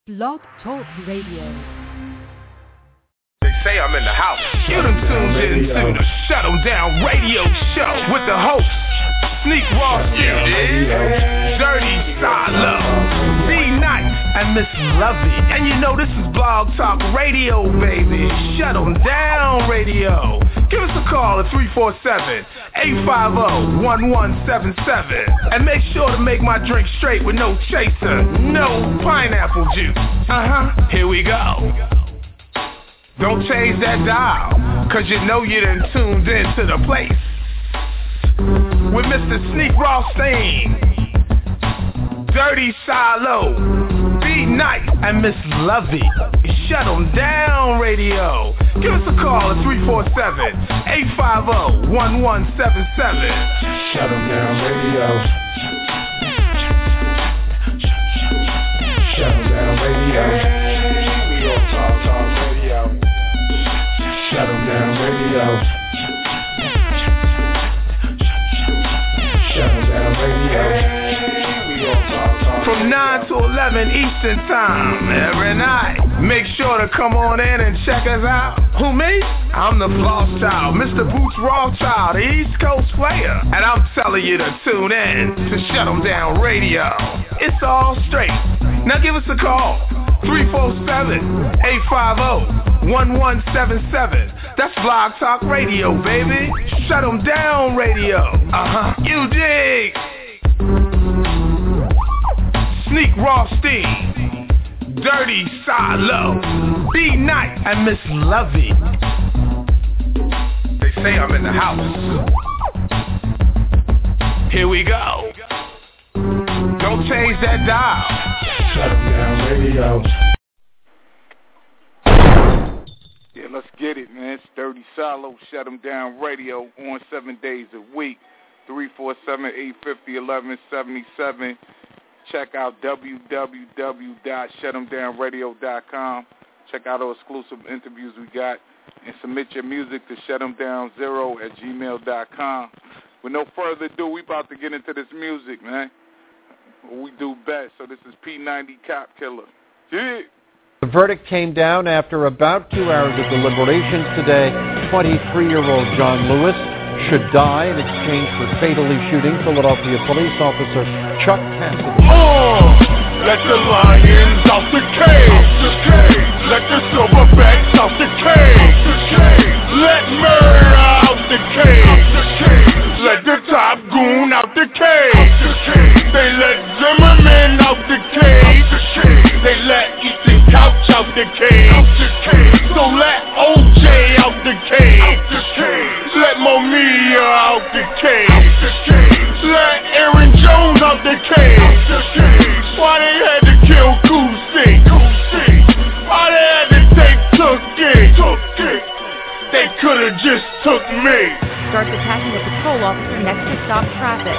Blog Talk Radio. They say I'm in the house. You done tuned in to the Shut 'em Down radio show with the host, Sneak Ross, Dirty Silo, D-Night, and Miss Lovey. And you know this is Blog Talk Radio, baby. Shut 'em Down radio. Give us a call at 347-850-1177. And make sure to make my drink straight with no chaser, no pineapple juice. Here we go. Don't change that dial, cause you know you done tuned into the place with Mr. Sneak Rothstein, Dirty Silo, D-Night, and Miss Lovey. Shut 'em Down radio. Give us a call at 347-850-1177. Shut 'em Down radio. Shut 'em Down radio. We on Talk Radio. Shut 'em Down radio. Shut 'em Down radio. We on Talk. From 9 to 11 Eastern Time every night. Make sure to come on in and check us out. Who, me? I'm the Floss Child, Mr. Boots Rothschild, the East Coast player. And I'm telling you to tune in to Shut 'em Down Radio. It's all straight. Now give us a call. 347-850-1177. That's Blog Talk Radio, baby. Shut 'em Down Radio. You dig? Sneak Rothstein, Dirty Silo, D-Night, and Miss Lovey. They say I'm in the house. Here we go. Don't change that dial. Shut 'em Down radio. Yeah, let's get it, man. It's Dirty Silo, Shut 'em Down Radio on 7 days a week. 347-850-1177. Check out www.shutemdownradio.com. Check out our exclusive interviews we got. And submit your music to shutemdown0@gmail.com. With no further ado, we about to get into this music, man. We do best. So this is P90 Cop Killer. Yeah. The verdict came down after about 2 hours of deliberations today. 23-year-old John Lewis should die in exchange for fatally shooting Philadelphia police officer Chuck Cassidy. Let the lions out the cage. Let the silverbacks out the cage. Let murder out the cage. Let the top goon out the cage. They let Zimmerman out the cage. They let Ethan Couch out the cage. So let OJ out the cage. Let Momia out the cage. Let Aaron Jones out the cage. Why they had to kill Goosey? Why they had to take Took it? They could've just took me. Starts attacking a patrol officer next to stop traffic.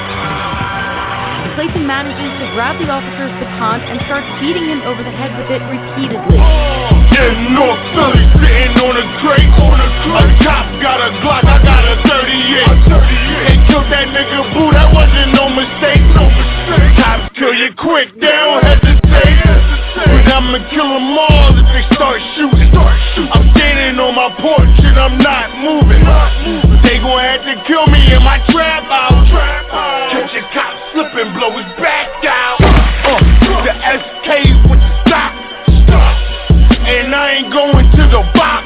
Clayton manages to grab the officer's baton and starts beating him over the head with it repeatedly. In North Philly, sitting on a crate. A cop got a Glock, I got a 38. They killed that nigga Boo, that wasn't no mistake. Cops kill you quick, they don't hesitate. But I'ma kill them all if they start shooting. I'm standing on my porch and I'm not moving. They gon' have to kill me in my trap house. Catch a cop slipping, blow his back out. The SK with the stop. And I ain't going to the box.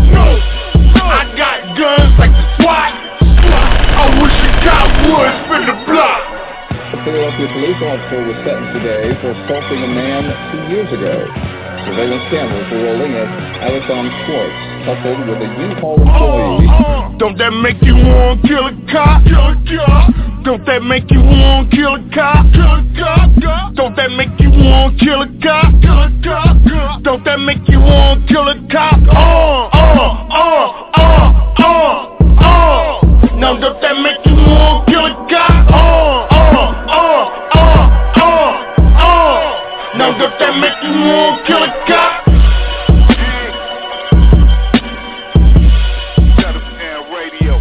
I got guns like the SWAT. I wish a cop would spin the block. A Philadelphia police officer was sentenced today for assaulting a man 2 years ago. Surveillance cameras were rolling as Alexander Schwartz coupled with a U-Haul employee. Don't that make you want to kill a cop? Don't that make you want to kill a cop? Don't that make you want to kill a cop? Don't that make you want to kill a cop? Now don't that make you want to kill a cop? Now don't that make you want to kill a cop? Shut 'em Down Radio.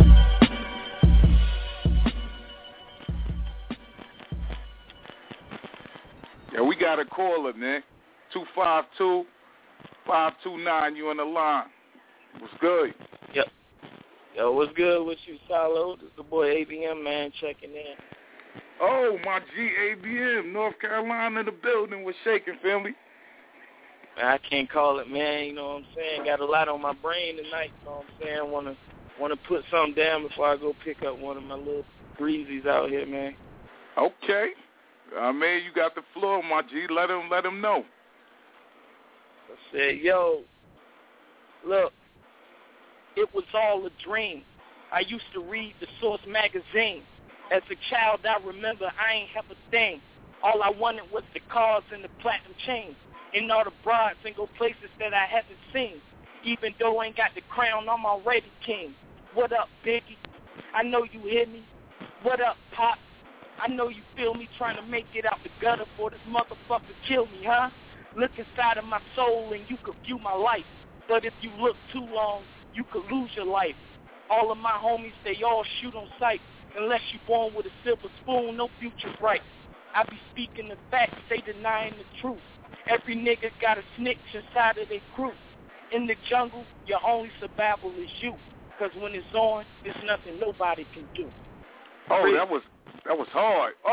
Yeah, we got a caller, man. 652-529. You on the line. What's good? Yep. Yo, what's good with you, Silo? This is the boy ABM, man, checking in. Oh, my G, ABM, North Carolina, the building was shaking, family. Man, I can't call it, man, you know what I'm saying? Got a lot on my brain tonight, you know what I'm saying? Want to put something down before I go pick up one of my little breezies out here, man. Okay. Man, you got the floor, my G. Let him know. I said, yo, look, it was all a dream. I used to read the Source magazine. As a child, I remember I ain't have a thing. All I wanted was the cars and the platinum chains and all the broads and go places that I haven't seen. Even though I ain't got the crown, I'm already king. What up, Biggie? I know you hear me. What up, Pop? I know you feel me trying to make it out the gutter for this motherfucker kill me, huh? Look inside of my soul and you could view my life. But if you look too long, you could lose your life. All of my homies, they all shoot on sight. Unless you born with a silver spoon, no future bright. I be speaking the facts, they denying the truth. Every nigga got a snitch inside of their crew. In the jungle, your only survival is you. Because when it's on, there's nothing nobody can do. Oh, that was hard. Oh.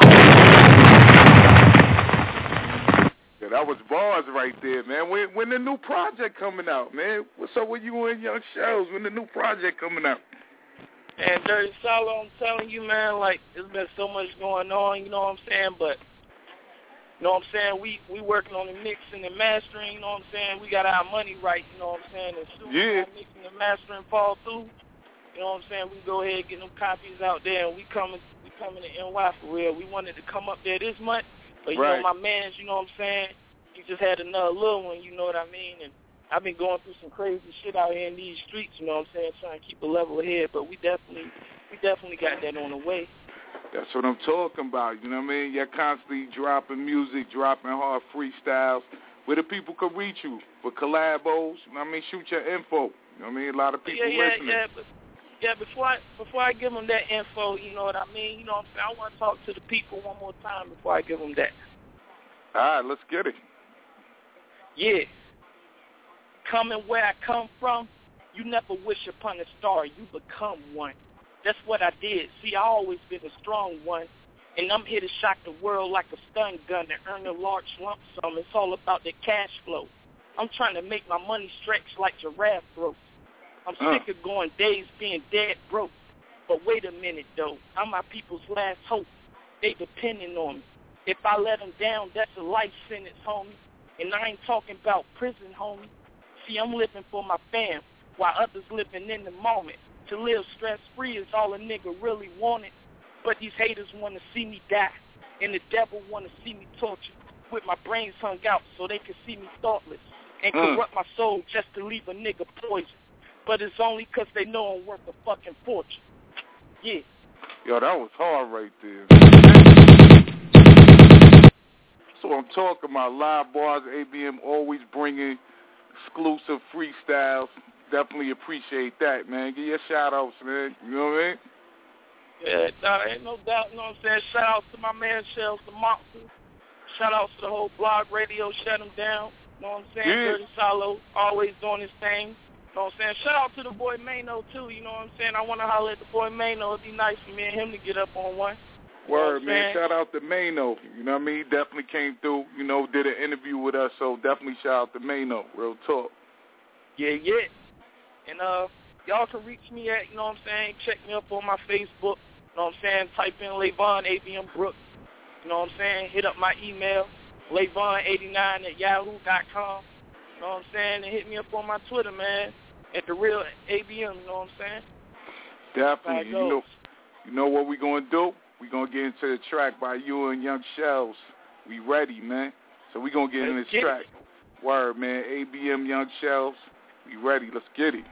Yeah, that was bars right there, man. When the new project coming out, man? What's up with you and Young Shells? When the new project coming out? And Dirty Solo, I'm telling you, man, like, there's been so much going on, you know what I'm saying? But, you know what I'm saying, we working on the mixing and mastering, you know what I'm saying? We got our money right, you know what I'm saying? As soon as our mixing and mastering fall through, you know what I'm saying, we go ahead and get them copies out there, and we coming to NY for real. We wanted to come up there this month, but, you know, my mans, you know what I'm saying, he just had another little one, you know what I mean? And I've been going through some crazy shit out here in these streets, you know what I'm saying, trying to keep a level head, but we definitely got that on the way. That's what I'm talking about, you know what I mean? You're constantly dropping music, dropping hard freestyles, where the people can reach you for collabos, you know what I mean? Shoot your info, you know what I mean? A lot of people listening. Before I give them that info, you know what I mean? You know what I'm saying? I want to talk to the people one more time before I give them that. All right, let's get it. Yeah. Coming where I come from, you never wish upon a star, you become one. That's what I did. See, I always been a strong one, and I'm here to shock the world like a stun gun and earn a large lump sum. It's all about the cash flow. I'm trying to make my money stretch like giraffe throat. I'm sick of going days being dead broke. But wait a minute, though. I'm my people's last hope. They depending on me. If I let them down, that's a life sentence, homie. And I ain't talking about prison, homie. See, I'm living for my fam, while others living in the moment. To live stress-free is all a nigga really wanted. But these haters want to see me die, and the devil want to see me tortured, with my brains hung out so they can see me thoughtless, and corrupt my soul just to leave a nigga poison. But it's only because they know I'm worth a fucking fortune. Yeah. Yo, that was hard right there. So I'm talking about live bars, ABM always bringing exclusive freestyles. Definitely appreciate that, man. Give your shout-outs, man. You know what I mean? Yeah, ain't no doubt, you know what I'm saying? Shout-outs to my man, Shells the Monster. Shout-outs to the whole blog radio, shut them down. You know what I'm saying? Yeah. Dirty Solo, always doing his thing. You know what I'm saying? Shout-out to the boy Mano, too. You know what I'm saying? I want to holler at the boy Mano. It'd be nice for me and him to get up on one. Word, man. Shout out to Mano. You know what I mean? He definitely came through, you know, did an interview with us, so definitely shout out to Mano. Real talk. Yeah. And y'all can reach me at, you know what I'm saying, check me up on my Facebook. You know what I'm saying? Type in Layvon ABM Brooks. You know what I'm saying? Hit up my email, layvon89@yahoo.com. You know what I'm saying? And hit me up on my Twitter, man, at the real ABM. You know what I'm saying? Definitely. You know what we gonna do? We gonna get into the track by you and Young Shells. We ready, man. So we gonna get in this track. Word, man. ABM, Young Shells. We ready. Let's get it.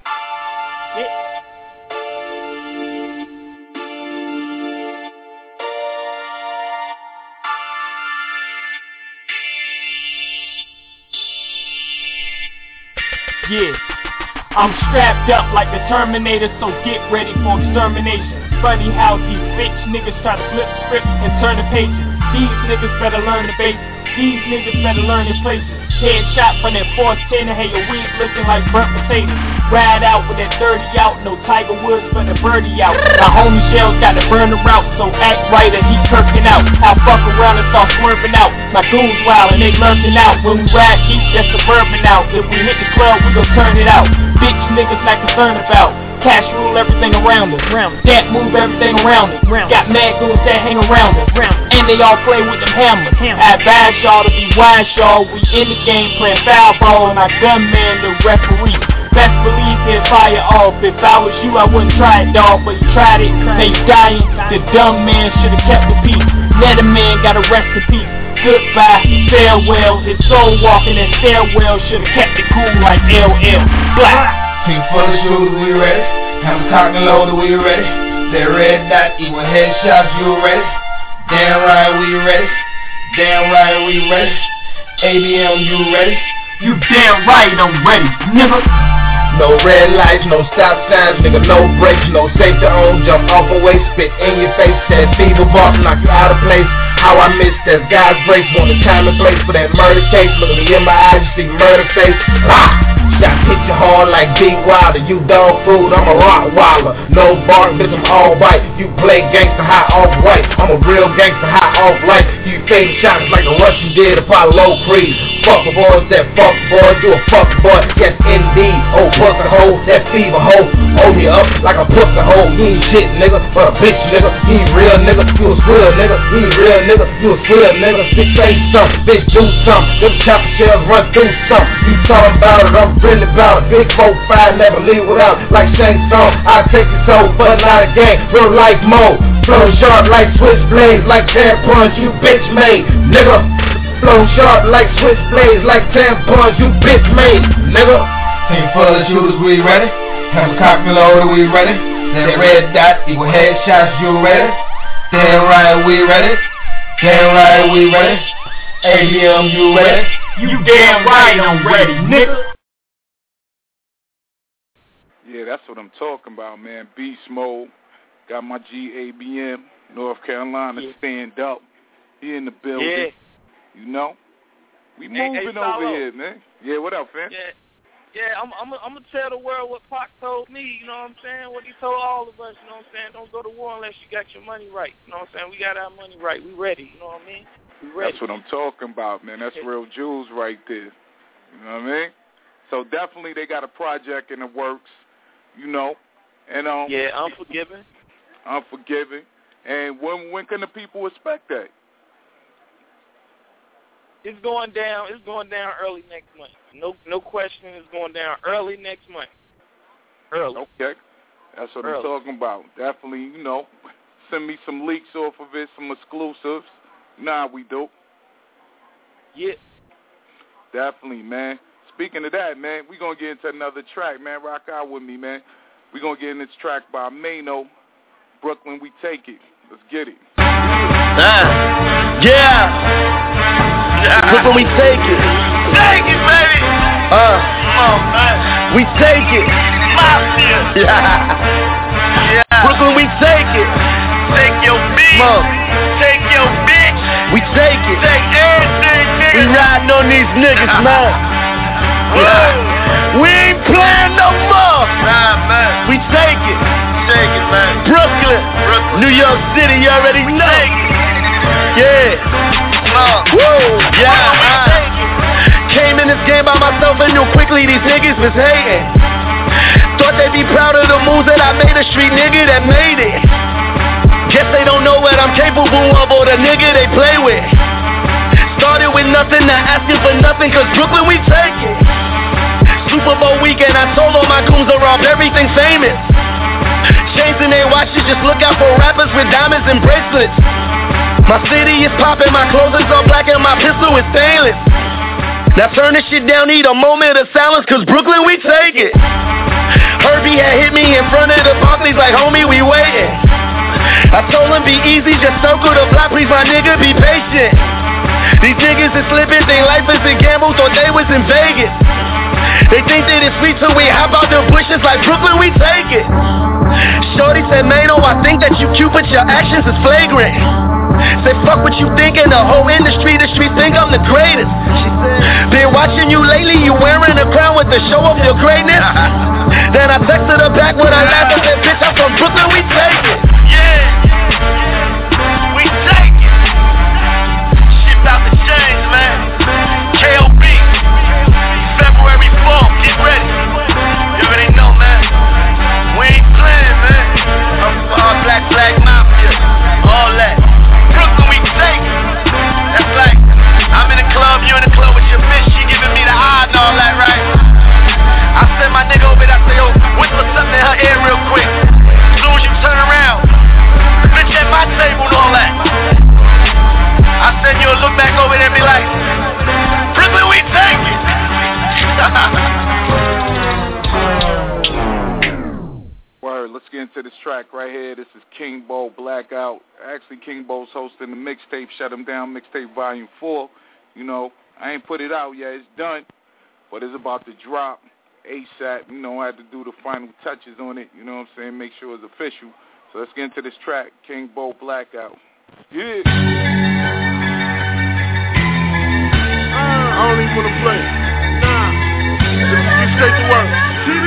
Yeah, I'm strapped up like the Terminator, so get ready for extermination. Funny how these bitch niggas try to flip script and turn the pages. These niggas better learn the basics. These niggas better learn their places. Headshot from that 410 and hey, your wig looking like burnt potatoes. Ride out with that 30 out, no Tiger Woods but the birdie out. My homie Shells got to burn the route, so act right or he kirking out. I'll fuck around and start swerving out. My goons wild and they lurking out. When we ride deep, that's suburban out. If we hit the club, we gon' turn it out. Bitch niggas not concerned about. Cash rule everything around us. That move everything around us. Got mad goons that hang around us. And they all play with them hammers. I advise y'all to be wise, y'all. We in the game playing foul ball, and our gunman the referee. Best believe he'll fire off. If I was you, I wouldn't try it, dog. But you tried it, now you dying. The dumb man should've kept the peace. Let a man got a rest in peace. Goodbye, farewell. His soul walking in stairwell. Should've kept it cool like LL. Black. Team full of shooters, we ready. Hammers cocked and loaded, we ready. That red dot equal headshots, you ready? Damn right, we ready. Damn right, we ready. ABM, you ready? You damn right, I'm ready, nigga. No red lights, no stop signs, nigga, no brakes, no safety on, jump off away, spit in your face, that fever bar, knock you out of place. How I miss that God's grace, want the time and place for that murder case. Look at me in my eyes, you see murder face. Shot hit you hard like D. Wilder. You dog food, I'm a Rottweiler. No bark, bitch, I'm all white. You play gangster high off white. I'm a real gangster high off life. You fake shots like the Russian did Apollo Creed. Fuck a boy, that fuck boy, you a fuck boy. Yes indeed, oh pussy hoe, that fever hoe. Hold me up like a pussy hoe. You ain't shit nigga, but a bitch nigga. You ain't real nigga, you a real nigga. You ain't real nigga, you a real nigga. Bitch say something, bitch do something. Them chopper shells run through something. You talking about it, I'm really about it. Big 4-5, never leave without it. Like Shane Stone, I take your soul, but not a game. Real life mode, flow sharp like switchblades, like tampons, you bitch made, nigga. Flow sharp like switchblades, like tampons, you bitch made, nigga. Team full of shooters, we ready. Hammers cocked and loaded, we ready. That red dot equal headshots, you ready? Damn right, we ready. Damn right, we ready. ABM, you ready? You damn right, I'm ready, nigga. Yeah, that's what I'm talking about, man. Beast mode. Got my GABM, North Carolina, stand up. He in the building. Yeah. You know? We moving over here, man. Yeah, what up, fam? Yeah, I'm gonna tell the world what Pac told me, you know what I'm saying? What he told all of us, you know what I'm saying? Don't go to war unless you got your money right. You know what I'm saying? We got our money right. We ready, you know what I mean? We ready. That's what I'm talking about, man. That's real jewels right there. You know what I mean? So definitely they got a project in the works, you know. And yeah, Unforgiven. Unforgiven. And when can the people expect that? It's going down early next month. No question, it's going down early next month. Early. Okay. That's what I'm talking about. Definitely, you know, send me some leaks off of it, some exclusives. Nah, we do. Yeah. Definitely, man. Speaking of that, man, we're going to get into another track, man. Rock out with me, man. We're going to get in this track by Mano, Brooklyn, We Take It. Let's get it. Brooklyn, we take it. Take it, baby. Come on, man. We take it. Mafia. Brooklyn, we take it. Take your bitch. Take your bitch. We take it. Take everything, nigga. We riding on these niggas, man. We ain't playing no more. Nah, man. We take it. Take it, man. Brooklyn. New York City, you already know. Take it. Woo. Came in this game by myself and knew quickly these niggas was hating. Thought they'd be proud of the moves that I made, a street nigga that made it. Guess they don't know what I'm capable of or the nigga they play with. Started with nothing, not asking for nothing, cause Brooklyn we take it. Super Bowl weekend, I told all my goons to rob everything famous. Chains in their watches, just look out for rappers with diamonds and bracelets. My city is popping, my clothes is all black and my pistol is stainless. Now turn this shit down, need a moment of silence, cause Brooklyn we take it. Herbie had hit me in front of the Barclays like homie we waiting. I told him be easy, just circle the block, please my nigga be patient. These niggas is slipping, think life is a gamble, thought they was in Vegas. They think that it's sweet till we hop out the bushes like Brooklyn we take it. Shorty said, Mano, I think that you cute, but your actions is flagrant. Say, fuck what you think in the whole industry, the street think I'm the greatest. She said, been watching you lately, you wearing a crown with the show of your greatness. Then I texted her back when I laughed and said, bitch, I'm from Brooklyn, we take it. Yeah, we take it. Shit about to change, man. K.O.B. February 4th, get ready. You already know, man. We ain't playing, man. I'm all black mafia, all that. Brooklyn, we take it. That's like, I'm in the club, you in the club with your bitch, she giving me the eye and all that, right? I send my nigga over there, I say, yo, whisper something in her ear real quick. As soon as you turn around, the bitch at my table and all that. I send you a look back over there and be like, Brooklyn, we take it. Word, let's get into this track right here. This is King Bo, Blackout. Actually, King Bo's hosting the mixtape, Shut 'Em Down, mixtape volume 4. You know, I ain't put it out yet, it's done, but it's about to drop ASAP. You know, I had to do the final touches on it, you know what I'm saying, make sure it's official. So let's get into this track, King Bo, Blackout. Yeah. I don't even want to play. Nah. Get straight to work.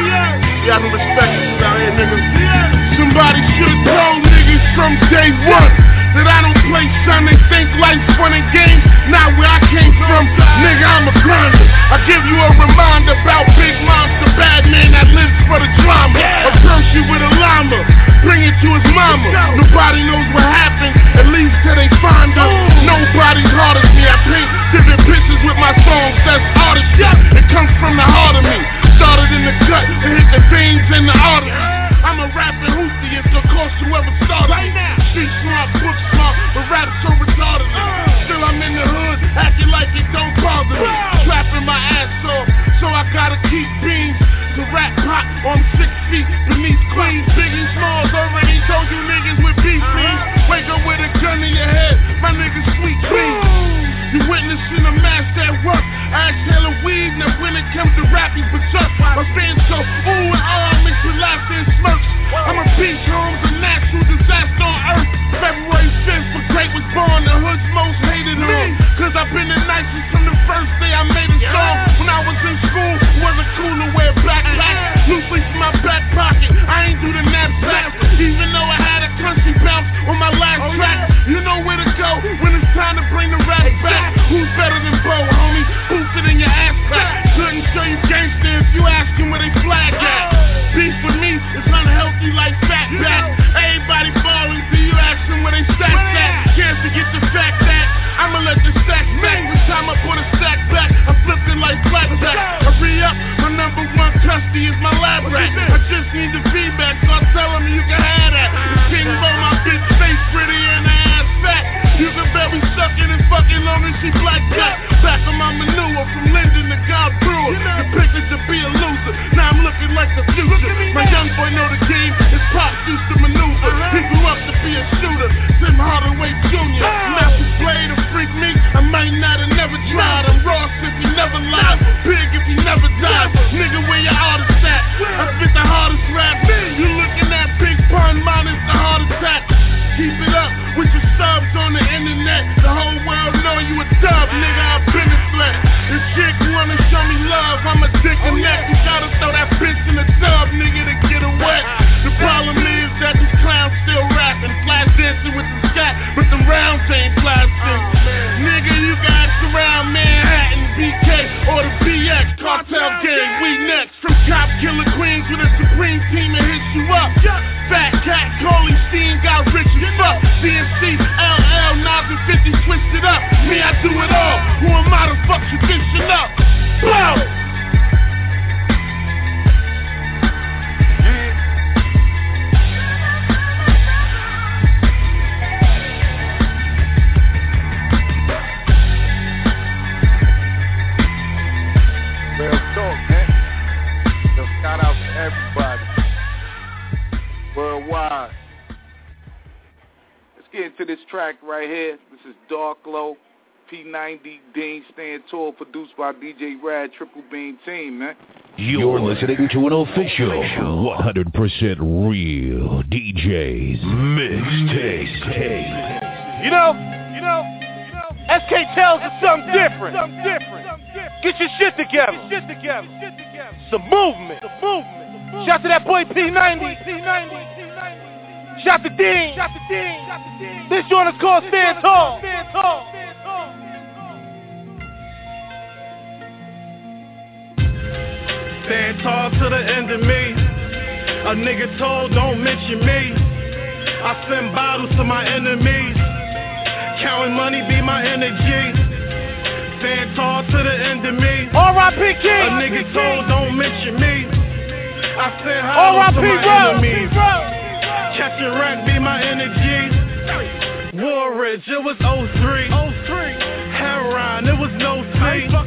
You have to respect us out here, niggas. Somebody should have told niggas from day one that I don't play son. They think life's fun and games. Not where I came from. Nigga, I'm a grinder. I give you a reminder about Big Monster, bad man that lives for the drama. Approach you with a llama, bring it to his mama. Nobody knows what happened, at least till they find us. Nobody's hard as me. I paint vivid pictures with my songs. That's artistry. It comes from the heart of me. Started in the gut and hit the veins and the arteries. I'm a rapping hoopty, it's gonna cost whoever started me. Street smart, book smart, but rap so retarded. Still I'm in the hood, acting like it don't bother me. Trapping my ass off, so I gotta keep beams. The rap pop, I'm 6 feet beneath Queens. Biggie Smalls already told you niggas with beef beans. Wake up with a gun in your head, my niggas sweet dreams. You witnessing a master at work. I exhale a weed, now when it comes to rap, he's berserk. My fans go, ooh and ah, mixed with laughter and smirks. I'm a beach homes, a natural disaster on earth. February 5th, but Great was born, the hood's most hated home. Cause I've been the nicest from the first day I made a song. When I was in school, it wasn't cool to wear backpack. Loose leaf in my back pocket, I ain't do the knapsack. Even though I had a country bounce on my last track. You know where to go when it's time to bring the rap back. Who's better than Bo, homie? Boosted in your ass crack. Couldn't show you gangsta if you asking where they flag at. Beef with me is unhealthy like fat back. Everybody falling till you ask them where they stacks at. Chance to get the fact that I'ma let the stacks back. Every time I put a stack back, I flip it like blackjack. I re-up, my number one custody is my lab rat. I just need the feedback, so I tell them you can have that. King Bo, my bitch face pretty and her ass fat. You can bet we suckin' and fucking long as she black jack. Back on my manure from Linden to God Brewer. The picture to be a loser, now I'm looking like the future. My young boy know the game, his pops used to maneuver. He grew up to be a shooter, Tim Hardaway Jr. Master Blade to freak me, I might not have never tried. I'm Ross if he never lied, big if he never died. Nigga, where your artist at? I spit the hardest rap. You looking at Big Pun minus the heart attack. Keep it up with your subs on the internet. The whole world know you a dub, nigga. I've been a threat. This chick wanna show me love, I'm a dick and neck. You gotta throw that bitch in the tub, nigga, to get her wet. The problem is that these clowns still rapping, flash dancing with the scat, but the rounds ain't plastic. Nigga, you guys surround Manhattan, BK, or the BX Cartel Gang. We next from Cop Killer Queens with a supreme team and hit you up. Fat Cat, Coley Steen got rich as fuck. CNC, LL, Nas and 50 switched it up. Me, I do it all. Who am I to fuck tradition up? Blow! Real talk, man. So shout out to everybody worldwide. Let's get into this track right here. This is Dark Low P90, Dean Stand Tall, produced by DJ Rad, Triple Beam Team, man. You're listening to an official 100% real DJ's mixtape. You know, SK tells us something different. Get your shit together. Some movement. Shout to that boy P90. Shout to Dean. This joint is called Stand Tall. Stand tall to the end of me. A nigga told don't mention me. I send bottles to my enemies. Counting money be my energy. Stand tall to the end of me. R.I.P. King. A nigga told don't mention me. I send hollows to my enemies. Catching rat be my energy. Woolridge, it was 03. Heron, it was no C.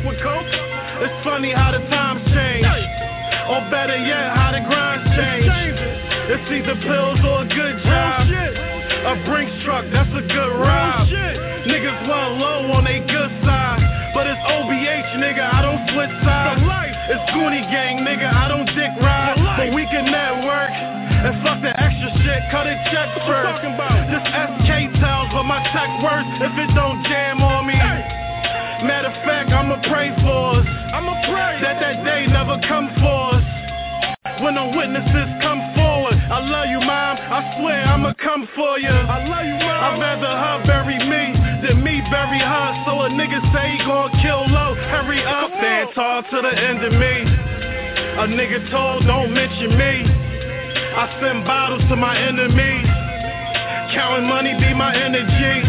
It's funny how the times change. Or better yet, how the grinds change. It's either pills or a good job. A Brinks truck, that's a good ride. Niggas well low on they good side. But it's OBH, nigga, I don't switch sides. It's Goonie Gang, nigga, I don't dick ride. But we can network and fuck the extra shit, cut it check first. This SK tells, but my tech worse if it don't jam on me. Matter of fact, I'ma pray for us. That day never come for us. When the witnesses come forward, I love you, mom. I swear I'ma come for you. I love you, mom. I'd rather her bury me than me bury her. So a nigga say he gon' kill low. Hurry up, stand tall to the end of me. A nigga told don't mention me. I send bottles to my enemies. Counting money be my energy.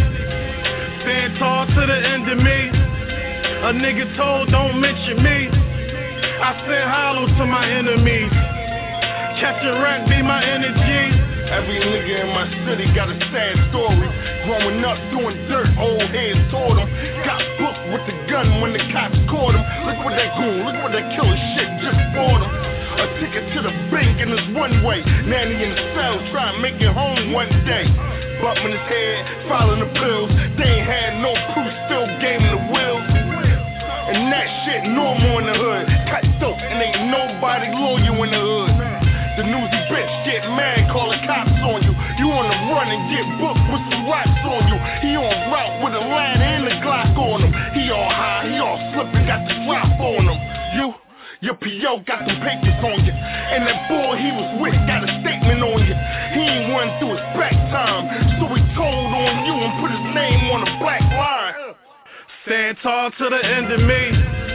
Stand tall to the end of me. A nigga told don't mention me. I send hollows to my enemies. Catching rat be my energy. Every nigga in my city got a sad story. Growing up doing dirt, old heads taught him. Got booked with the gun when the cops caught him. Look what that goon, look what that killer shit just bought him. A ticket to the bank in his one way. Nanny in the cell trying to make it home one day. Bumping his head, following the pills. They ain't had no proof, still gave him the wheels. And that shit normal in the hood. Cut dope and ain't nobody loyal in the hood. The newsy bitch get mad, call the cops on you. You on the run and get booked with some rocks on you. He on route with a ladder and a Glock on him. He all high, he all slipping, got the drop on him. Your P.O. got them papers on you. And that boy he was with got a statement on you. He ain't run through his back time, so he told on you and put his name on a black line. Stand tall to the end of me.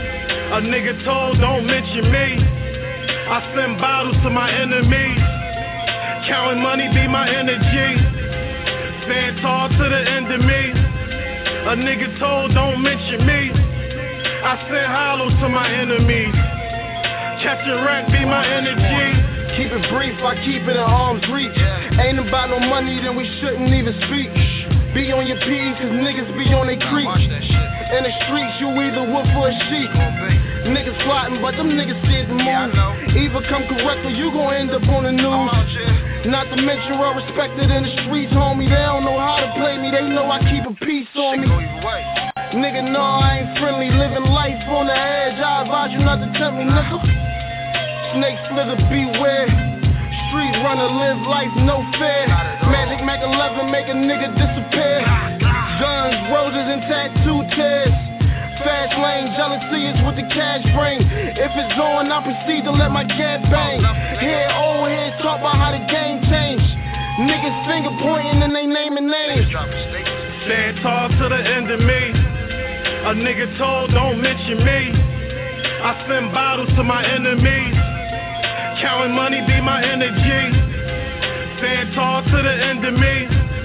A nigga told don't mention me. I send bottles to my enemies. Counting money be my energy. Stand tall to the end of me. A nigga told don't mention me. I send hollows to my enemies. Catching rat be my energy. Keep it brief, I keep it at arm's reach. Ain't about no money, then we shouldn't even speak. Be on your P's, cause niggas be on they creek. In the streets, you either wolf or a sheep. Niggas plotting, but them niggas see it move. Either come correct or you gon' end up on the news. Not to mention well respected in the streets, homie. They don't know how to play me, they know I keep a piece on me. Nigga, no, I ain't friendly, living life on the edge. I advise you not to tempt me, nigga. Snake slither, beware. Street runner, live life, no fair. Magic Mac 11, make a nigga disappear. Guns, roses, and tattoo tears. Fast lane, jealousy is what the cash bring. If it's on, I proceed to let my cat bang. Hear old heads talk about how the game changed. Niggas finger pointing and they naming names. Stand tall to the end of me. A nigga told don't mention me. I send bottles to my enemies. Counting money be my energy. Stand tall to the end of me.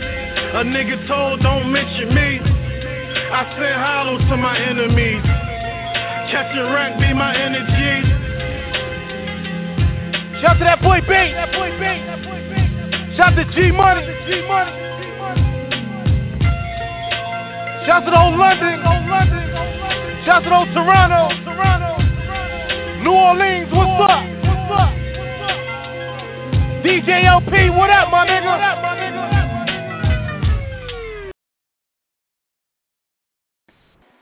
A nigga told don't mention me. I send hollows to my enemies. Catching rat be my energy. Shout to that boy B. Shout to G Money. Shout to the old London. Shout to the old Toronto. New Orleans, what's up? DJ LP, what up, my nigga?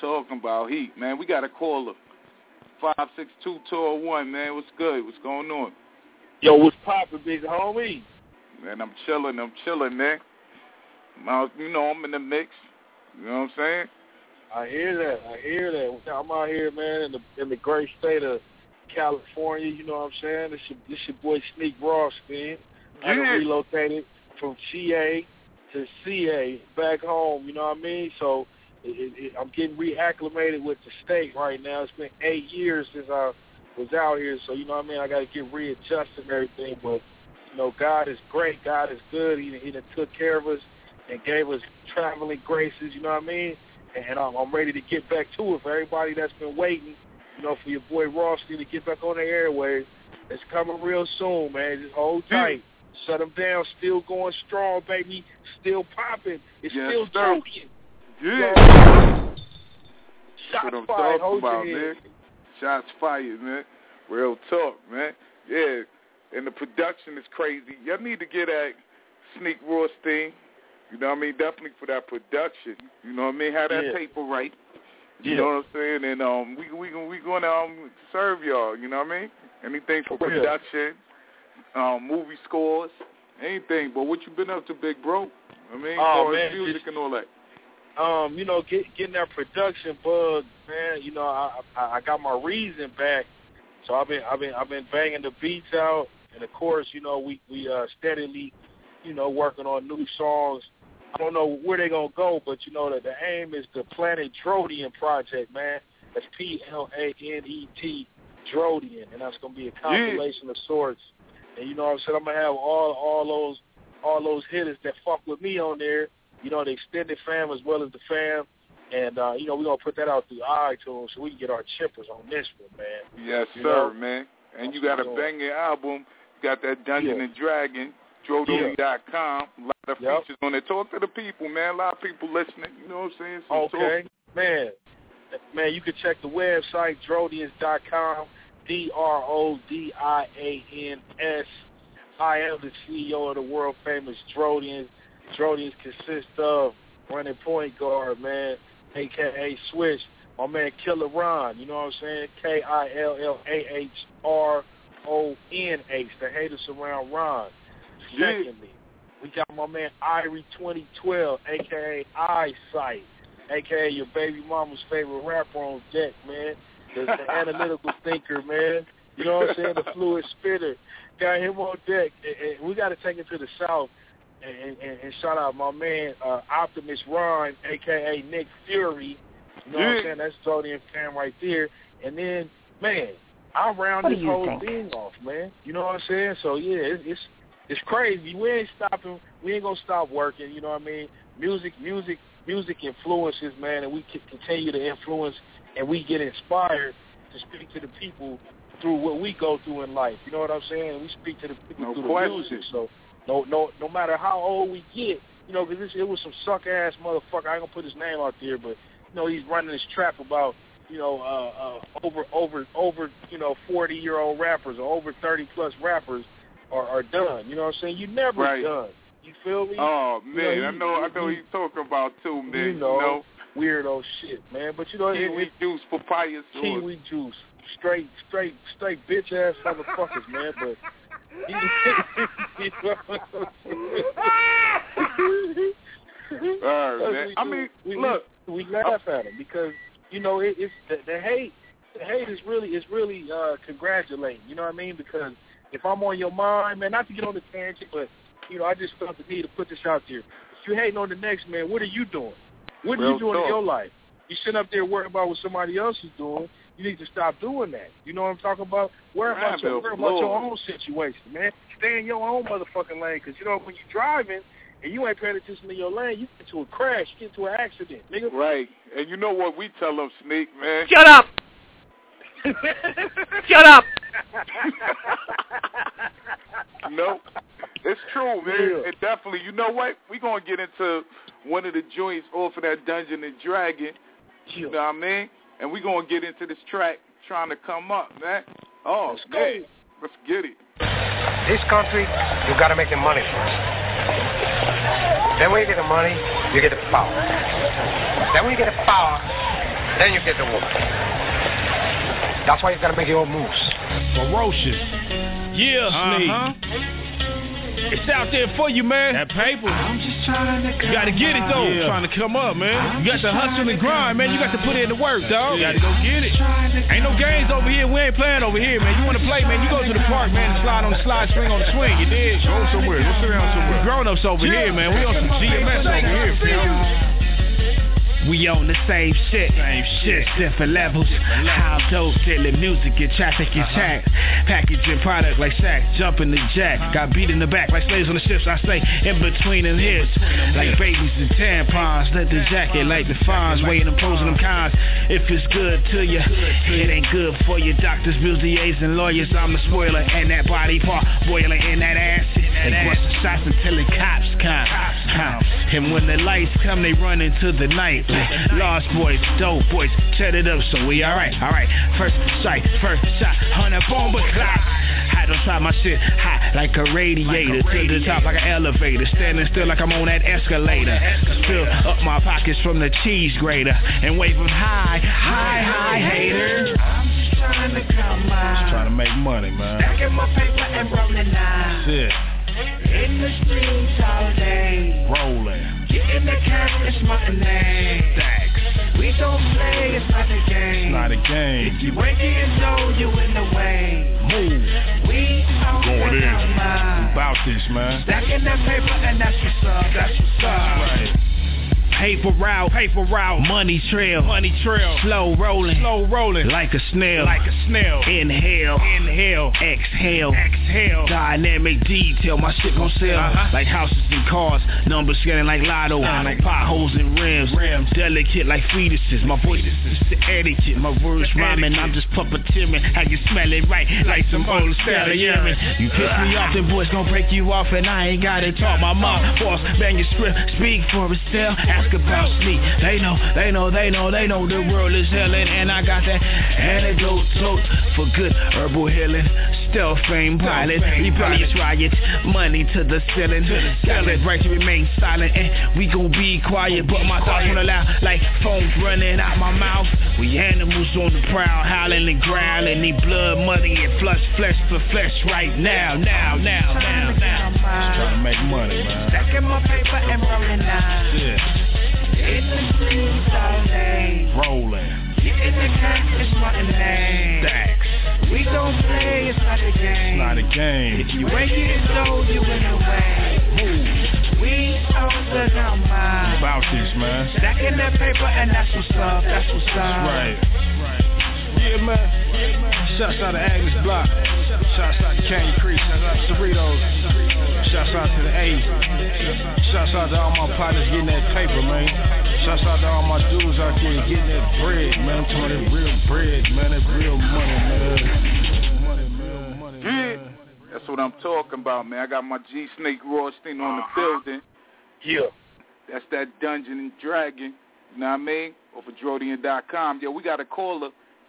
talking about? Heat, man. We got a caller. 562-201, man. What's good? What's going on? Yo, what's poppin', big homie? Man, I'm chilling, man. You know, I'm in the mix. You know what I'm saying? I hear that. I'm out here, man, in the great state of California. You know what I'm saying? This your boy Sneak Rothstein. I relocated from GA to CA back home. You know what I mean? So I'm getting reacclimated with the state right now. It's been 8 years since I was out here, so you know what I mean. I got to get readjusted and everything. But you know, God is great. God is good. He done took care of us and gave us traveling graces. You know what I mean? And I'm ready to get back to it. For everybody that's been waiting, you know, for your boy Rothstein to get back on the airwaves, it's coming real soon, man. Just hold tight. Shut them down. Still going strong, baby. Still popping. It's still joking. Yeah. Shots fired. Hold your head. Man. Shots fired, man. Real talk, man. Yeah. And the production is crazy. Y'all need to get at Sneak Rothstein. You know what I mean? Definitely for that production. You know what I mean? Have that paper right. You know what I'm saying? And we gonna serve y'all. You know what I mean? Anything for production, movie scores, anything. But what you been up to, big bro? I mean, man, music and all that. You know, getting that production bug, man. You know, I got my reason back. So I've been banging the beats out, and of course, you know, we steadily, you know, working on new songs. I don't know where they're going to go, but, you know, that the aim is the Planet Drodian project, man. That's Planet Drodian, and that's going to be a compilation of sorts. And, you know what I'm saying, I'm going to have all those hitters that fuck with me on there, you know, the extended fam as well as the fam. And, you know, we're going to put that out through iTunes so we can get our chippers on this one, man. Yes, sir, man. And you got a banging album. You got that Dungeon and Dragon. Drodian.com. A lot of features on it. Talk to the people, man. A lot of people listening. You know what I'm saying? So man, you can check the website, Drodians.com, Drodians. I am the CEO of the world famous Drodians. Drodians consist of running point guard, man, a.k.a. Switch, my man Killer Ron. You know what I'm saying? KILLAHRONH. The haters surround Ron. Secondly, we got my man Irie 2012, a.k.a. Eyesight, a.k.a. your baby mama's favorite rapper on deck, man. The analytical thinker, man. You know what I'm saying? The fluid spitter. Got him on deck. And we got to take it to the south and shout out my man Optimus Rhyme, a.k.a. Nick Fury. You know what I'm saying? That's Drodian fan right there. And then, man, I round this whole thing off, man. You know what I'm saying? So, yeah, it's crazy. We ain't stopping. We ain't going to stop working, you know what I mean? Music influences, man, and we continue to influence, and we get inspired to speak to the people through what we go through in life. You know what I'm saying? We speak to the people through the music. So no matter how old we get, you know, because it was some suck-ass motherfucker. I ain't going to put his name out there, but, you know, he's running this trap about, you know, over you know, 40-year-old rappers or over 30-plus rappers are done. You know what I'm saying? You never done. You feel me? Oh, man, you know, I know he's talking about too, man. You know, weirdo shit, man. But you know, Kiwi juice, papaya sauce. Kiwi juice. Straight bitch-ass motherfuckers, man. But, all right, man. I mean, look. We laugh at him because, you know, it's the hate. The hate is really congratulating. You know what I mean? Because if I'm on your mind, man, not to get on the tangent, but, you know, I just felt the need to put this out there. If you're hating on the next man, what are you doing? What are you doing in your life? You sitting up there worrying about what somebody else is doing. You need to stop doing that. You know what I'm talking about? Worry about your own situation, man. Stay in your own motherfucking lane, because, you know, when you're driving and you ain't paying attention to your lane, you get into a crash, you get into an accident, nigga. Right. And you know what we tell them, Sneak, man? Shut up! Shut up! No, it's true, man. Yeah. And definitely, you know what? We're going to get into one of the joints off of that Dungeon and Dragon. You know what I mean? And we're going to get into this track trying to come up, man. Oh, man. Let's get it. This country, you got to make the money first. Then when you get the money, you get the power. Then when you get the power, then you get the woman. That's why you gotta make your own moves. Ferocious. Yeah, Sneak. It's out there for you, man. That paper. I'm just trying to come. You gotta get it, though. Yeah. Trying to come up, man. You got to hustle and grind, man. You got to put in the work, dog. You gotta go get it. Ain't no games over here. We ain't playing over here, man. You wanna play, man, you go to the park, man, and slide on the slide, swing on the swing. You did. Go somewhere. Go sit down somewhere. Grown-ups over here, man. We on some GMS over here, fam. We on the same shit, just different levels. How dope, selling music and traffic and chat. Packaging product like Shaq, jumping the jack. Got beat in the back like slaves on the ships. I say in between them hips, like babies and tampons. Let the jacket like the fawns, weighing them pros and them cons. If it's good to you, it ain't good for you. Doctors, bills, DAs, and lawyers. I'm the spoiler, and that body part boiling in that acid. They bust the shots until the cops come. And when the lights come, they run into the night. Lost boys, dope boys, set it up, so we alright. First strike, first shot, 100 bomber clock. I don't try my shit hot like a radiator. To the top like an elevator, standing still like I'm on that escalator. Fill up my pockets from the cheese grater and wave them high, hater. I'm just trying to come out. Just trying to make money, man. Stacking my paper and rolling now. That's it. In the streets all day, rolling. Get in the cash, it's my name. Stacks. We don't play, it's not a game. It's not a game. If you ain't getting low, you in the way. Move. We going in. About this, man. Stacking that paper and that's what's up. That's what's up. Right. Paper route, money trail, slow rolling, like a snail, inhale, exhale, dynamic detail, my shit gon' sell, like houses and cars, numbers scanning like lotto, like potholes and rims, delicate like fetuses, my voice is the etiquette, my words rhyming, I'm just puppeteering, how you smell it right, like some old stallion, you piss me off, them boys gon' break you off, and I ain't gotta talk, my mouth, boss, bang your script, speak for itself, ask about sleep. They know the world is healing, and I got that antidote for good herbal healing. Stealth fame pilot, rebellious riots, money to the ceiling. Got that right to remain silent, and we gon' be quiet, but my thoughts won't allow like foam running out my mouth. We animals on the prowl, howling and growling, need blood, money, and flesh for flesh right now. Just trying to make money, man. Stacking my paper and rolling now. Yeah. In the streets all day, rolling. Get in the cash, it's my name. Stacks. We don't play, it's not a game. It's not a game. If you ain't getting low, you in the way. Move. We on the number. About this, man. Stacking that paper and that's what's up. Right. Yeah, man. Shouts out to Agnes Block. Shouts out to Canyon Creek. Shouts out to Cerritos. Shouts out to the A. Shouts out to all my partners getting that paper, man. Shouts out to all my dudes out there getting that bread, man. I'm talking about that real bread, man. That real money, man. Yeah, that's what I'm talking about, man. I got my G Snake Rothstein on the building. Yeah. That's that Dungeon and Dragon. You know what I mean? Off of Drodian.com. Yo, we got a caller,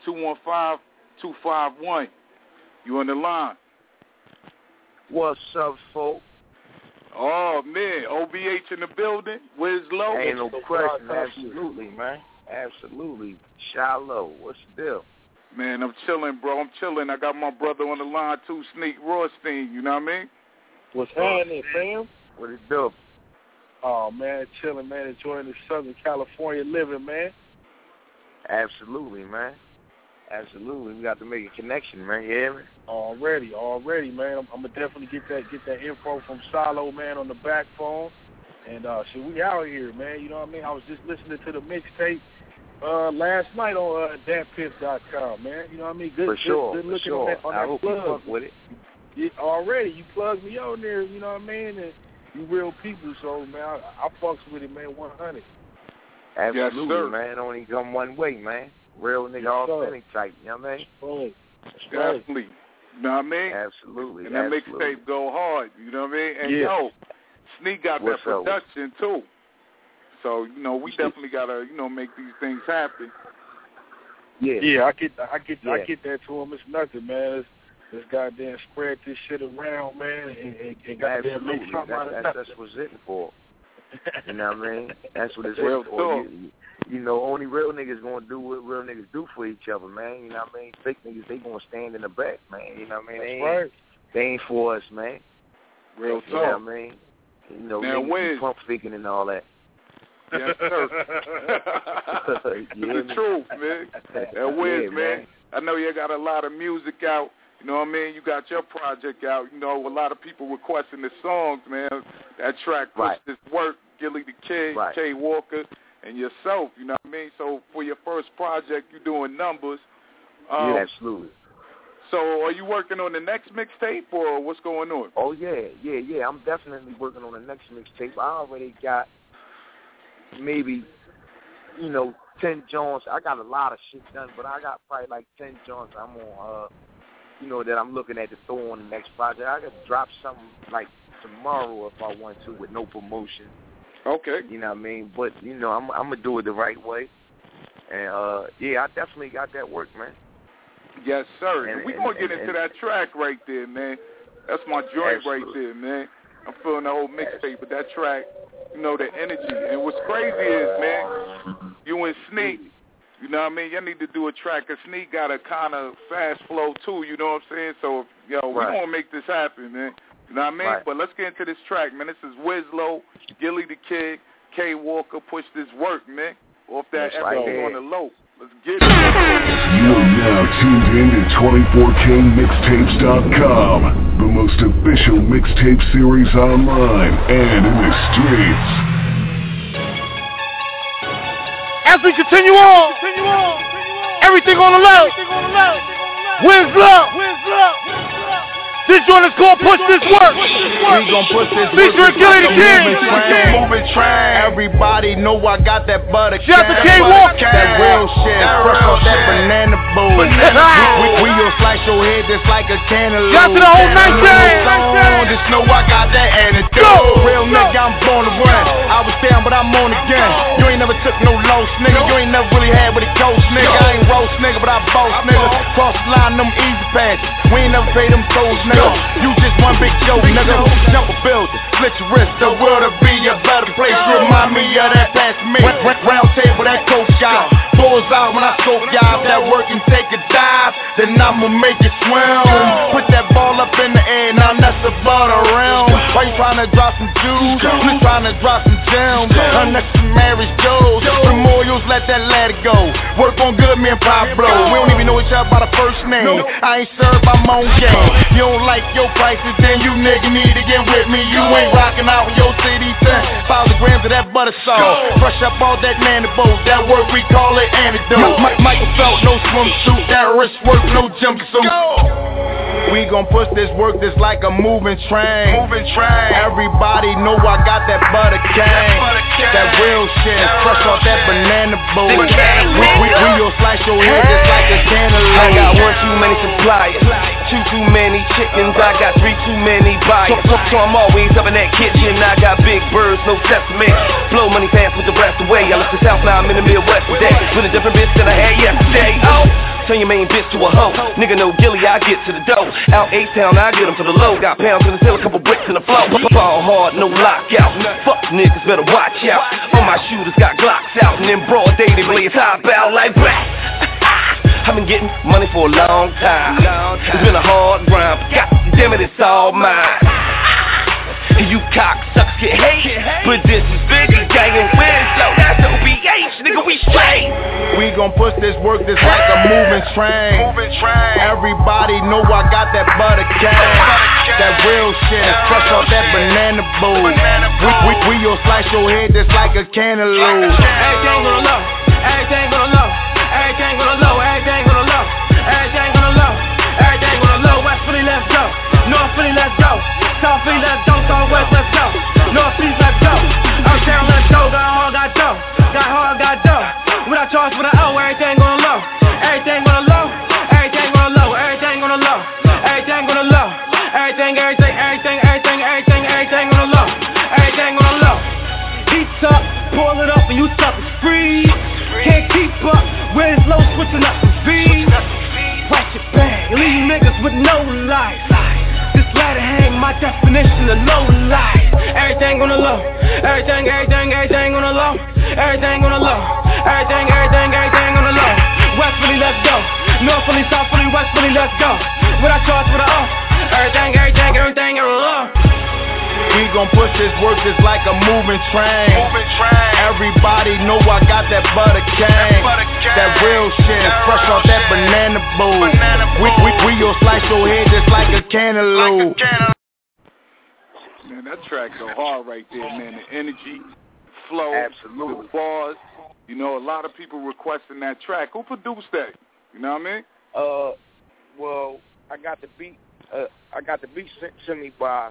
215-251. You on the line? What's up, folks? Oh, man. OBH in the building. Where's Low? Ain't no question. Absolutely, man. Absolutely. Shallow. What's the deal? Man, I'm chilling, bro. I got my brother on the line, too, Sneak Rothstein. You know what I mean? What's happening, fam? What it do? Oh, man, chilling, man. Enjoying the Southern California living, man. Absolutely, man. Absolutely. We got to make a connection, man. You hear me? Already, man. I'm gonna definitely get that info from Salo, man, on the back phone. And we out here, man. You know what I mean? I was just listening to the mixtape last night on datpiff.com, man. You know what I mean? Good looking on that I hope plug. you fuck with it. You plugged me on there, you know what I mean? And you real people, so, man, I fucks with it, man, 100. Absolutely, yes, man. Only come one way, man. Real nigga, authentic type, you know what I mean? Definitely. You know what I mean? Absolutely. And that mixtape go hard, you know what I mean? And yo, Sneak got that production too. So, you know, we definitely gotta, you know, make these things happen. Yeah, I get that to him. It's nothing, man. Let's goddamn spread this shit around, man, and goddamn make something out of nothing. That's what's it for. You know what I mean? That's what it's Real for. You know, only real niggas gonna do what real niggas do for each other, man. You know what I mean? Fake niggas, they gonna stand in the back, man. You know what I mean? They ain't for us, man. Real talk. You know what I mean? You know, now, niggas be pump faking and all that. Yes, sir. The truth, man. That Wiz, man. I know you got a lot of music out. You know what I mean? You got your project out. You know, a lot of people requesting the songs, man. That track, Push This Work, Gilly the Kid, K Walker, and yourself. You know what I mean? So for your first project, you doing numbers. Yeah, absolutely. So are you working on the next mixtape, or what's going on? Oh, yeah. I'm definitely working on the next mixtape. I already got maybe, 10 joints. I got a lot of shit done, but I got probably like 10 joints I'm on, that I'm looking at to throw on the next project. I could drop something like tomorrow if I want to with no promotion. Okay. You know what I mean? But, I'm going to do it the right way. And, I definitely got that work, man. Yes, sir. And we're going to get into that track right there, man. That's my joint right there, man. I'm feeling the whole mixtape, but that track, the energy. And what's crazy is, man, you and Sneak, you know what I mean? Y'all need to do a track, because Sneak got a kind of fast flow, too, you know what I'm saying? So, we going to make this happen, man. You know what I mean? But let's get into this track, man. This is Wizlo, Gilly the Kid, K Walker, Push This Work, man. Off that everything on the low. Let's get it. You are now tuned in to 24kmixtapes.com, the most official mixtape series online and in the streets. As we continue on, everything on the low. Wizlo. This joint is called Push This Work. We gon' push this work. Featuring Gilly the Kid. Moving train. Everybody know I got that butter. Shout out to K Walker. That real shit. Fresh off that banana bowl. We gon' slice your head just like a cantaloupe. Shout out to the whole 19. Just know I got that antidote. Real nigga, I'm born to run. I was down, but I'm on again. You ain't never took no loss, nigga. You ain't never really had what it costs, nigga. I ain't roast, nigga, but I boss, nigga. Cross the line, them easy passes. We ain't never pay them tolls, nigga. You just one big joke, nigga. Jump a building, split your wrist. The world will be a better place. Remind me of that past me. Round table, that coach guy. Bulls out when I scope y'all. If that work and take a dive, then I'ma make it swim. Put that ball up in the air, now that's above the rim. Why you trying to drop some Jews? You trying to drop some gems. Unnecessary shows. Memorials, let that ladder go. Work on good, me and Pablo. We don't even know each other by the first name. I ain't served by my own game. You don't like your prices, then you nigga need to get with me. You ain't rocking out with your city 10. 1,000 grams of that butter sauce. Fresh up all that man boat. That work we call it antidote. Michael Phelps, no swimsuit. That wrist work, no jumpsuit. We gon' push this work just like a moving train. Everybody know I got that butter cane. That real shit, fresh off that banana boat. We gon' slice your head just like a cantaloupe. I got one too many suppliers, too many chickens. I got 3 too many buyers. So I'm always up in that kitchen. I got big birds, no sesame. Blow money fast with the rest away. I left the South, now I'm in the Midwest today. With a different bitch than I had yesterday. Oh. Turn your main bitch to a hoe. Nigga know Gilly, I get to the dough. Out H-Town, I get them to the low. Got pounds in the ceiling, couple bricks in the flow. Ball hard, no lockout. Fuck niggas, better watch out. All my shooters got Glocks out. And in broad day, they lay a top out like that. I've been getting money for a long time. It's been a hard grind, but God damn it, it's all mine. You cocksuckers get hate, but this is bigger gang and Wizlo. That's OBH, nigga, we straight. We gon' push this work just like a moving train. Everybody know I got that butter cane. That real shit, fresh off that banana boat. We gon' slice your head just like a cantaloupe. Everything gonna low, everything gonna low, everything gonna low, everything gonna low, everything gonna low, everything gonna low. West Philly, let's go. North Philly, let's go. South Philly, let's go. Southwest, let's go. Northeast, let's go. Uptown, let's go. Got hard, got dough. Got hard, got dough. When I charge with an O, everything gonna low. Everything gonna low. Everything gonna low. Everything gonna low. Everything gonna low. Everything gonna low. Everything gonna low. Heat up, pull it up, and you suckers freeze. Can't keep up. Where's low switching up some speed? Ratchet bang, leave niggas with no life. This better hang, my definition of low life. Everything on the low, everything on the low, everything on the low, everything on the low. West Philly, let's go. North Philly, South Philly, West Philly, let's go. What I charge for the off, everything on the low. We gon' push this work just like a moving train. Everybody know I got that butter cane. That real shit, fresh off that banana boat. We your slice your head just like a cantaloupe. Man, that track go hard right there, man. The energy, flow, the bars. You know, a lot of people requesting that track. Who produced that? You know what I mean? Well, I got the beat. I got the beat sent to me by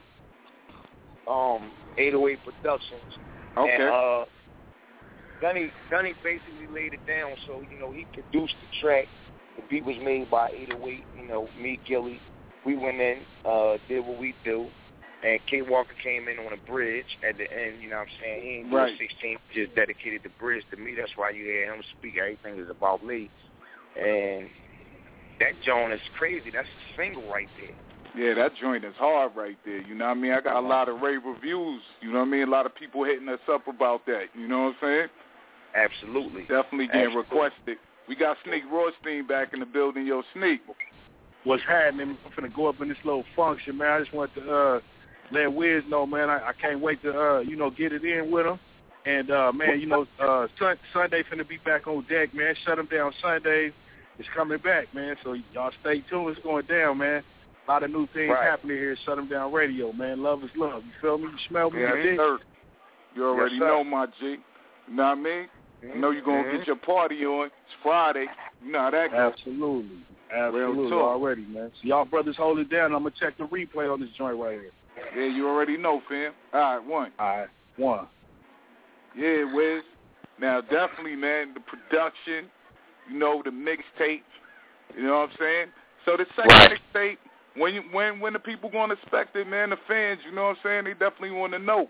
808 Productions. Okay. And Gunny basically laid it down, so you know he produced the track. The beat was made by 808. You know, me, Gilly, we went in, did what we do, and K Walker came in on a bridge at the end. You know what I'm saying? He ain't doing 16, just dedicated the bridge to me. That's why you hear him speak. Everything is about me, and that joint is crazy. That's a single right there. Yeah, that joint is hard right there. You know what I mean? I got a lot of rave reviews. You know what I mean? A lot of people hitting us up about that. You know what I'm saying? Absolutely. Definitely getting requested. We got Sneak Rothstein back in the building. Yo, Sneak. What's happening? I'm finna go up in this little function, man. I just want to let Wiz know, man. I can't wait to, get it in with him. And, man, Sunday finna be back on deck, man. Shut him down Sunday. It's coming back, man. So y'all stay tuned. It's going down, man. A lot of new things happening here at Shut 'em Down Radio, man. Love is love. You feel me? You smell me? Yeah, you already know, my G. You know what I mean? I know you're going to get your party on. It's Friday. You know how that goes. Absolutely. Already, man. So y'all brothers hold it down. I'm going to check the replay on this joint right here. Yeah, you already know, fam. All right, one. Yeah, Wiz. Now, definitely, man, the production, you know, the mixtape. You know what I'm saying? So the second mixtape, when the people going to expect it, man, the fans, you know what I'm saying? They definitely want to know.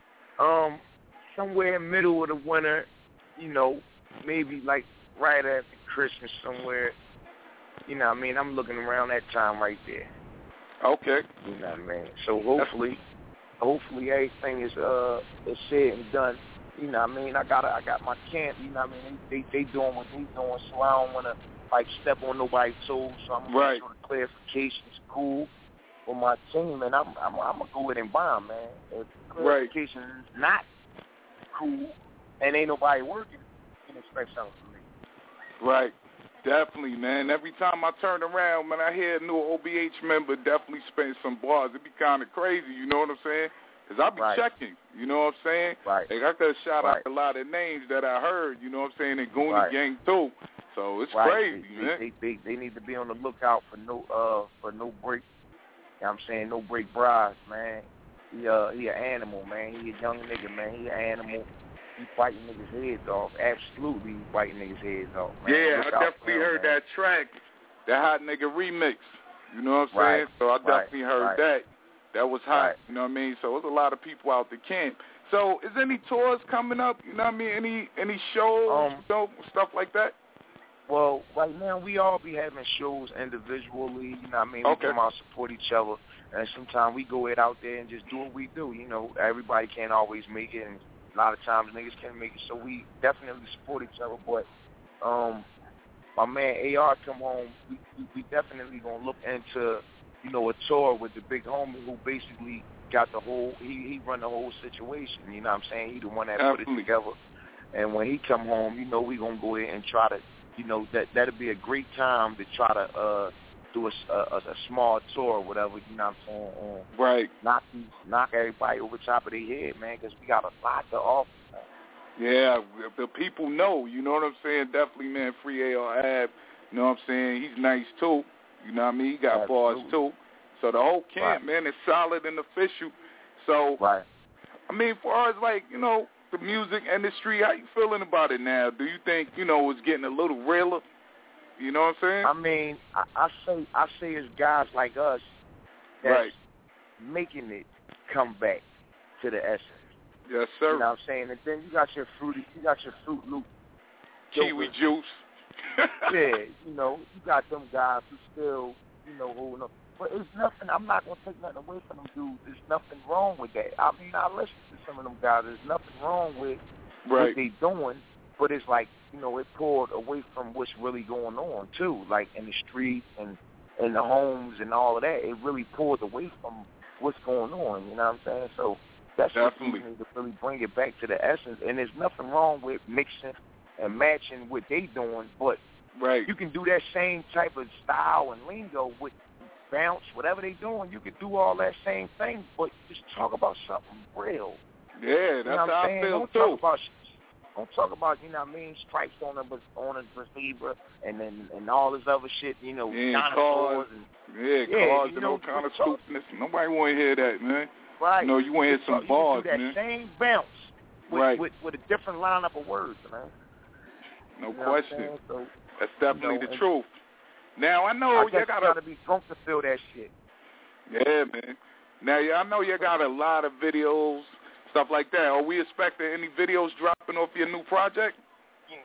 Somewhere in the middle of the winter, you know, maybe like right after Christmas somewhere. You know what I mean? I'm looking around that time right there. Okay. You know what I mean? So hopefully everything is said and done. You know what I mean? I got my camp, you know what I mean? They doing what they doing, so I don't want to like step on nobody's toes. So I'm going to make sure the clarification's cool for my team, and I'm gonna go ahead and bomb, man. If the clarification is not cool and ain't nobody working, you can expect something from me. Right. Definitely, man. Every time I turn around, man, I hear a new OBH member definitely spend some bars. It be kind of crazy, you know what I'm saying? Because I be checking, you know what I'm saying? Right. Like, I could have shout out a lot of names that I heard, you know what I'm saying, in Goonie Gang, too. So it's crazy, man. They need to be on the lookout for no break. You know what I'm saying? No break brides, man. He an animal, man. He a young nigga, man. He an animal. He fighting niggas' heads off. Absolutely fighting niggas' heads off, man. Yeah, I definitely heard that track, the Hot Nigga remix. You know what I'm saying? So I definitely heard that. That was hot, you know what I mean? So there's a lot of people out the camp. So is any tours coming up, you know what I mean? Any shows, stuff like that? Well, right now we all be having shows individually, you know what I mean? We come out, support each other, and sometimes we go out there and just do what we do. You know, everybody can't always make it, and a lot of times niggas can't make it, so we definitely support each other. But my man AR come home, we definitely going to look into, you know, a tour with the big homie who basically got the whole, he run the whole situation, you know what I'm saying? He the one that put it together. And when he come home, you know, we going to go ahead and try to, you know, that'll be a great time to try to do a small tour or whatever, you know what I'm saying? And knock everybody over top of their head, man, because we got a lot to offer, man. Yeah, the people know, you know what I'm saying? Definitely, man, Free AR Ab, you know what I'm saying? He's nice, too. You know what I mean? He got bars, too. So the whole camp, man, is solid and official. So, I mean, as far as, like, you know, the music industry, how you feeling about it now? Do you think, you know, it's getting a little realer? You know what I'm saying? I mean, I say it's guys like us that's making it come back to the essence. Yes, sir. You know what I'm saying? And then you got your Fruit Loop. Kiwi juice. Yeah, you know, you got them guys who still, you know, holding up. But it's nothing. I'm not gonna take nothing away from them dudes. There's nothing wrong with that. I mean, I listen to some of them guys. There's nothing wrong with what they doing. But it's like, you know, it pulled away from what's really going on too, like in the streets and in the homes and all of that. It really pulled away from what's going on. You know what I'm saying? So that's what we need to really bring it back to the essence. And there's nothing wrong with mixing and matching what they doing, but you can do that same type of style and lingo with bounce, whatever they doing. You can do all that same thing, but just talk about something real. Yeah, that's how I feel too. Don't talk about, you know what I mean, stripes on a receiver and all this other shit, you know, dinosaurs and cars and all kind of stupidness. Nobody want to hear that, man. Right. You know, you want to hear some bars, man. You can do that same bounce with a different lineup of words, man. No question. So, that's definitely the truth. Now, I know you got to be drunk to feel that shit. Yeah, man. Now, I know you got a lot of videos, stuff like that. Are we expecting any videos dropping off your new project? Yeah,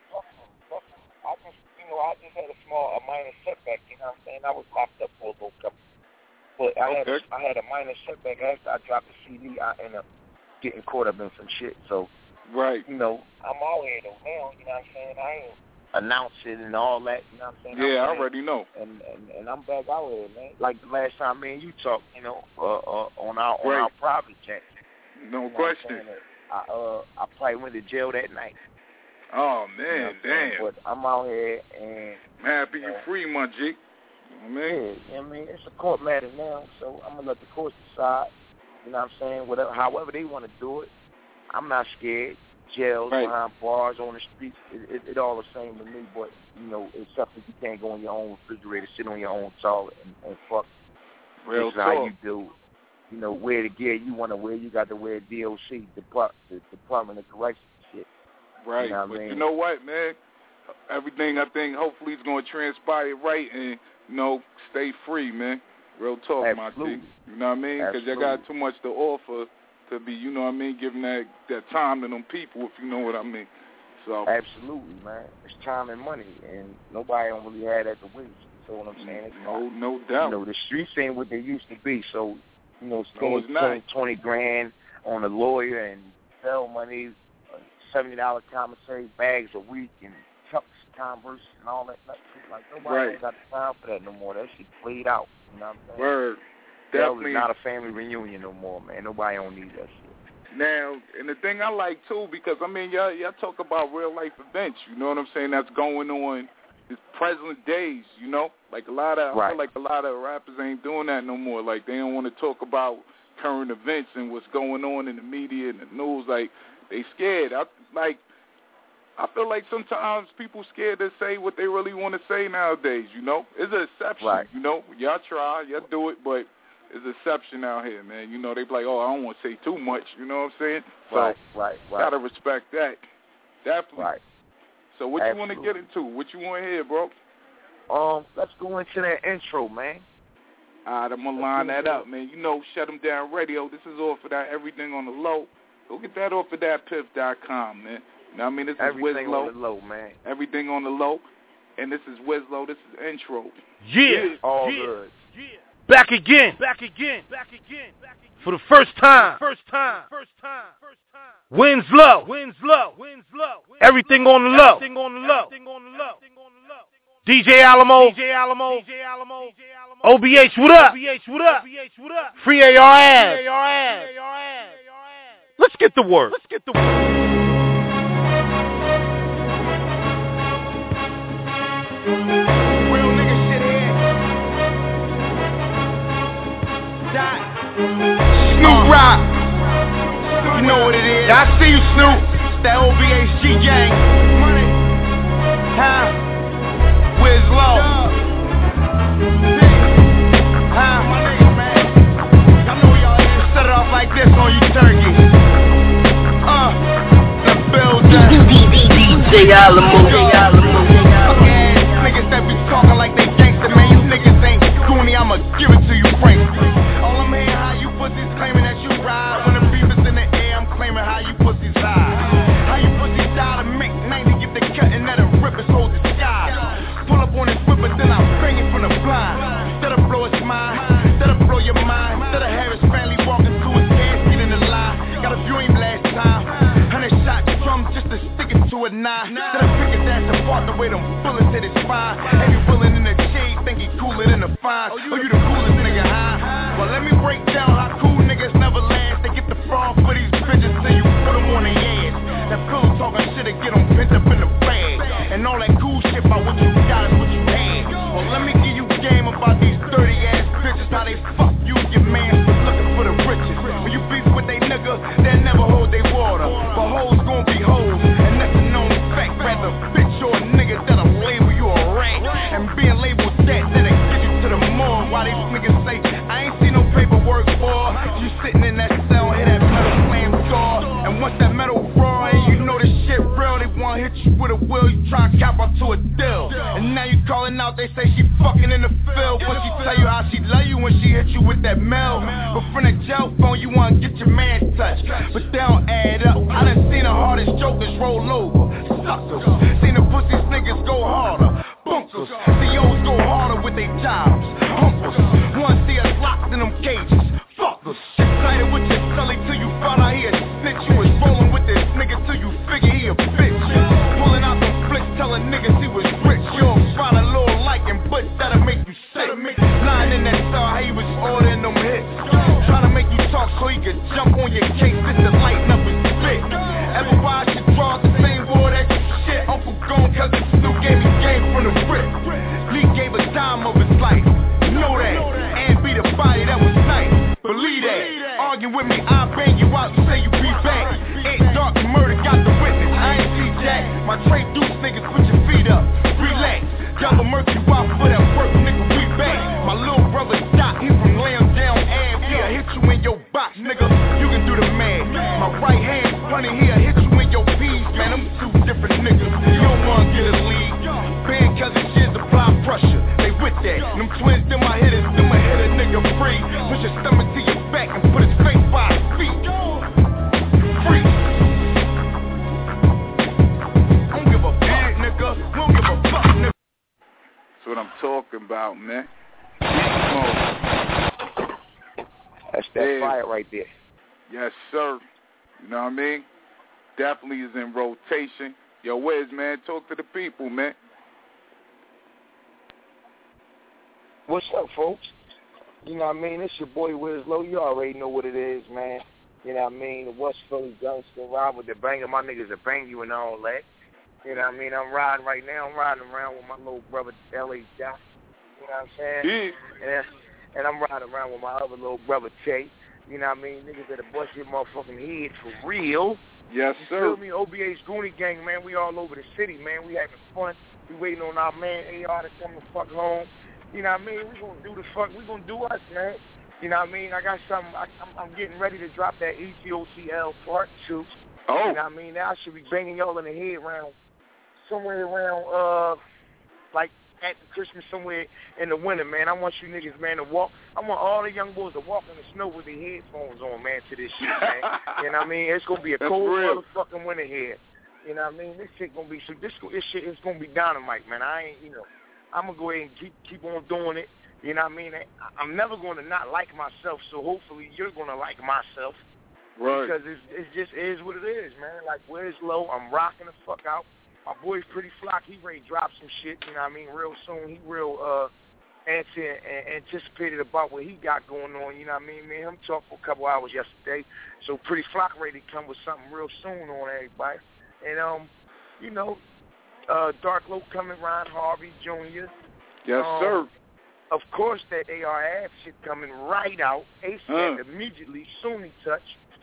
I just had a minor setback, you know what I'm saying? I was locked up for a little couple. But I had a minor setback after I dropped the CD. I ended up getting caught up in some shit. So, you know, I'm all here though now, you know what I'm saying? I ain't announced it and all that, you know what I'm saying? Yeah, I already know. And I'm back out here, man. Like the last time me and you talked, you know, on our private chat. No question. I probably went to jail that night. Oh, man, damn. But I'm out here and... Man, happy you free, my G. Yeah, I mean, it's a court matter now, so I'm going to let the courts decide, you know what I'm saying, whatever, however they want to do it. I'm not scared. Jails, behind bars, on the streets, it all the same to me, but, you know, it's something you can't go in your own refrigerator, sit on your own toilet and fuck. Real this is how you do it. You know, wear the gear you want to wear. You got to wear DOC, the Department of Corrections shit. Right. You know but mean? You know what, man? Everything I think hopefully is going to transpire right and, you know, stay free, man. Real talk, Absolutely. my G. You know what I mean? Because you got too much to offer to be, you know what I mean, giving that time to them people, if you know what I mean. So Absolutely, man. It's time and money, and nobody don't really have that to waste. You know what I'm saying? No doubt. You know, the streets ain't what they used to be, so, you know, spending 20 grand on a lawyer and bail money, $70 commissary bags a week, and Chucks, Converse, and all that shit. Like, nobody ain't got the time for that no more. That shit played out. You know what I'm saying? Word. Definitely. It's not a family reunion no more, man. Nobody don't need that shit. Now, and the thing I like, too, because, I mean, y'all talk about real-life events, you know what I'm saying, that's going on in present days, you know? Like, I feel like a lot of rappers ain't doing that no more. Like, they don't want to talk about current events and what's going on in the media and the news. Like, they scared. I feel like sometimes people scared to say what they really want to say nowadays, you know? It's an exception, you know? Y'all try, y'all do it, but it's an exception out here, man. You know, they be like, I don't want to say too much, you know what I'm saying? So, got to respect that. Definitely. Right. So what you want to get into? What you want to hear, bro? Let's go into that intro, man. All right, I'm going to line that up, man. You know, Shut 'Em Down Radio. This is off of that Everything on the Low. Go get that off of thatpiff.com, man. You know what I mean? This is Everything Wizlow. on the Low, man. Everything on the Low. And this is Wizlow. This is intro. Yeah. All good. Yeah. Back again. For the first time. Winslow. Everything on the low. DJ Alamo. OBH, what up? Free ARS. Let's get the word. Real nigga shit here. Snoop Rock. You know what it is. I see you, Snoop. It's that OBHG gang. Money. Huh? Wizlow. Huh? My nigga, man. Y'all know y'all here. Set it off like this on you, turkey. The building. DJ Alamo. Niggas that be talking like they gangster, man. You niggas ain't goony. I'ma give it to you, Frank. All I'm hearing how you pussies claiming that you ride. When the beef is in the air, I'm claiming how you pussies hide. How you pussies die to make 90, give the cut and let it rip his whole sky. Pull up on his whip, but then I bang it from the blind. Instead of blow his mind, Josh. Oh, you the coolest nigga, huh? Well, let me break down how cool niggas never last. They get the fraud for these bitches till you put them on their ass. That pillow talking shit and get them pent up in the bag. And all that cool shit about what you got is what you had. Well, let me give you game about these dirty ass bitches. How they fuck you, your man was looking for the riches. When you beef with they nigga, they'll never hold they water. But hoes gon' be hoes, and that's a known fact. Rather bitch or a nigga that'll label you a rat. And being labeled that'll get you to the morgue. While these niggas say, I ain't see no paperwork, boy. You sitting in that cell, hear that metal slam door. And once that metal raw, and you know this shit real, they wanna hit you with a will, you try to cap out to a deal. And now you calling out, they say she fucking in the field. But she tell you how she love you when she hit you with that mail. But from the jail phone, you wanna get your man touched. But they don't add up. I done seen the hardest jokers roll over. Suckers. Seen the pussies niggas go harder. Bunkers. CEOs go harder with their jobs. Humpers. Wanna see us locked in them cages. Fuckers. Excited with your sully till you found out he a snitch. You was rolling with this nigga till you figure he a bitch. Pulling out them flicks telling niggas he was rich. You'll find a little liking, but that'll make you sick. Lying in that cell, how he was ordering them hits. Trying to make you talk so he could jump on your case just to lighten up his spit. Everybody should draw the same word as shit. Uncle gone cause he still gave me game from the rip. Lee gave a time of his life. Know that. And be the body that was nice. Believe that. Arguing with me, I'll bang you out. You say you be back. Ain't dark and murder, got the witness. I ain't see Jack. My Trey Deuce niggas, put your feet up. Relax. Double murky out for that work, nigga. We back. My little brother Doc, he from laying down ab. He'll hit you in your box, nigga. You can do the math. My right hand, funny, he'll hit you in your peas, man. I'm two different niggas. You don't wanna get a lead. Band cause the shit's apply pressure. They with that. Them twins, them my hitters, them a hit a nigga free. Push your stomach to your back and put his face by his feet. Free. Don't give a fuck, nigga. Don't give a fuck, nigga. That's what I'm talking about, man. That's that fire right there. Yes, sir. You know what I mean? Definitely is in rotation. Yo, Wiz, man, talk to the people, man. What's up, folks? You know what I mean? It's your boy Wiz Low. You already know what it is, man. You know what I mean? The West Philly gangster, ride with the banger. My niggas that bang you and all that. You know what I mean? I'm riding right now. I'm riding around with my little brother, L.A. Doc. You know what I'm saying? Yeah. And I'm riding around with my other little brother, Tay. You know what I mean? Niggas that bust your motherfucking head for real. Yes, sir. You feel me? OBA's Goonie Gang, man. We all over the city, man. We having fun. We waiting on our man AR to come the fuck home. You know what I mean? We gonna do the fuck. We gonna do us, man. You know what I mean? I got something. I'm getting ready to drop that ETOCL Part 2. Oh. You know what I mean? Now I should be banging y'all in the head around somewhere around like at Christmas somewhere in the winter, man. I want you niggas, man, to walk. I want all the young boys to walk in the snow with their headphones on, man, to this shit, man. You know what I mean? It's gonna be a cold motherfucking winter here. You know what I mean? This shit gonna be this shit is gonna be dynamite, man. I ain't, you know, I'm gonna go ahead and keep on doing it. You know what I mean? I'm never gonna not like myself, so hopefully you're gonna like myself. Right. Because it just is what it is, man. Like, Where's Low? I'm rocking the fuck out. My boy's Pretty Flock. He ready to drop some shit, you know what I mean, real soon. He real anticipated about what he got going on, you know what I mean? Me and him talked for a couple hours yesterday. So Pretty Flock ready to come with something real soon on everybody. And, you know, Dark Low coming, Ron Harvey Jr. Yes, sir. Of course, that ARF shit coming right out, ASAP, immediately, soon he touch.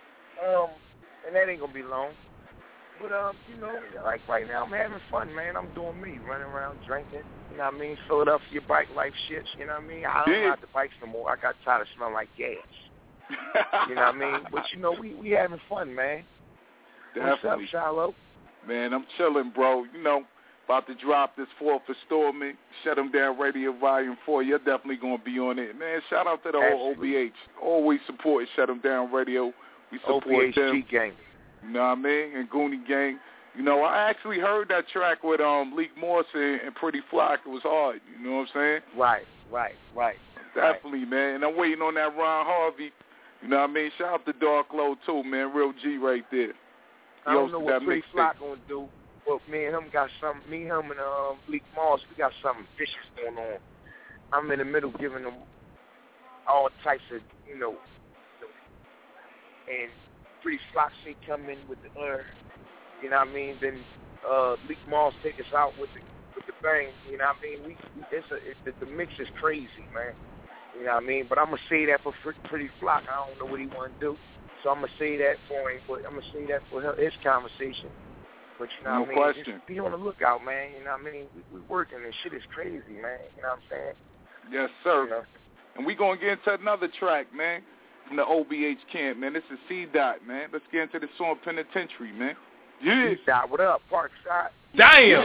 And that ain't going to be long. But, you know, like right now I'm having fun, man. I'm doing me, running around drinking, you know what I mean? Philadelphia bike life shit, you know what I mean? I don't ride the bikes no more. I got tired of smelling like gas. You know what I mean? But, you know, we having fun, man. Definitely. What's up, Shiloh? Man, I'm chilling, bro. You know, about to drop this fourth installment, Shut 'Em Down Radio Volume 4. You're definitely going to be on it. Man, shout out to the whole OBH. Always support Shut 'Em Down Radio. We support OBH them. Gang. You know what I mean? And Goonie Gang. You know, I actually heard that track with Leek Morse and Pretty Flock. It was hard. You know what I'm saying? Right. Definitely, man. And I'm waiting on that Ron Harvey. You know what I mean? Shout out to Dark Low, too, man. Real G right there. I don't know what Pretty Flock going to do, but me and him got something. Me, him, and Leek Morse, we got something vicious going on. I'm in the middle giving them all types of, and Pretty Floxy come in with the you know what I mean? Then Leak Moss take us out with the bang, you know what I mean? The mix is crazy, man. You know what I mean? But I'm gonna say that for Pretty Flock. I don't know what he want to do, so I'm gonna say that for him. But I'm gonna say that for his conversation. But you know what I mean? Question. Just be on the lookout, man. You know what I mean? We working and shit is crazy, man. You know what I'm saying? Yes, sir. You know? And we gonna get into another track, man, from the OBH camp, man. This is C-Dot, man. Let's get into the song Penitentiary, man. Yeah. C-Dot, what up? Parkside. Damn.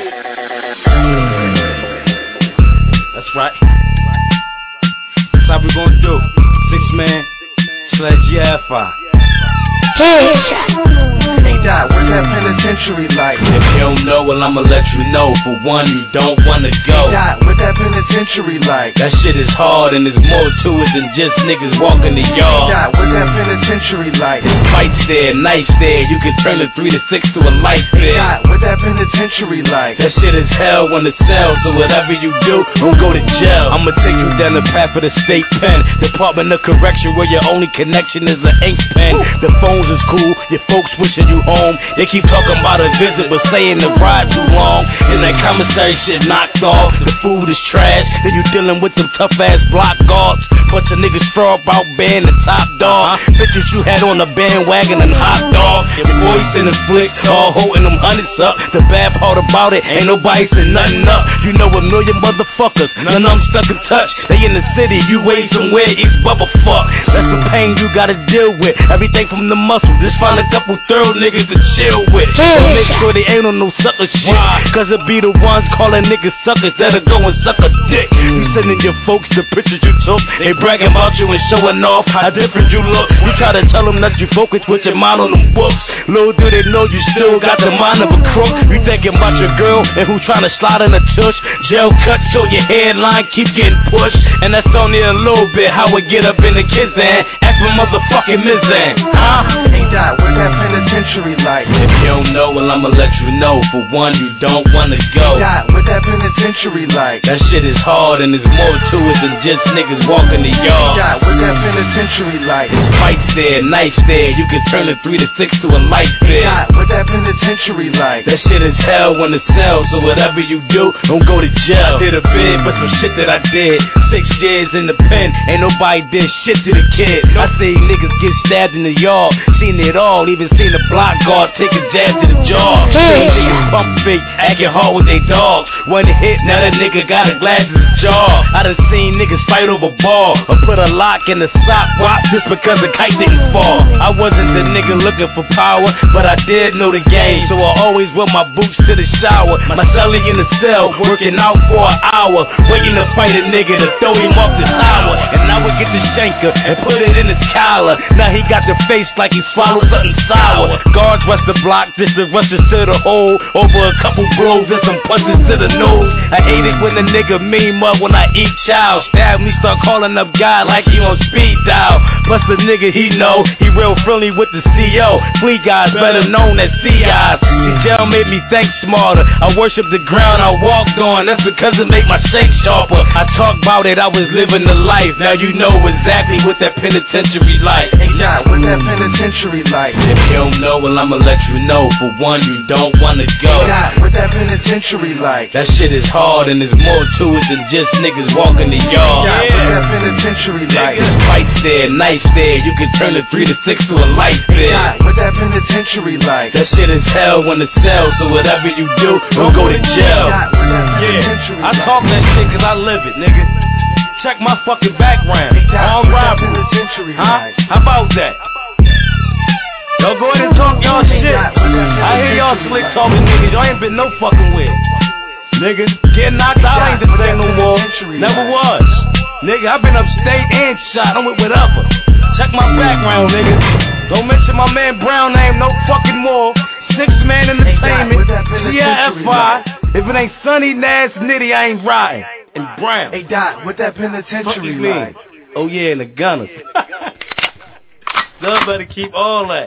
That's right. That's how we gonna do. 6-man / GFI. C-Dot, where's that penitentiary like? If you don't know, well, I'ma let you know. For one, you don't wanna go. C-Dot, where's that penitentiary like? That shit is hard and there's more to it than just niggas walking the yard. C-Dot, where's that penitentiary like? There's fights there, nights there. You can turn the 3 to 6 to a life there. C-Dot, where's that penitentiary like? That shit is hell when the cell, so whatever you do, don't go to jail. I'ma take you down the path of the state pen, Department of Correction, where your only connection is an ink pen. The phones is cool, your folks wishing you home. They keep talking about a visit, but saying the ride too long. And that commissary shit knocked off. The food is trash. Then you dealing with them tough ass block guards. Bunch of niggas straw about being the top dog. Bitches you had on the bandwagon and hot dog. Your voice in the flick, all holding them hundreds up. The bad part about it, ain't nobody said nothing up. You know a million motherfuckers, none of them stuck in touch. They in the city, you way somewhere, East Bubba fuck. That's the pain you gotta deal with. Everything from the muscle, just find a couple thorough niggas to chill with. So make sure they ain't on no sucker shit. Cause it be the ones calling niggas suckers that'll go and suck a dick. You sending your folks the pictures you took. They bragging about you and showing off how different you look. You try to tell them that you focus with your mind on them books. Little do they know you still got the mind of a crook. You thinking about your girl and who trying to slide in a tush. Jail cut so your headline keep getting pushed. And that's only a little bit how it get up in the kids' hand. Ask my motherfucking Mizan. C-Dot, where's that penitentiary like? If you don't know, well, I'ma let you know. For one, you don't wanna go. C-Dot, where's that penitentiary like? That shit is hard and there's more to it than just niggas walking the yard. C-Dot, where's that penitentiary like? There's fights there, nights there. You can turn the 3 to 6 to a life there. C-Dot, where's that penitentiary like? That shit is hell when the cell, so whatever you do, don't go to jail. Did a bid, but some shit that I did. 6 years in the pen, ain't nobody did shit to the kid. I see niggas get stabbed in the yard, seen it all, even seen the block guard take a jab to the jaw. Seen niggas pump fake, acting hard with they dogs. One hit, now that nigga got a glass in his jaw. I done seen niggas fight over ball, or put a lock in the sock watch just because the kite didn't fall. I wasn't the nigga looking for power, but I did know the game, so I always wear my boots to the shower. My celly in the cell, working out for an hour, waiting to fight a nigga to throw him off the tower. And I would get the shanker and put it in his collar. Now he got the face like he swallowed something sour. Guards rush the block just to rush us to the hole. Over a couple blows and some punches to the nose. I hate it when the nigga meme up when I eat chow. Stab me, start calling up guy like he on speed dial. Plus the nigga he know, he real friendly with the CO. Fleet guys better known as CIs. The jail made me think smarter. I worship the ground I walked on. That's because it make my shake sharper. I talk about it, I was living the life. Now you know exactly what that penitentiary like. Hey, John, what's that penitentiary like? If you don't know, well, I'ma let you know. For one, you don't wanna go. Hey, John, what's that penitentiary like? That shit is hard and there's more to it than just niggas walking the yard. Hey, John, what's that penitentiary like? There's fights there, nights there. You can turn the 3 to 6 to a life there. Hey, John, what's that penitentiary like? That shit is hell when the cell, so whatever you do, don't go to jail. Yeah, I talk that shit cause I live it, nigga. Check my fucking background. All robbery. Huh? How about that? Y'all go ahead and talk y'all shit. I hear y'all slick talking niggas. Y'all ain't been no fucking with. Nigga, getting knocked out ain't the same no more. Never was. Nigga, I've been upstate and shot. I'm with whatever. Check my background, nigga. Don't mention my man Brown name no fucking more. 6-man entertainment. CIFI. If it ain't Sonny, Nash, Nitty, I ain't riding. And Brown. Hey, Doc, what that penitentiary like? Oh, yeah, and the Gunners. Somebody keep all that.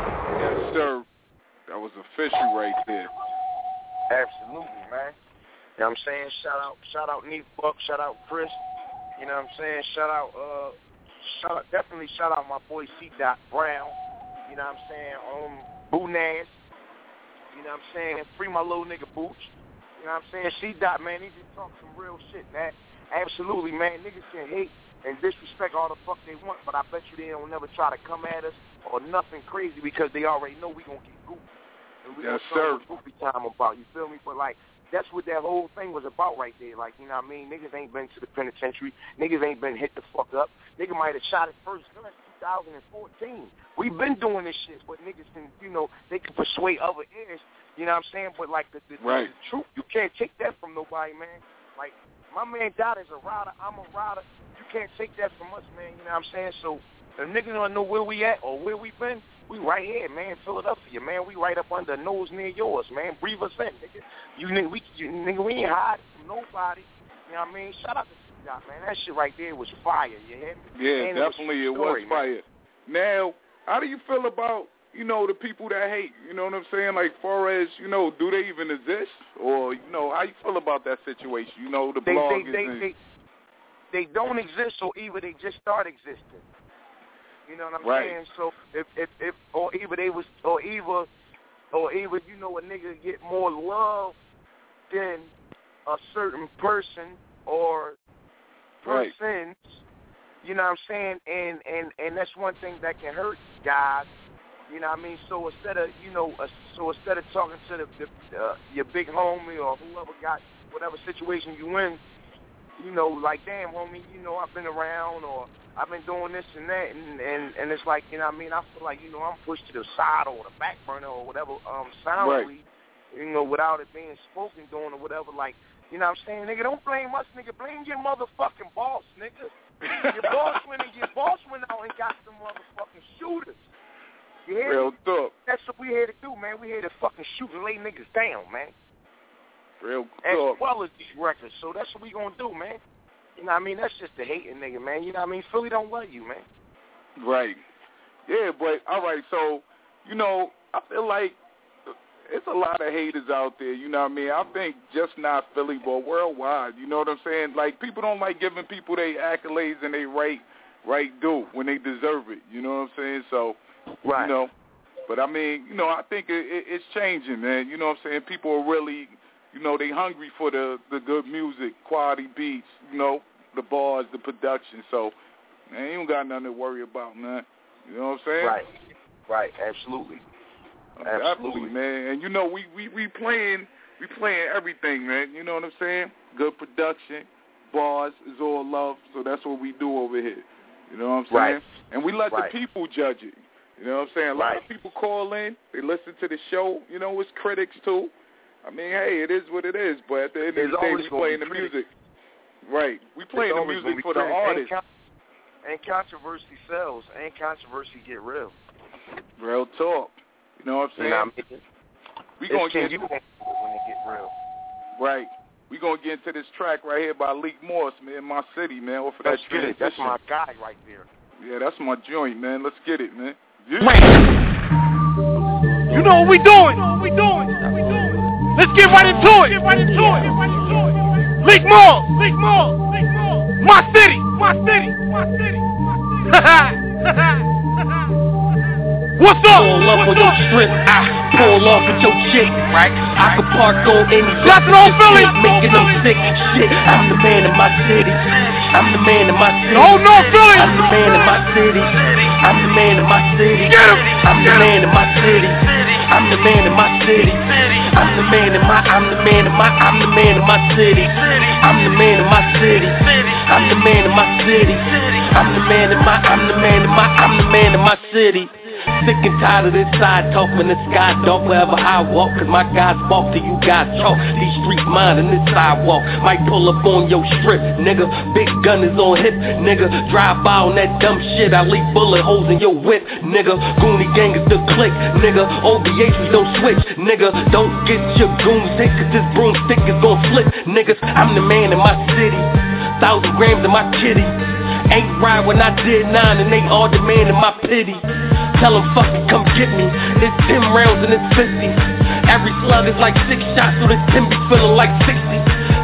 Yes, sir. That was official right there. Absolutely, man. know what I'm saying? Shout out Neef Buck, shout out Chris. You know what I'm saying? Definitely shout out my boy C. Brown. You know what I'm saying? Boo Nash. You know what I'm saying? Free my little nigga Booch. You know what I'm saying? C. Man, he just talk some real shit, man. Absolutely, man. Niggas can hate and disrespect all the fuck they want, but I bet you they don't never try to come at us or nothing crazy because they already know we gonna get goofy. And we gonna talk goofy time about, you feel me? But like, that's what that whole thing was about right there. Like, you know what I mean? Niggas ain't been to the penitentiary. Niggas ain't been hit the fuck up. Nigga might have shot his first gun in 2014. We've been doing this shit, but niggas can, you know, they can persuade other ears. You know what I'm saying? But like the truth, you can't take that from nobody, man. Like, my man died as a rider. I'm a rider. You can't take that from us, man. You know what I'm saying? So if niggas don't know where we at or where we been, we right here, man. Philadelphia, man. We right up under the nose near yours, man. Breathe us in, nigga. We ain't hiding from nobody. You know what I mean? Shout out to C-Dot, man. That shit right there was fire, you hear me? Yeah, and definitely it was fire. Now, how do you feel about, you know, the people that hate? You know what I'm saying? Like, far as, you know, do they even exist? Or, you know, how you feel about that situation? You know, the blog they don't exist, or either they just start existing. You know what I'm saying? So if either you know, a nigga get more love than a certain person or persons. You know what I'm saying? And that's one thing that can hurt guys. You know what I mean? So instead of talking to your big homie or whoever got whatever situation you in, you know, like, damn, homie, you know, I've been around or I've been doing this and that, and it's like, you know what I mean? I feel like, you know, I'm pushed to the side or the back burner or whatever, soundly, you know, without it being spoken doing or whatever. Like, you know what I'm saying? Nigga, don't blame us, nigga. Blame your motherfucking boss, nigga. Your boss went out and got some motherfucking shooters. You hear Real me? talk. That's what we here to do, man. We here to fucking shoot and lay niggas down, man. Real as talk. well as these records. So that's what we gonna do, man. You know what I mean? That's just the hating nigga, man. You know what I mean? Philly don't love you, man. Right. Yeah, but, all right, so, you know, I feel like it's a lot of haters out there, you know what I mean? I think just not Philly, but worldwide, you know what I'm saying? Like, people don't like giving people their accolades and they right due when they deserve it, you know what I'm saying? So, you know, but I mean, you know, I think it's changing, man. You know what I'm saying? People are really, you know, they hungry for the good music, quality beats, you know, the bars, the production. So, man, you don't got nothing to worry about, man. You know what I'm saying? Right, absolutely. Absolutely, man. And you know, we playing everything, man. You know what I'm saying? Good production, bars is all love. So that's what we do over here. You know what I'm saying? Right. And we let the people judge it. You know what I'm saying? A lot of people call in, they listen to the show. You know, it's critics too. I mean, hey, it is what it is. But at the end of the day, we playing the music. Right. We playing the music for the artist. And controversy sells. And controversy get real. Real talk. You know what I'm saying? You know what I mean? We gonna get when it get real. Right. We gonna get into this track right here by Leak Morse, man, My City, man. Or for that transition. That's my guy right there. Yeah, that's my joint, man. Let's get it, man. Yeah. You know what we doing? Let's get right into it. Leak Morse. My city. What's up? Pull up on your strip, pull off with your chick, right? I could park on any block, making them sick. Shit, I'm the man in my city. Oh no, Philly! I'm the man in my city. I'm the man in my city. Get him! I'm the man in my city. I'm the man in my city. I'm the man in my city. I'm the man in my city. I'm the man in my city. I'm the man in my city. Sick and tired of this side talk when the sky dark wherever I walk. Cause my guys walk to you guys talk. These streets mine and this sidewalk. Might pull up on your strip, nigga. Big gun is on hip, nigga. Drive by on that dumb shit. I leave bullet holes in your whip, nigga. Goonie gang is the click, nigga. OBH we don't switch, nigga. Don't get your goons hit cause this broomstick is gon' flip, niggas. I'm the man in my city. 1,000 grams in my kitty. Ain't right when I did 9 and they all demanding my pity. Tell them fucking come get me. It's 10 rounds and it's 50. Every slug is like 6 shots, so this 10 be feeling like 60.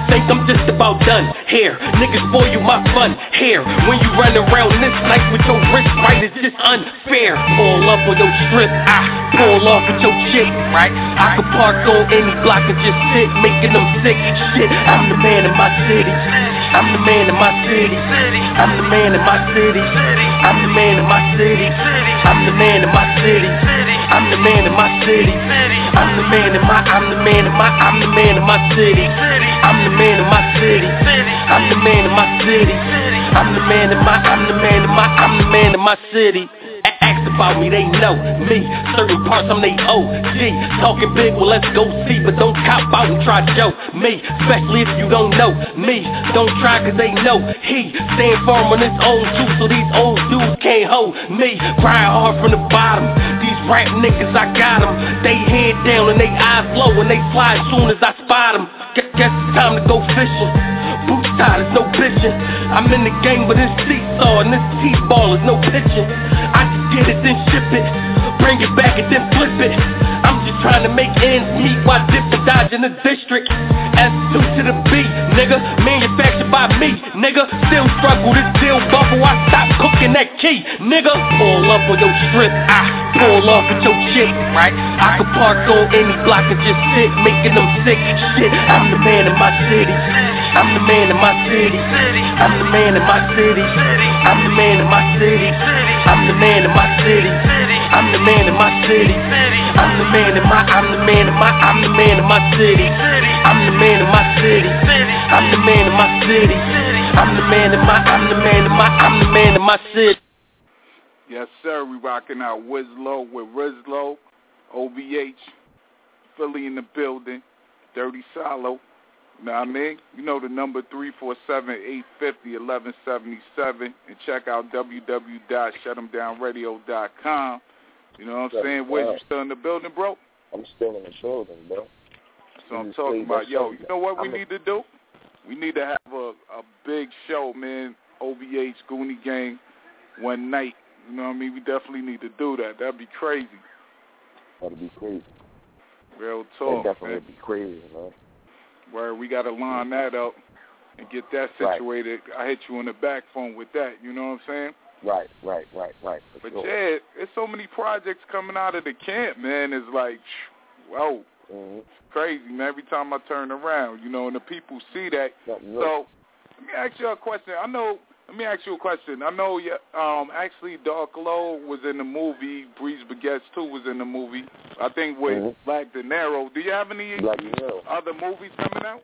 think I'm just about done here. Niggas spoil you my fun here. When you run around this night with your wrist right, it's just unfair. Pull up with your strip, I pull off with your chick, right? I could park on any block and just sit, making them sick. Shit, I'm the man in my city. I'm the man in my city. I'm the man in my city. I'm the man in my city. I'm the man in my city. I'm the man in my city. I'm the man in my I'm the man in my I'm the man in my city. I'm the man in my city. I'm the man in my city. I'm the man in my I'm the man in my I'm the man in my city. Ask about me, they know me. Certain parts I'm they OG. Talking big, well let's go see, but don't cop out and try to show me. Especially if you don't know me. Don't try cause they know he stand firm on his own too, so these old dudes can't hold me. Crying hard from the bottom. These rap niggas, I got them. They head down and they eyes low and they fly as soon as I spot them. Guess it's time to go fishing. Boots tied, there's no bitching. I'm in the game with this seesaw and this T-ball is no pitching. I just get it, then ship it. Bring it back and then flip it. I'm just trying to make ends meet while dipping, dodging the district. S2 to the B, nigga. Manufactured by me, nigga. Still struggle, this deal bubble. I stop cooking that key, nigga. Pull up with your strip, I pull off with your chick, right? I could park on any block and just sit, making them sick. Shit, I'm the man in my city. I'm the man in my city. I'm the man in my city. I'm the man in my city. I'm the man in my city. I'm the man in my city. I'm the man in my I'm the man in my I'm the man in my city. I'm the man in my city. I'm the man in my city. I'm the man in my I'm the man in my I'm the man in my city. Yes, sir. We rocking out Wizlow with Rizlo, OBH, Philly in the building, Dirty Solo. Know what I mean? You know the number 347-850-1177, and check out www.shutthemdownradio.com. You know what I'm saying? Wiz, you still in the building, bro? I'm still in the building, bro. That's what I'm talking about. Yo, you know what we need to do? We need to have a big show, man. OBH, Goonie Gang, one night. You know what I mean? We definitely need to do that. That'd be crazy. That'd be crazy. Real talk, That'd definitely man. be crazy, man. Where we got to line that up and get that situated. Right. I hit you on the back phone with that. You know what I'm saying? Right. But yeah, it's so many projects coming out of the camp, man. It's like, whoa, it's crazy, man. Every time I turn around, you know, and the people see that. So let me ask you a question. I know actually Dark Low was in the movie. Breeze Baguettes 2 was in the movie. I think with Black De Niro. Do you have any other movies coming out?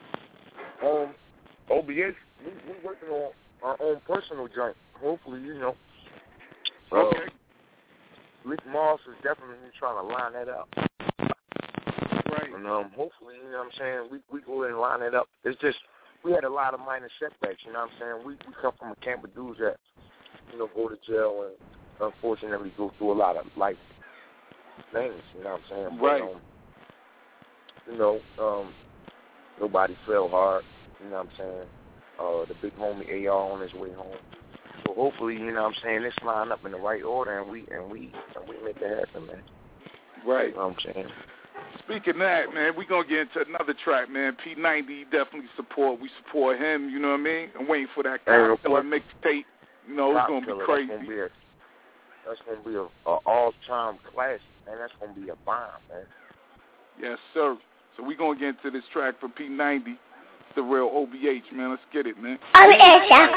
OBS, we're working on our own personal joint. Hopefully, you know. Okay. Rick Moss is definitely trying to line that up. Right. And hopefully, you know what I'm saying, we go ahead and line it up. It's just, we had a lot of minor setbacks, you know what I'm saying? We come from a camp of dudes that, you know, go to jail and unfortunately go through a lot of life things, you know what I'm saying? Right. But, you know, nobody fell hard, you know what I'm saying? The big homie AR on his way home. So hopefully, you know what I'm saying, this line up in the right order and we make it happen, man. Right. You know what I'm saying? Speaking of that, man, we're going to get into another track, man. P90 definitely support. We support him, you know what I mean? I'm waiting for that Killer mixtape. You know, it's going to be crazy. That's going to be an all-time classic, man. That's going to be a bomb, man. Yes, sir. So we're going to get into this track for P90. The real OBH, man. Let's get it, man. It's time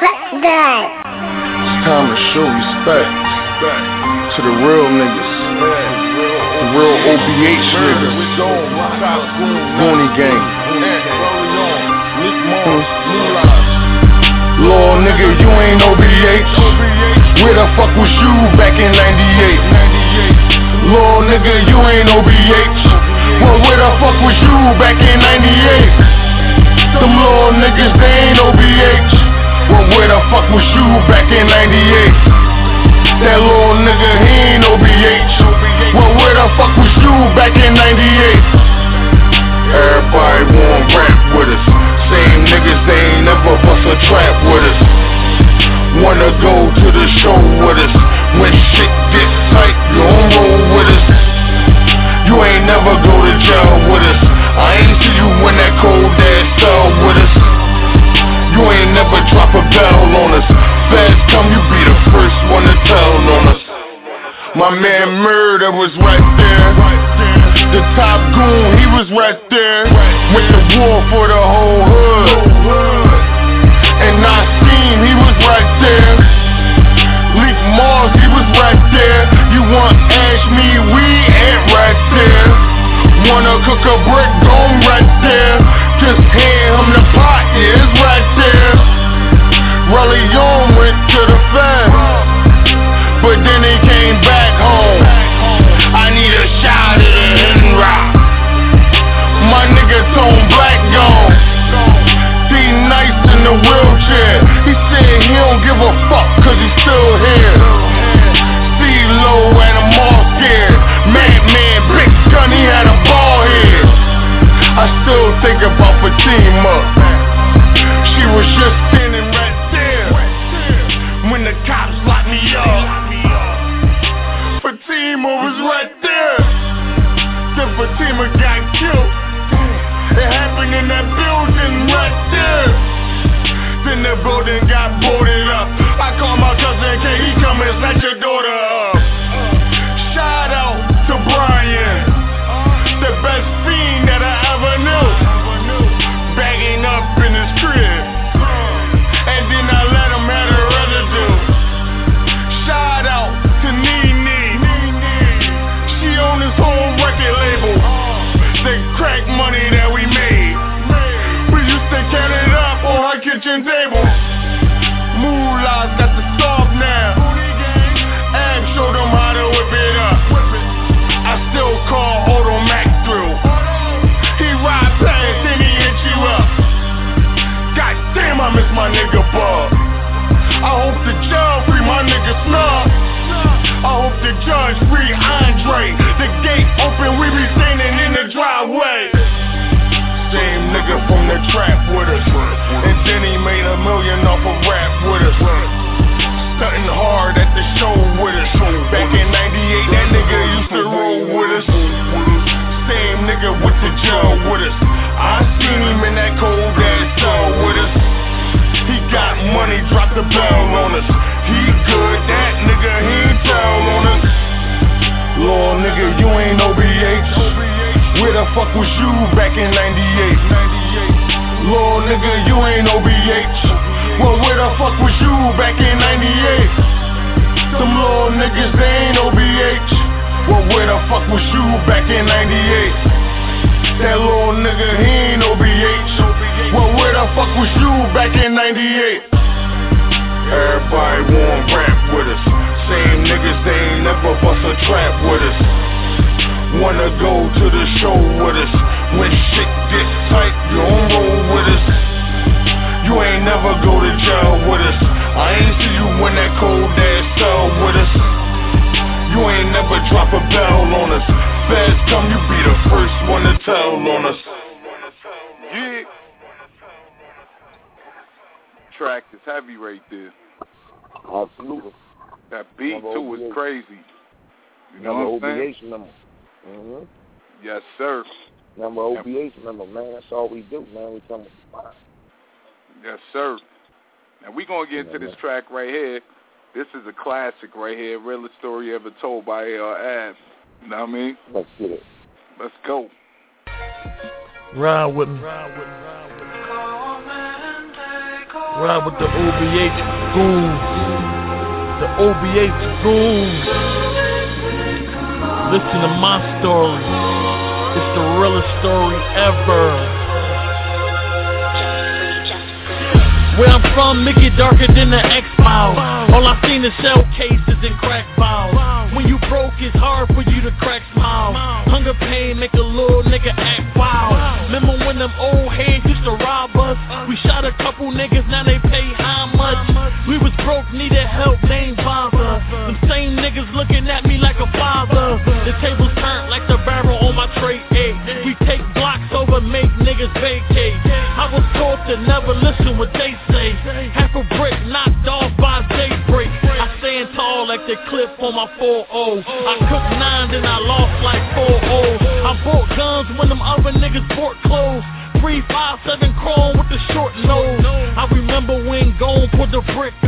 to show respect to the real niggas. The real OBH niggas. Goonie Gang. Lord nigga, you ain't OBH. Where the fuck was you back in 98? Lord nigga, you ain't OBH. Well, where the fuck was you back in 98? Them little niggas, they ain't OBH. Well, where the fuck was you back in 98? That little nigga, he ain't OBH. Well, where the fuck was you back in 98? Everybody want rap with us. Same niggas, they ain't never bust a trap with us. Wanna go to the show with us. When shit gets tight, you don't roll with us. You ain't never go to jail with us. I ain't see you in that cold ass cell with us. My man Murder was right there. The top goon, he was right there. Went to war for the whole hood. And Nassim, he was right there. Leak Mars, he was right there. You want Ash Me, we ain't right there. Wanna cook a brick, gone right there. Just hand him the pot, yeah, it's right there. Raleigh Young went to the Fed, but then he came back home. I need a shot of the Henry. My nigga Tone Black gone. D-Nice in the wheelchair. He said he don't give a fuck cause he's still here. C-Lo and a mall scared. Madman, big gun, he had a ball head. I still think about Fatima. She was just standing right there when the cops locked me up. Fatima was right there. Then Fatima got killed. It happened in that building right there. Then the building got boarded up. I called my cousin K, he come and snatch your daughter up. Shout out to Brian, the best fiend that I ever knew. Bagging up in his crib, and then I let him have the residue. Shout out to Nene, she owned this whole record label. The crack money that we made, we used to count it up on her kitchen table. Moolah's got the soft now. Ab showed them how to whip it up. I still call Auto Mac through. He ride past, then he hit you up. God damn, I miss my nigga Bug. I hope the judge free my nigga Snub. I hope the judge free Andre. The gate open, we be standing in the driveway. Same nigga from the trap with us, and then he made $1 million off of rap with us. Stunting hard at the show with us. Back in 98, that nigga used to roll with us. Same nigga with the jail with us. I seen him in that cold ass cell with us. He got money, dropped the bell on us. He good, that nigga, he ain't tell on us. Lord nigga, you ain't OBH. Where the fuck was you back in 98? Lord nigga, you ain't OBH. Well, where the fuck was you back in 98? Some little niggas, they ain't OBH. Well, where the fuck was you back in 98? That little nigga, he ain't OBH. Well, where the fuck was you back in 98? Everybody want rap with us. Same niggas, they ain't never bust a trap with us. Wanna go to the show with us. When shit gets tight, you don't roll with us. You ain't never go to jail with us. I ain't see you in that cold ass cell with us. You ain't never drop a bell on us. Feds come, you be the first one to tell on us. Yeah. Track is heavy right there. Absolutely. That beat Number too was OBH. crazy. You know what I'm saying? number. Mm-hmm. Yes, sir. Number OBH number, man. That's all we do, man. We come with fire. Yes, sir. Now we gonna get into this track right here. This is a classic right here. Realest story ever told by Ab. You know what I mean? Let's get it. Let's go. Ride with me. Ride with the OBH goons. The OBH goons. Listen to my story. It's the realest story ever. Where I'm from, make it darker than the X-Files. All I seen is shell cases and crack files. When you broke, it's hard for you to crack smiles. Hunger pain make a little nigga act wild. Remember when them old heads used to rob us? We shot a couple niggas, now they pay how much? We was broke, needed help, they ain't bother. Them same niggas looking at me like a father. The tables turned like the barrel on my tray 8. We take blocks over, make niggas vacate. I was taught to never listen what they say. Half a brick knocked off by daybreak. I stand tall like the clip on my 4-0. I cooked 9, then I lost like 4-0. I bought guns when them other niggas bought clothes. 357 chrome with the short nose. I remember when Gone put the brick out. I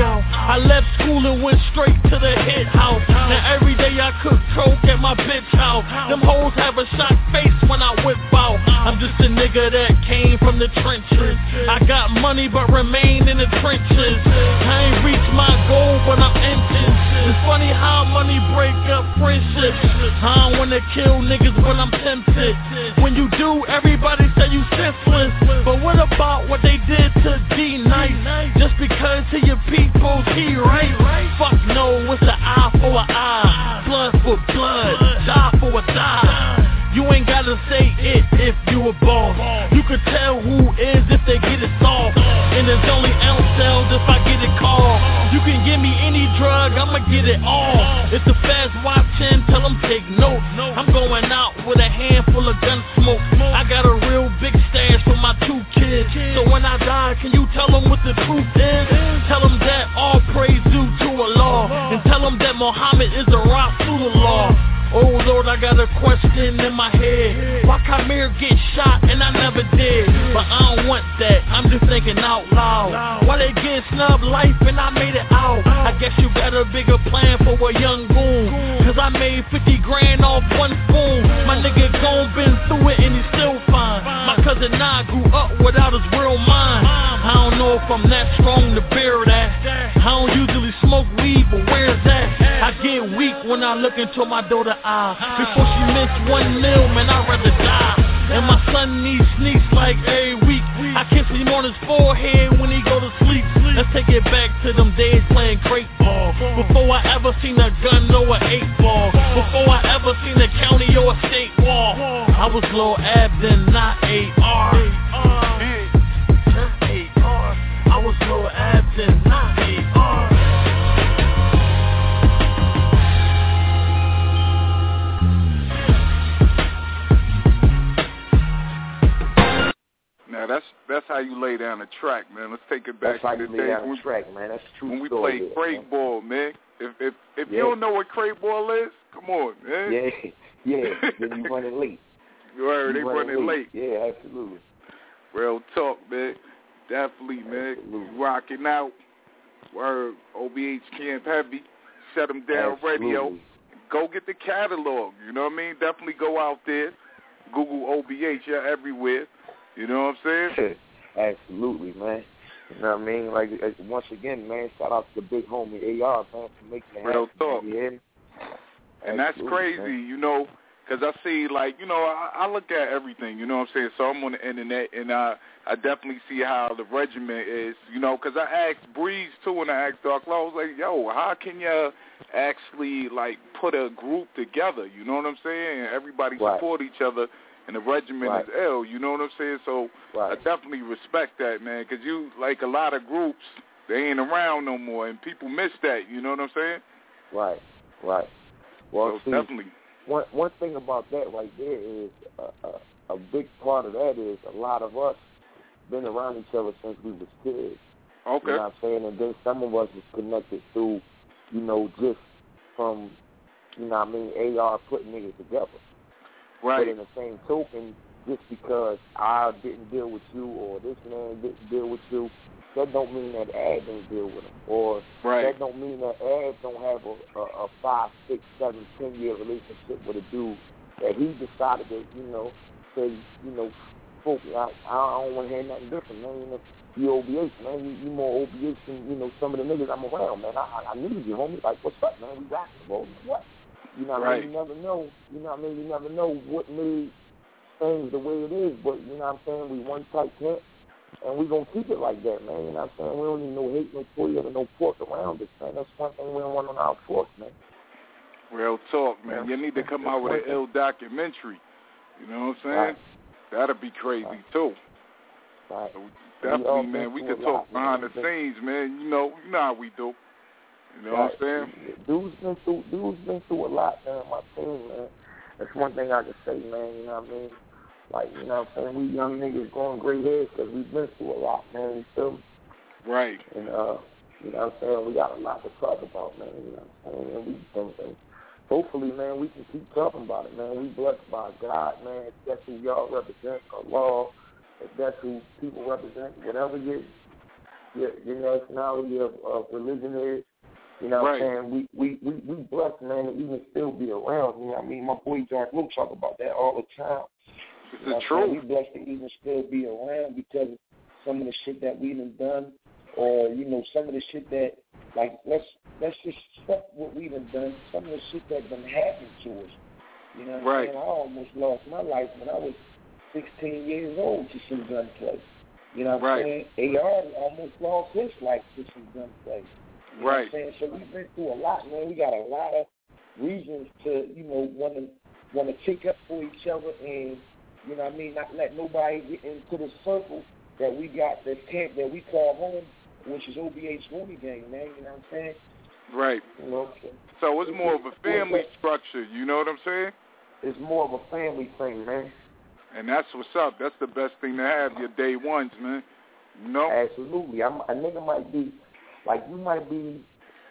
I left school and went straight to the hit house. Now every day I cook coke at my bitch house. Them hoes have a shocked face when I whip out. I'm just a nigga that came from the trenches. I got money but remain in the trenches. I ain't reached my goal but I'm inching. It's funny how money break up friendships. I don't wanna kill niggas but I'm tempted. When you do, everybody say you senseless. But what about what they did to D-Nice? Just because he your people's he right? Fuck no, it's an eye for an eye, blood for blood, die for a die. You ain't gotta say it if you a boss. You can tell who is if they get it soft. And there's only ounce cells if I get it called. You can give me any drug, I'ma get it all. If the feds watching, tell them take note. I'm going out with a handful of gun smoke. I got a real big stash for my 2 kids. So when I die, can you tell them what the truth is? Tell them that all praise due to Allah. And tell them that Muhammad is the Rasulullah. Oh Lord, I got a question in my head. Why Khmer get shot and I never did? But I don't want that, I'm just thinking out loud. Why they get snubbed life and I made it out? I guess you got a bigger plan for a young goon. Cause I made 50 grand off one spoon. My nigga gon' been through it and he's still fine. My cousin Nah grew up without his real mind. I don't know if I'm that strong to bear that. I don't usually smoke weed, but where's that? I get weak when I look into my daughter's eye. Before she missed 1 mil, man, I'd rather die. And my son needs sneaks like every week. I kiss him on his forehead when he go to sleep. Let's take it back to them days playing crate ball. Before I ever seen a gun or an 8-ball. Before I ever seen a county or a state wall. I was Lil Abden, not AR. I was Lil Abden, not AR. Now that's how you lay down a track, man. Let's take it back to the days when we played crate ball, man. If you don't know what crate ball is, come on, man. Then you running late. Right, they running late. Yeah, absolutely. Real talk, man. Definitely, man. Rocking out. Word, OBH Camp Heavy. Shut them down radio. Go get the catalog, you know what I mean? Definitely go out there. Google OBH, you're everywhere. You know what I'm saying? Absolutely, man. You know what I mean? Like, once again, man, shout out to the big homie AR, man, for making it happen. Real talk. And that's crazy, man. You know, because I see, like, you know, I look at everything, you know what I'm saying? So I'm on the internet, and I definitely see how the regiment is, you know, because I asked Breeze, too, and I asked Dark Law, I was like, yo, how can you actually, like, put a group together, you know what I'm saying? And everybody support each other. And the regiment is ill, you know what I'm saying? So I definitely respect that, man, because you, like a lot of groups, they ain't around no more, and people miss that, you know what I'm saying? Right. Well, so definitely. One thing about that right there is a big part of that is a lot of us been around each other since we was kids. Okay. You know what I'm saying? And then some of us is connected through, you know, just from, you know what I mean, AR putting niggas together. Right. But in the same token, just because I didn't deal with you or this man didn't deal with you, that don't mean that Ad didn't deal with him. Or that don't mean that Ad don't have a 5, 6, 7, 10-year relationship with a dude that he decided to, you know, say, you know, folk, I don't want to hear nothing different, man. You know, you OBH, man. You more OBH than, you know, some of the niggas I'm around, man. I need you, homie. Like, what's up, man? We rocking, bro. What? You know what I mean? You never know. You know what I mean? You never know what made things the way it is. But, you know what I'm saying? We one tight camp, and we going to keep it like that, man. You know what I'm saying? We don't need no hate, no toilet, no pork around us, man. That's one thing we don't want on our force, man. Real talk, man. You need to come out with an ill documentary. You know what I'm saying? That'll be crazy, too. Right. So definitely, man. We can talk behind the scenes, man. You know how we do. You know what I'm saying? Dude's been through a lot, man. My team, man. That's one thing I can say, man. You know what I mean? Like, you know what I'm saying? We young niggas growing gray hairs because we've been through a lot, man. You feel me? Right. And, you know what I'm saying? We got a lot to talk about, man. You know what I'm saying? And we think, hopefully, man, we can keep talking about it, man. We blessed by God, man. If that's who y'all represent, Allah, if that's who people represent, whatever your nationality of religion is. You know what I'm saying? We blessed, man, to even still be around. You know what I mean? My boy Dark Luke talk about that all the time. It's the truth. We blessed to even still be around because of some of the shit that we done done, or some of the shit that, like, let's just stop what we done done. Some of the shit that done happened to us. You know what I'm saying? I almost lost my life when I was 16 years old to some gunplay. You know what I'm saying? AR almost lost his life to some gunplay. You know what I'm saying? So we've been through a lot, man. We got a lot of reasons to, want to kick up for each other and, you know what I mean, not let nobody get into the circle that we got, this camp that we call home, which is OBH Rooney Gang, man. You know what I'm saying? Right. So it's more of a family structure, you know what I'm saying? It's more of a family thing, man. And that's what's up. That's the best thing to have, your day ones, man. You know? Absolutely. A nigga might be, like, you might be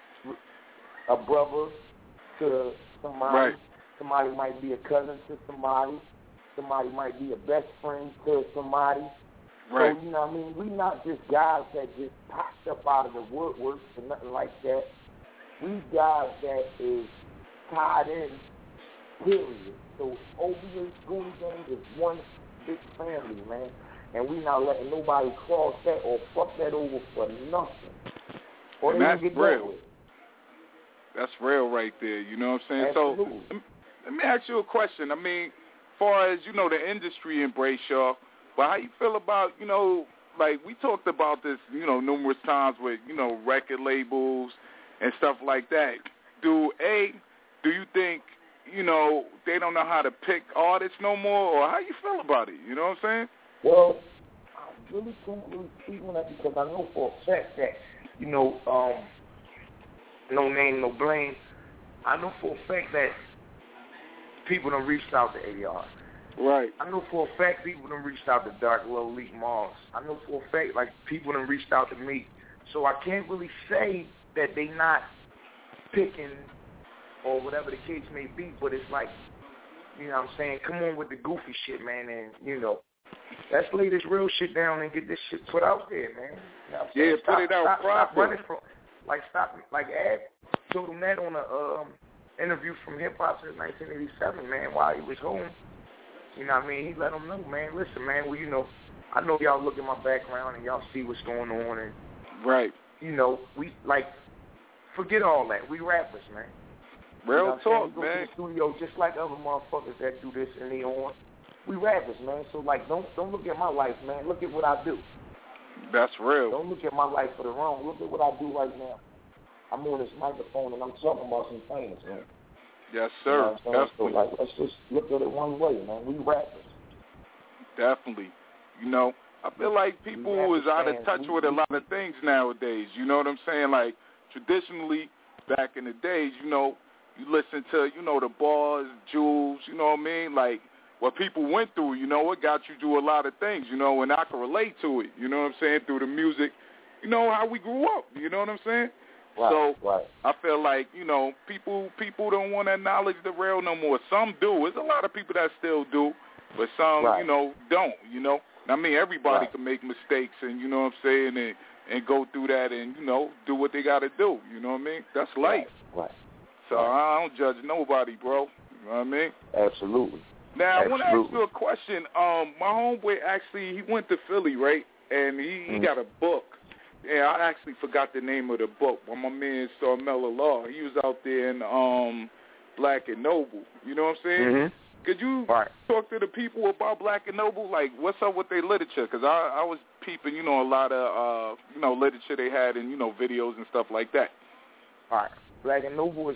a brother to somebody. Somebody might be a cousin to somebody. Somebody might be a best friend to somebody. So, you know what I mean? We not just guys that just popped up out of the woodwork or nothing like that. We guys that is tied in, period. So OBH Rooney Gang is one big family, man. And we not letting nobody cross that or fuck that over for nothing. Or and that's real. It. That's real right there, you know what I'm saying? Absolutely. So let me ask you a question. I mean, as far as, the industry embrace y'all, but how you feel about, like we talked about this, numerous times with, record labels and stuff like that. Do you think, they don't know how to pick artists no more, or how you feel about it? You know what I'm saying? Well, I really can't really speak on that because I know for a fact that, no name, no blame. I know for a fact that people done reached out to AR. Right. I know for a fact people done reached out to Dark Low Leak Mars. I know for a fact, like, people done reached out to me. So I can't really say that they not picking or whatever the case may be, but it's like, you know what I'm saying, come on with the goofy shit, man, and, let's lay this real shit down and get this shit put out there, man. You know what I'm saying? Put it out proper. Stop running from, like Ad told him that on a interview from Hip Hop since 1987, man, while he was home. You know what I mean? He let them know, man, listen, man, well, I know y'all look at my background and y'all see what's going on, and, we, like, forget all that. We rappers, man. Real talk, we go man. to the studio just like other motherfuckers that do this and they on. We rappers, man. So, like, don't look at my life, man. Look at what I do. That's real. Don't look at my life for the wrong. Look at what I do right now. I'm on this microphone and I'm talking about some things, man. Yes, sir. You know so, like, let's just look at it one way, man. We rappers. Definitely. I feel like people is out of touch with a lot of things nowadays. You know what I'm saying? Like, traditionally, back in the days, you listen to, the bars, Jules, you know what I mean? Like, what people went through, it got you through a lot of things, and I can relate to it, you know what I'm saying, through the music, how we grew up, you know what I'm saying? I feel like, people don't want to acknowledge the real no more. Some do. There's a lot of people that still do, but some, don't, I mean, everybody can make mistakes, and, you know what I'm saying, and go through that and, do what they got to do, you know what I mean? That's life. So I don't judge nobody, bro. You know what I mean? Absolutely. Now, I want to ask you a question. My homeboy actually, he went to Philly, right? And he got a book. Yeah, I actually forgot the name of the book. When my man saw Mella Law, he was out there in Black and Noble. You know what I'm saying? Mm-hmm. Could you talk to the people about Black and Noble? Like, what's up with their literature? Because I was peeping, a lot of, literature they had and, videos and stuff like that. All right. Black and Noble is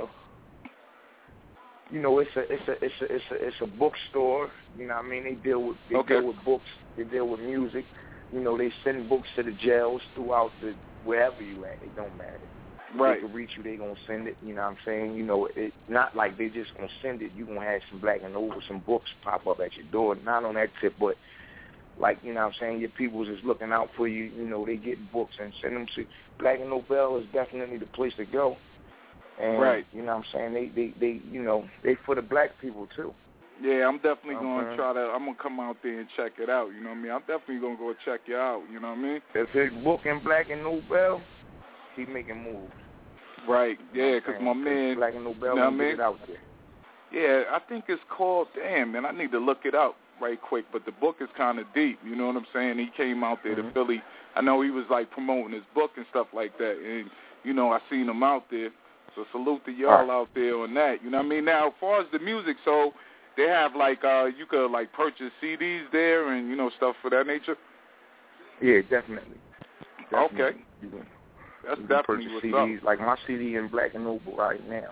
it's a bookstore. You know what I mean? They deal with books. They deal with music. They send books to the jails throughout wherever you at. It don't matter. Right. They can reach you, they gonna send it. You know what I'm saying? It's not like they just gonna send it. You gonna have some Black and Noble, some books pop up at your door. Not on that tip, but like, you know what I'm saying, your peoples is looking out for you. They get books and send them to Black and Noble is definitely the place to go. And, you know what I'm saying, they for the black people, too. Yeah, I'm definitely going to try to, I'm going to come out there and check it out, you know what I mean? I'm definitely going to go check you out, you know what I mean? If his book in Black and Nobel, he making moves. Right, yeah, because my man, Black and Nobel, you know what I mean? Get it out there. Yeah, I think it's called, damn, man, I need to look it up right quick, but the book is kind of deep, you know what I'm saying? He came out there to Philly. I know he was, like, promoting his book and stuff like that, and, you know, I seen him out there. So salute to y'all out there on that, you know what I mean? Now, as far as the music, so they have, like, you could, like, purchase CDs there and, you know, stuff for that nature? Yeah, definitely. Okay. That's definitely what's CDs, up. like my CD in Black and Noble right now.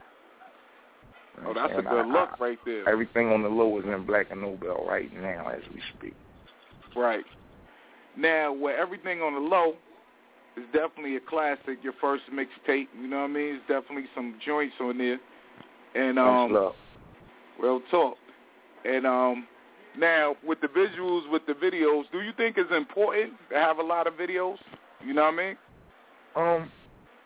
Oh, that's a good look right there. Everything on the low is in Black and Nobel right now as we speak. Right. Now, where everything on the low is definitely a classic, your first mixtape, you know what I mean? It's definitely some joints on there. And real talk. And now with the visuals, with the videos, do you think it's important to have a lot of videos? You know what I mean?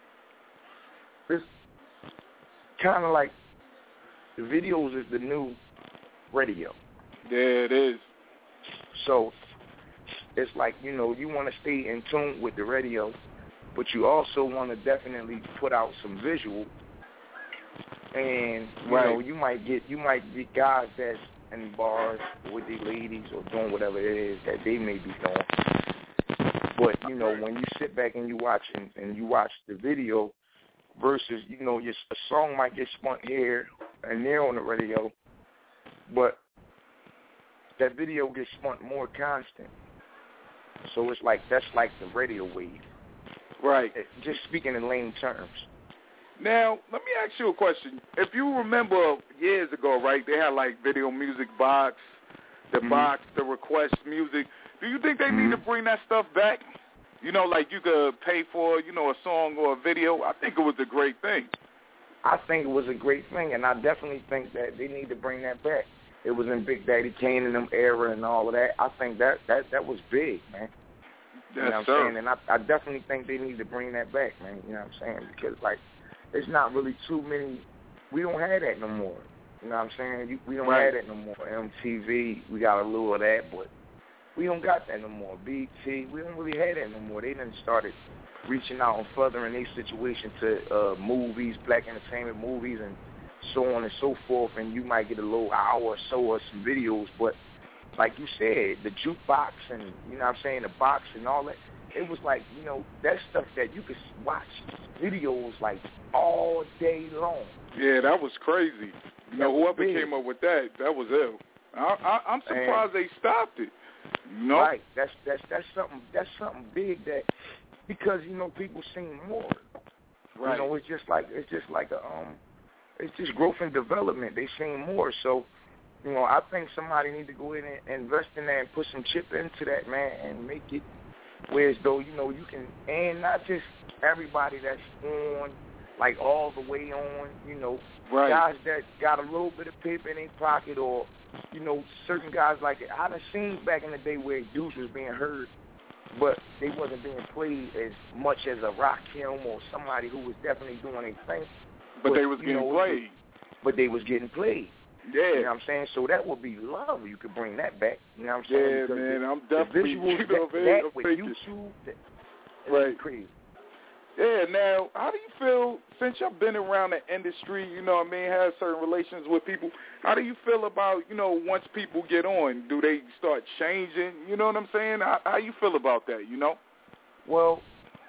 It's kind of like the videos is the new radio. Yeah, it is. So it's like, you know, you want to stay in tune with the radio, but you also want to definitely put out some visual. And you know, you might get guys that's in bars with their ladies or doing whatever it is that they may be doing. But you know, when you sit back and you watch and you watch the video versus, you know, a song might get spun here and there on the radio, but that video gets spun more constant. So it's like that's like the radio wave. Right. Just speaking in lame terms. Now, let me ask you a question. If you remember years ago, right, they had like Video Music Box, the box, the request music. Do you think they need to bring that stuff back? You know, like you could pay for, you know, a song or a video. I think it was a great thing. I think it was a great thing, and I definitely think that they need to bring that back. It was in Big Daddy Kane and them era and all of that. I think that was big, man. You know what I'm saying? And I definitely think they need to bring that back, man. You know what I'm saying? Because, like, it's not really too many. We don't have that no more. You know what I'm saying? We don't have that no more. MTV, we got a little of that, but we don't got that no more. BT, we don't really have that no more. They done started reaching out and furthering their situation to movies, black entertainment movies, and so on and so forth, and you might get a little hour or so of some videos, but like you said, the jukebox and, you know what I'm saying, the box and all that, it was like, you know, that stuff that you could watch videos like all day long. Yeah, that was crazy. You know, whoever came up with that was ill. I'm surprised they stopped it. You know? Right. That's something big that, because, you know, people seen more. Right. You know, it's just like it's just growth and development. They seen more. So, you know, I think somebody need to go in and invest in that and put some chip into that, man, and make it whereas though, you know, you can, and not just everybody that's on, like all the way on, you know, guys that got a little bit of paper in their pocket, or, you know, certain guys like it. I done seen back in the day where dudes was being heard, but they wasn't being played as much as a Rakim or somebody who was definitely doing a thing. But they was getting played. But they was getting played. Yeah. You know what I'm saying? So that would be love. You could bring that back. You know what I'm saying? Yeah, because man. I'm definitely, the visuals, you know, that with YouTube, right. Crazy. Yeah, now, how do you feel, since you've been around the industry, you know what I mean, have certain relations with people, how do you feel about, you know, once people get on, do they start changing? You know what I'm saying? How you feel about that, you know? Well,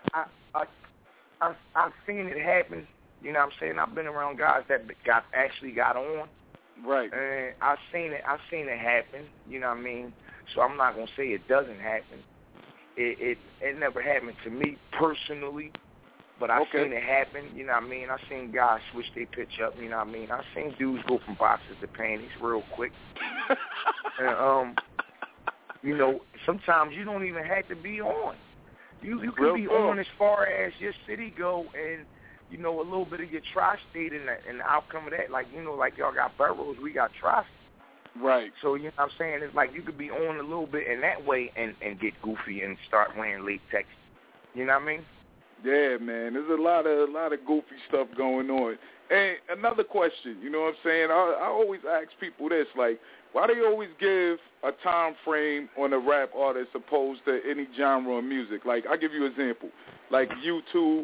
I've seen it happen. You know what I'm saying? I've been around guys that actually got on. Right. And I've seen it happen, you know what I mean? So I'm not going to say it doesn't happen. It never happened to me personally, but I've seen it happen, you know what I mean? I've seen guys switch their pitch up, you know what I mean? I've seen dudes go from boxers to panties real quick. And, you know, sometimes you don't even have to be on. You can be on as far as your city go, and you know, a little bit of your tri-state and the outcome of that. Like, you know, like y'all got boroughs, we got tri-state. Right. So, you know what I'm saying? It's like you could be on a little bit in that way and get goofy and start wearing latex. You know what I mean? Yeah, man. There's a lot of goofy stuff going on. And another question, you know what I'm saying? I always ask people this, like, why do you always give a time frame on a rap artist opposed to any genre of music? Like, I'll give you an example. Like U2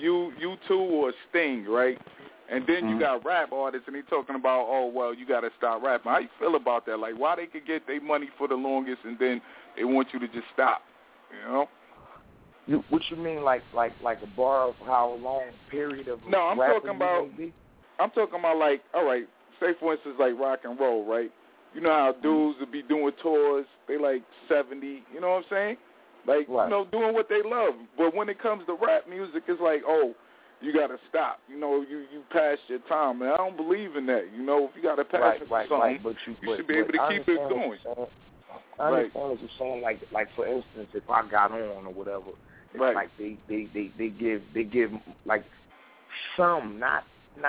or Sting, right? And then you got rap artists, and they talking about, oh, well, you got to stop rapping. How you feel about that? Like, why they could get their money for the longest, and then they want you to just stop, you know? What you mean, like a bar of how long period of No, I'm talking about like, all right, say for instance like rock and roll, right? You know how dudes would be doing tours, they like 70, you know what I'm saying? Like, you know, doing what they love. But when it comes to rap music, it's like, oh, you got to stop. You know, you passed your time. And I don't believe in that. You know, if you got a passion for something, but you should be able to keep it going. I understand what you're saying. Like for instance, if I got on or whatever, it's like they give like some, not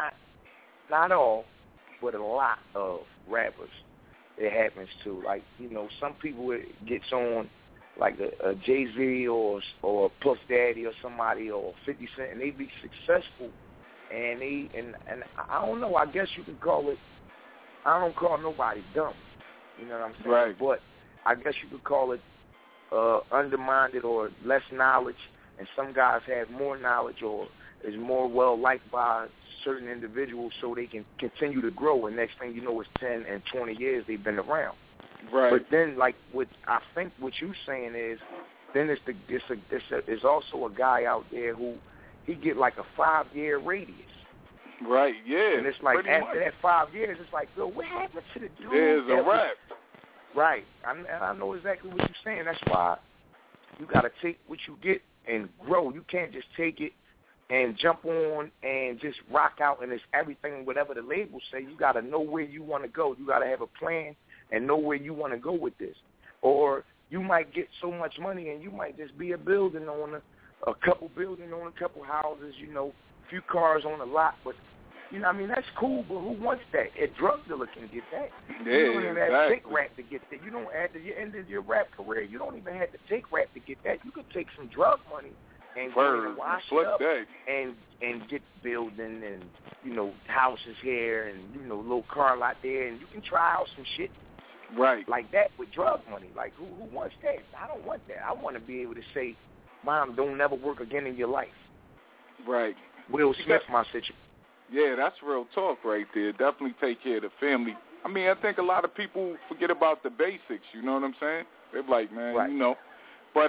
all, but a lot of rappers it happens to. Like, you know, some people it gets on like a Jay-Z or Puff Daddy or somebody or 50 Cent, and they be successful, and I don't know. I guess you could call it. I don't call nobody dumb. You know what I'm saying? Right. But I guess you could call it undermined or less knowledge, and some guys have more knowledge or is more well liked by certain individuals, so they can continue to grow. And next thing you know, it's 10 and 20 years they've been around. Right. But then, like, I think what you're saying is, then there's also a guy out there who he get like a 5-year radius. Right. Yeah. And it's like after that 5 years, it's like, yo, what happened to the dude? There's a rap. Right. I know exactly what you're saying. That's why you got to take what you get and grow. You can't just take it and jump on and just rock out and it's everything, whatever the labels say. You got to know where you want to go. You got to have a plan and know where you want to go with this. Or you might get so much money and you might just be a building on a couple buildings on a couple houses, you know, a few cars on a lot, but you know what I mean? That's cool, but who wants that? A drug dealer can get that. Yeah, you don't even have to exactly. take rap to get that. You don't have to, you ended your rap career. You don't even have to take rap to get that. You could take some drug money and go in and wash it up and get building and, you know, houses here and, you know, little car lot there, and you can try out some shit like that with drug money. Like, who wants that? I don't want that. I want to be able to say, Mom, don't never work again in your life. Right. Will Smith, my situation. Yeah, that's real talk right there. Definitely take care of the family. I mean, I think a lot of people forget about the basics, you know what I'm saying? They're like, man, you know. But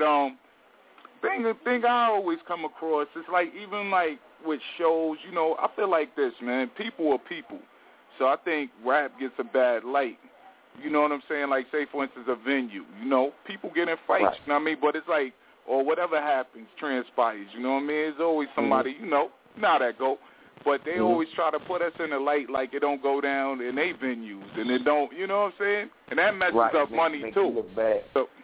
thing I always come across is like, even like with shows, you know, I feel like this, man. People are people. So I think rap gets a bad light. You know what I'm saying? Like, say, for instance, a venue. You know, people get in fights, you know what I mean? But it's like, or whatever happens, transpires, you know what I mean? There's always somebody, you know how that go. But they always try to put us in the light like it don't go down in they venues, and it don't, you know what I'm saying? And that messes up money, make too. You look bad.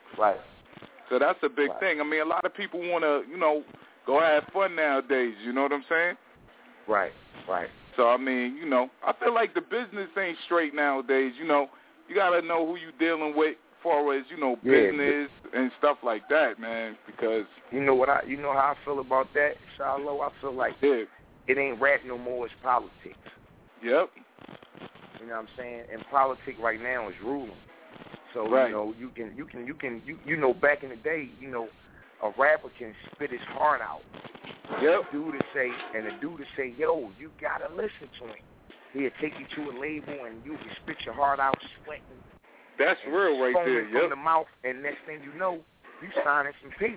So that's a big thing. I mean, a lot of people want to, you know, go have fun nowadays, you know what I'm saying? Right. So, I mean, you know, I feel like the business ain't straight nowadays, you know. You got to know who you dealing with as far as, you know, business and stuff like that, man, because... You know how I feel about that, Shiloh? I feel like it ain't rap no more, it's politics. Yep. You know what I'm saying? And politics right now is ruling. So, you know, you know, back in the day, you know, a rapper can spit his heart out. Yep. The dude to say, yo, you got to listen to him. He'll take you to a label and you can spit your heart out sweating. That's real right there, from the mouth, and next thing you know, you signing some papers.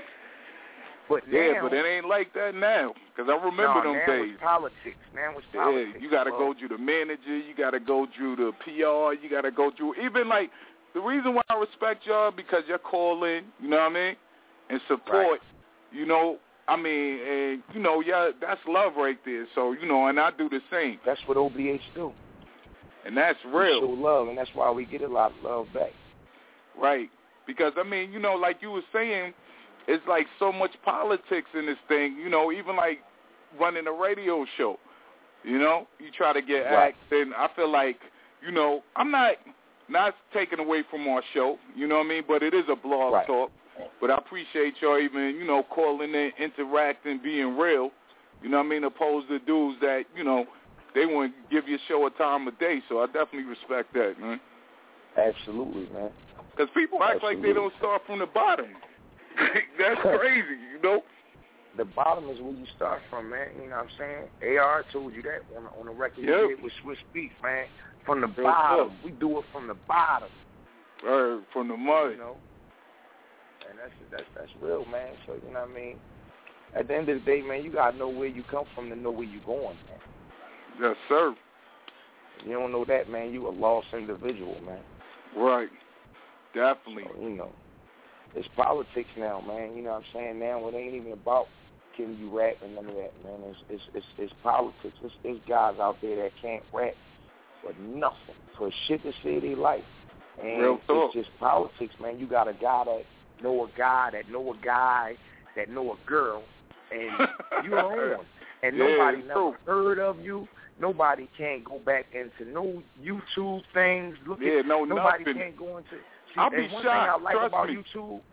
But but it ain't like that now, because I remember them days. Now it's politics. You got to go through the manager, you got to go through the PR, you got to go through, even like, the reason why I respect y'all, because y'all call in, you know what I mean, and support, you know, I mean, and, you know, that's love right there. So, you know, and I do the same. That's what OBH do. And that's real. We show love, and that's why we get a lot of love back. Right. Because, I mean, you know, like you were saying, it's like so much politics in this thing, you know, even like running a radio show, you know, you try to get acts, and I feel like, you know, I'm not taking away from our show, you know what I mean, but it is a blog talk. But I appreciate y'all even, you know, calling in, interacting, being real. You know what I mean? Opposed to dudes that, you know, they want to give your show a time of day. So I definitely respect that, man. Absolutely, man. Because people act like they don't start from the bottom. That's crazy, you know? The bottom is where you start from, man. You know what I'm saying? AR told you that on the record he did with Swiss Beats, man. From the bottom. We do it from the bottom. From the mud. You know? And that's real, man. So, you know what I mean? At the end of the day, man, you got to know where you come from to know where you're going, man. Yes, sir. If you don't know that, man, you a lost individual, man. Right. Definitely. So, you know, it's politics now, man. You know what I'm saying? Now it ain't even about can you rap and none of that, man. It's politics. There's guys out there that can't rap for nothing, for shit to say they like. And Real talk. It's just politics, man. You got a guy that know a guy that know a guy that know a girl, and you're on. And nobody never heard of you. Nobody can't go back into no YouTube things. Nobody nothing. can't go into. I'll be one shocked. Thing I like Trust about me. YouTube,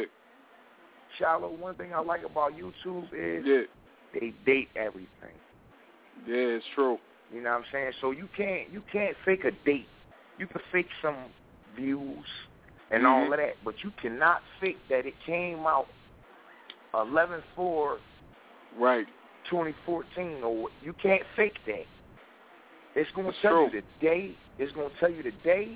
Shiloh, one thing I like about YouTube is they date everything. Yeah, it's true. You know what I'm saying? So you can't fake a date. You can fake some views and all of that, but you cannot fake that it came out 11/4, right, 2014, or you can't fake that. It's going to tell you the day. It's going to tell you the day.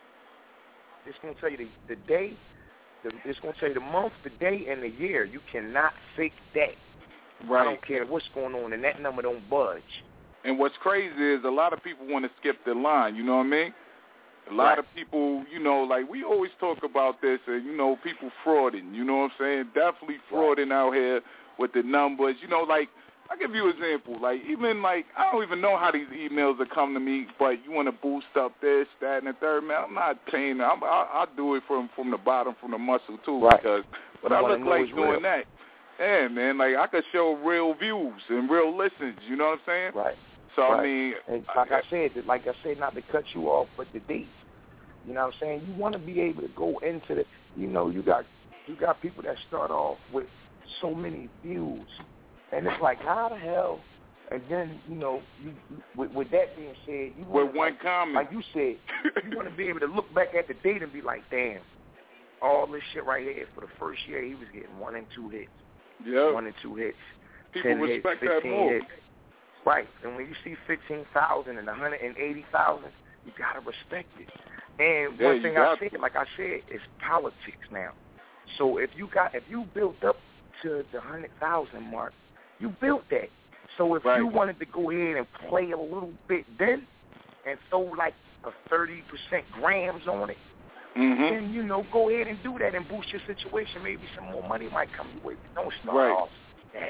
It's going to tell you the day. It's going to tell you the month, the day, and the year. You cannot fake that. Right. I don't care what's going on, and that number don't budge. And what's crazy is a lot of people want to skip the line, you know what I mean? A lot of people, you know, like we always talk about this, and, you know, people frauding, you know what I'm saying? Definitely frauding out here with the numbers. You know, like, I'll give you an example. Like, even, like, I don't even know how these emails are coming to me, but you want to boost up this, that, and the third, man, I'm not paying. I'll do it from the bottom, from the muscle, too, because what I look like doing that. Yeah, man, like, I could show real views and real listens, you know what I'm saying? Right. So, I mean, and like I said, not to cut you off, but the dates. You know what I'm saying? You want to be able to go into the, you know, you got people that start off with so many views, and it's like, how the hell? And then, you know, with that being said, you want with one comment, like you said, you want to be able to look back at the date and be like, damn, all this shit right here for the first year, he was getting 1 and 2 hits. Yeah. 1 and 2 hits. People 10 respect hits, 15 that more. hits. Right. And when you see 15,000 and 180,000, you gotta respect it. And one thing I said, like I said, is politics now. So if you built up to the 100,000 mark, you built that. So if you wanted to go ahead and play a little bit then and throw like a 30% grams on it, then, you know, go ahead and do that and boost your situation. Maybe some more money might come your way. But don't start off that.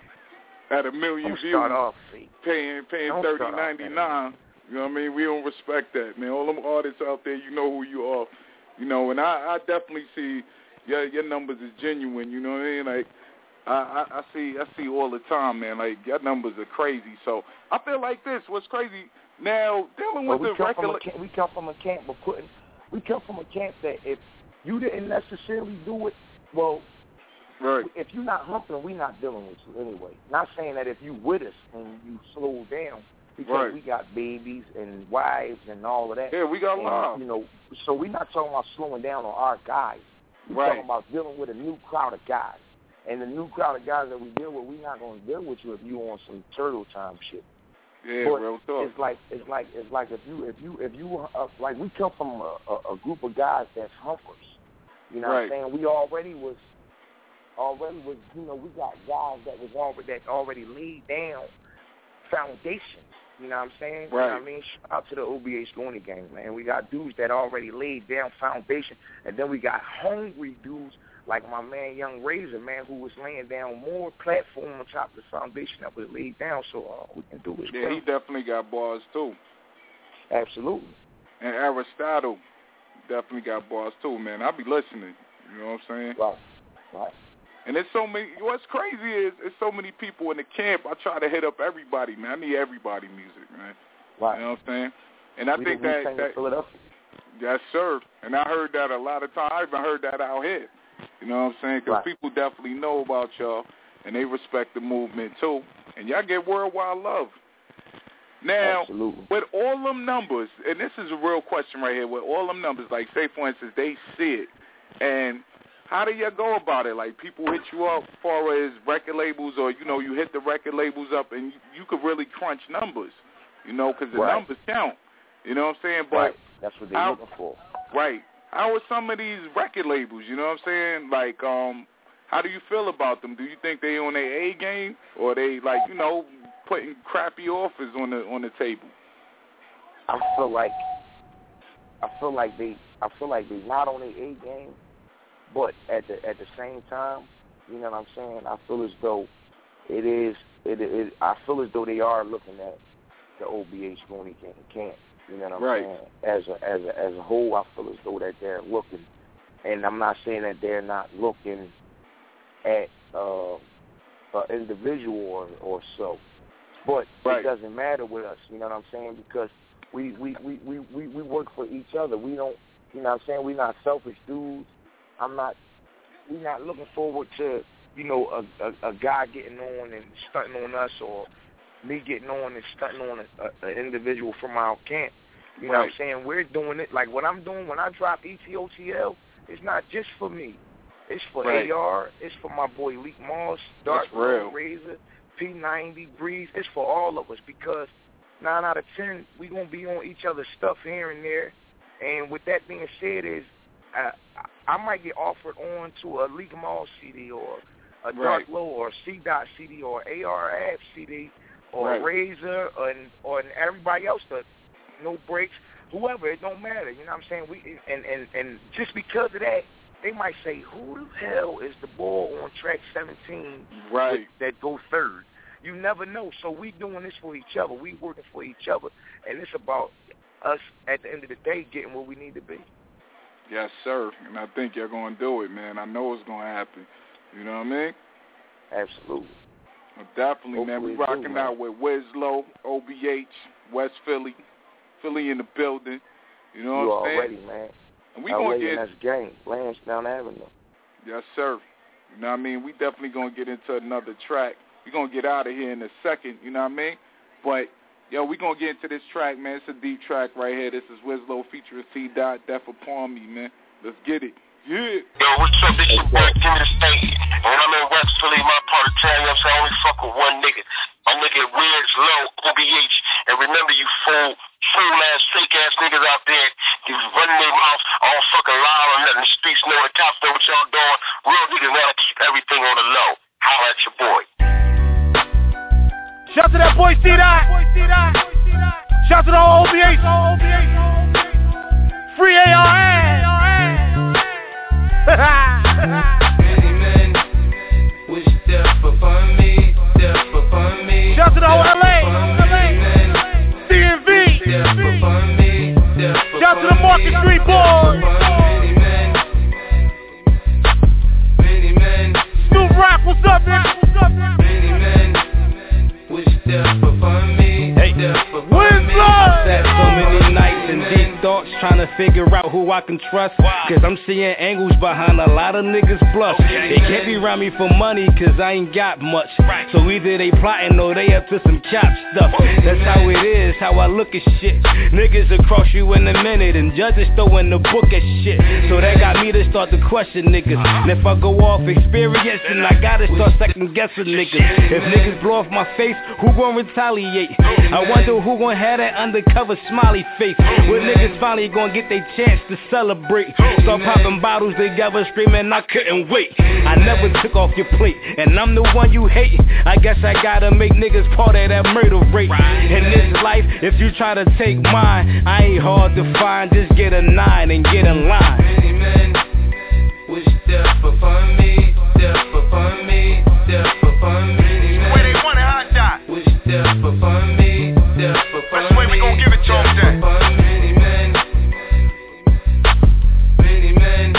At 1 million don't views, start off paying $30.99. You know what I mean? We don't respect that, man. All them artists out there, you know who you are. You know, and I definitely see your numbers is genuine, you know what I mean? Like, I see all the time, man. Like, your numbers are crazy. So I feel like this. What's crazy now, dealing with the record. We come from a camp that if you didn't necessarily do it, well, if you're not humping, we're not dealing with you anyway. Not saying that if you with us and you slow down, because we got babies and wives and all of that. Yeah, we got lives. You know, so we're not talking about slowing down on our guys. We're talking about dealing with a new crowd of guys. And the new crowd of guys that we deal with, we're not going to deal with you if you on some turtle time shit. Yeah, but real talk. It's like if you like we come from a group of guys that's humpers. You know what I'm saying? We already was, you know, we got guys that already laid down foundations. You know what I'm saying? You know what I mean? Shout out to the OBA Stoney gang, man. We got dudes that already laid down foundation, and then we got hungry dudes like my man Young Razor, man, who was laying down more platform on top of the foundation that was laid down, so we can do this. Yeah, he definitely got bars, too. Absolutely. And Aristotle definitely got bars, too, man. I be listening. You know what I'm saying? Right. And there's so many. What's crazy is there's so many people in the camp. I try to hit up everybody, man. I need everybody music, man. Right. You know what I'm saying? And I think that Philadelphia. Yes, sir. And I heard that a lot of times. I even heard that out here. You know what I'm saying? Because people definitely know about y'all, and they respect the movement, too. And y'all get worldwide love. Now, with all them numbers, and this is a real question right here, with all them numbers, like, say, for instance, they see it, and how do you go about it? Like, people hit you up as far as record labels, or, you know, you hit the record labels up, and you could really crunch numbers, you know, because the numbers count. You know what I'm saying? But that's what they're looking for. Right. How are some of these record labels, you know what I'm saying? Like, how do you feel about them? Do you think they on their A game, or they, like, you know, putting crappy offers on the table? I feel like they not on their A game, but at the same time, you know what I'm saying? I feel as though I feel as though they are looking at the OBH Mooney Camp. You know what I'm saying? As a whole, I feel as though that they're looking, and I'm not saying that they're not looking at an individual or so, but it doesn't matter with us. You know what I'm saying? Because we work for each other. We don't. You know what I'm saying? We're not selfish dudes. We're not looking forward to, you know, a guy getting on and stunting on us, or me getting on and stunting on an individual from our camp. You know what I'm saying? We're doing it. Like what I'm doing when I drop ETOTL, it's not just for me. It's for AR. It's for my boy Leak Moss, Dark Razor, P90, Breeze. It's for all of us, because 9 out of 10, we're going to be on each other's stuff here and there. And with that being said, I might get offered on to a Leak Moss CD, or a Dark Low, or a C-Dot CD, or AR Ab CD, or Razor, or everybody else, No Breaks, whoever, it don't matter. You know what I'm saying? And just because of that, they might say, who the hell is the boy on track 17 that go third? You never know. So we doing this for each other. We working for each other, and it's about us at the end of the day getting where we need to be. Yes, sir. And I think you're going to do it, man. I know it's going to happen. You know what I mean? Absolutely. Well, definitely, man. We rocking out with Wizlow, OBH, West Philly, Philly in the building. You know what I'm saying? Already, man. And we going to get... that's game. Lansdowne Avenue. Yes, sir. You know what I mean? We definitely going to get into another track. We're going to get out of here in a second, you know what I mean? But, yo, we're going to get into this track, man. It's a deep track right here. This is Wizlow featuring C-Dot, Death Upon Me, man. Let's get it. Yeah. Yo, what's up? This your boy, Give Me the State. And when I'm in West Philly, my part of town, you know what I'm saying? I only fuck with one nigga. I'm looking at Wizlow, OBH. And remember, you fool-ass, fake-ass niggas out there, you running their mouths all fucking loud and letting the streets know, the cops know what y'all doing. Real niggas know how to keep everything on the low. Holla at your boy. Shout to that boy C-Dot. Shout to the whole OBH. Free ARN. Many men wish death upon me, death upon me. Shout to the whole LA. CNV. Shout to the Market Street boys. Many men. Snoop Rock, what's up, nigga? Many men wish death upon me, death upon me. I sat so many nights in deep thoughts trying to figure out who I can trust. Cause I'm seeing angles behind a lot of niggas bluff. They can't be around me for money cause I ain't got much. So either they plotting or they up to some chop stuff. That's how it is, how I look at shit. Niggas will cross you in a minute and judges throwing the book at shit. So that got me to start to question niggas. And if I go off experience then I gotta start second guessing niggas. If niggas blow off my face, who gon' retaliate? I wonder who gon' have that undercover smiley face. When niggas finally gon' get their chance to celebrate. Start popping bottles together screaming I couldn't wait. I never took off your plate and I'm the one you hate. I guess I gotta make niggas part of that murder rate. In this life, if you try to take mine, I ain't hard to find. Just get a 9 and get in line. Many men wish death upon me, death upon me, death upon me. Where they want it, hot shot. Wish death upon me, death upon me. Which way we gon' give it to them then? Many men, many men,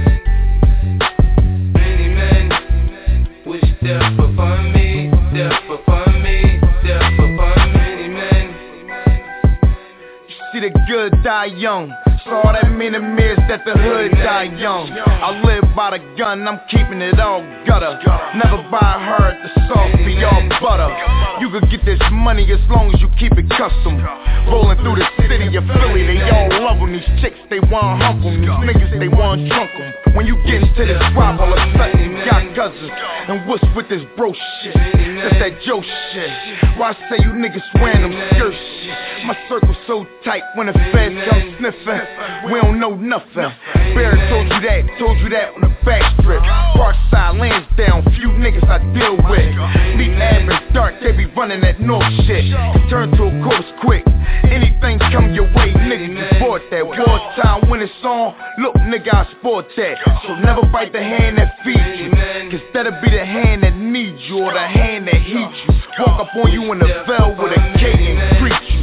many men wish death upon me, death upon me, death upon many men. See the good die young. all that mean to me is that the hood die young. I live by the gun, I'm keeping it all gutter. Never buy her at the sauce, be all butter. You could get this money as long as you keep it custom. Rolling through the city of Philly, they all love them. These chicks, they want hump them. These niggas, they want trunk them. When you get into this drop, all of a sudden you got cousins. And what's with this bro shit? That's that Joe shit. Why I say you niggas wearing them skirt shit? My circle's so tight when the feds come sniffing. We don't know nothing. Barry told you that on the back strip. Parkside Lansdowne, few niggas I deal with. Need average dark, they be running that north shit. Turn to a course quick. Anything come your way, nigga, you bought that. Wartime when it's on, look nigga, I sport that. So never bite the hand that feeds you, cause that'll be the hand that needs you, or the hand that heats you. Walk up on you in the veil with a cake and greet you.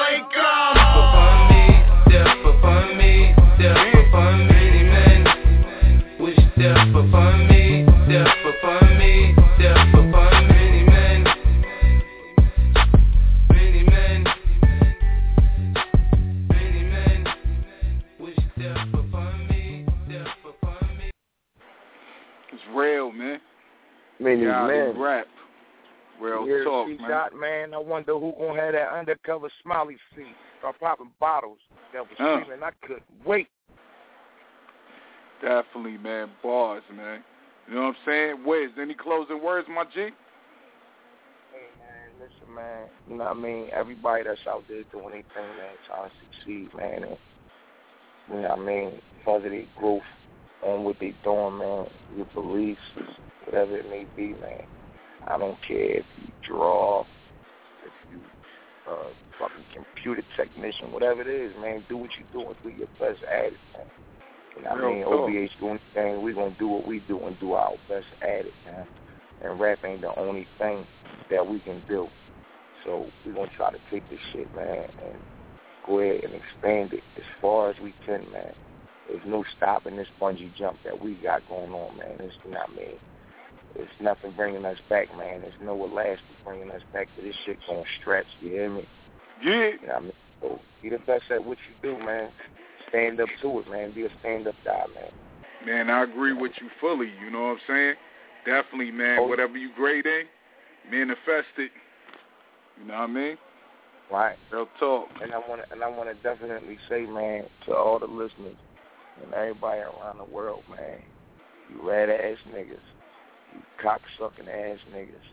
Real, man. Man. Rap. Real talk, man. Got, man. I wonder who gonna have that undercover smiley seat. Start popping bottles. That was screaming. I couldn't wait. Definitely, man. Bars, man. You know what I'm saying? Wiz, any closing words, my G? Hey, man. Listen, man. You know what I mean? Everybody that's out there doing anything, man, trying to succeed, man. And, you know what I mean? Because of their growth on what they doing, man, your beliefs, whatever it may be, man. I don't care if you draw, if you fucking computer technician, whatever it is, man, do what you do and do your best at it, man. You know what I mean? OVH doing anything, we're going to do what we do and do our best at it, man. And rap ain't the only thing that we can do. So we're going to try to take this shit, man, and go ahead and expand it as far as we can, man. There's no stopping this bungee jump that we got going on, man. It's not me. There's nothing bringing us back, man. There's no elastic bringing us back to this shit going to stretch. You hear me? Yeah. You know what I mean? So be the best at what you do, man. Stand up to it, man. Be a stand-up guy, man. Man, I agree with you fully. You know what I'm saying? Definitely, man. Whatever you grade in, manifest it. You know what I mean? Right. Real talk. And I want to definitely say, man, to all the listeners, and everybody around the world, man, you rat-ass niggas, you cock-sucking ass niggas.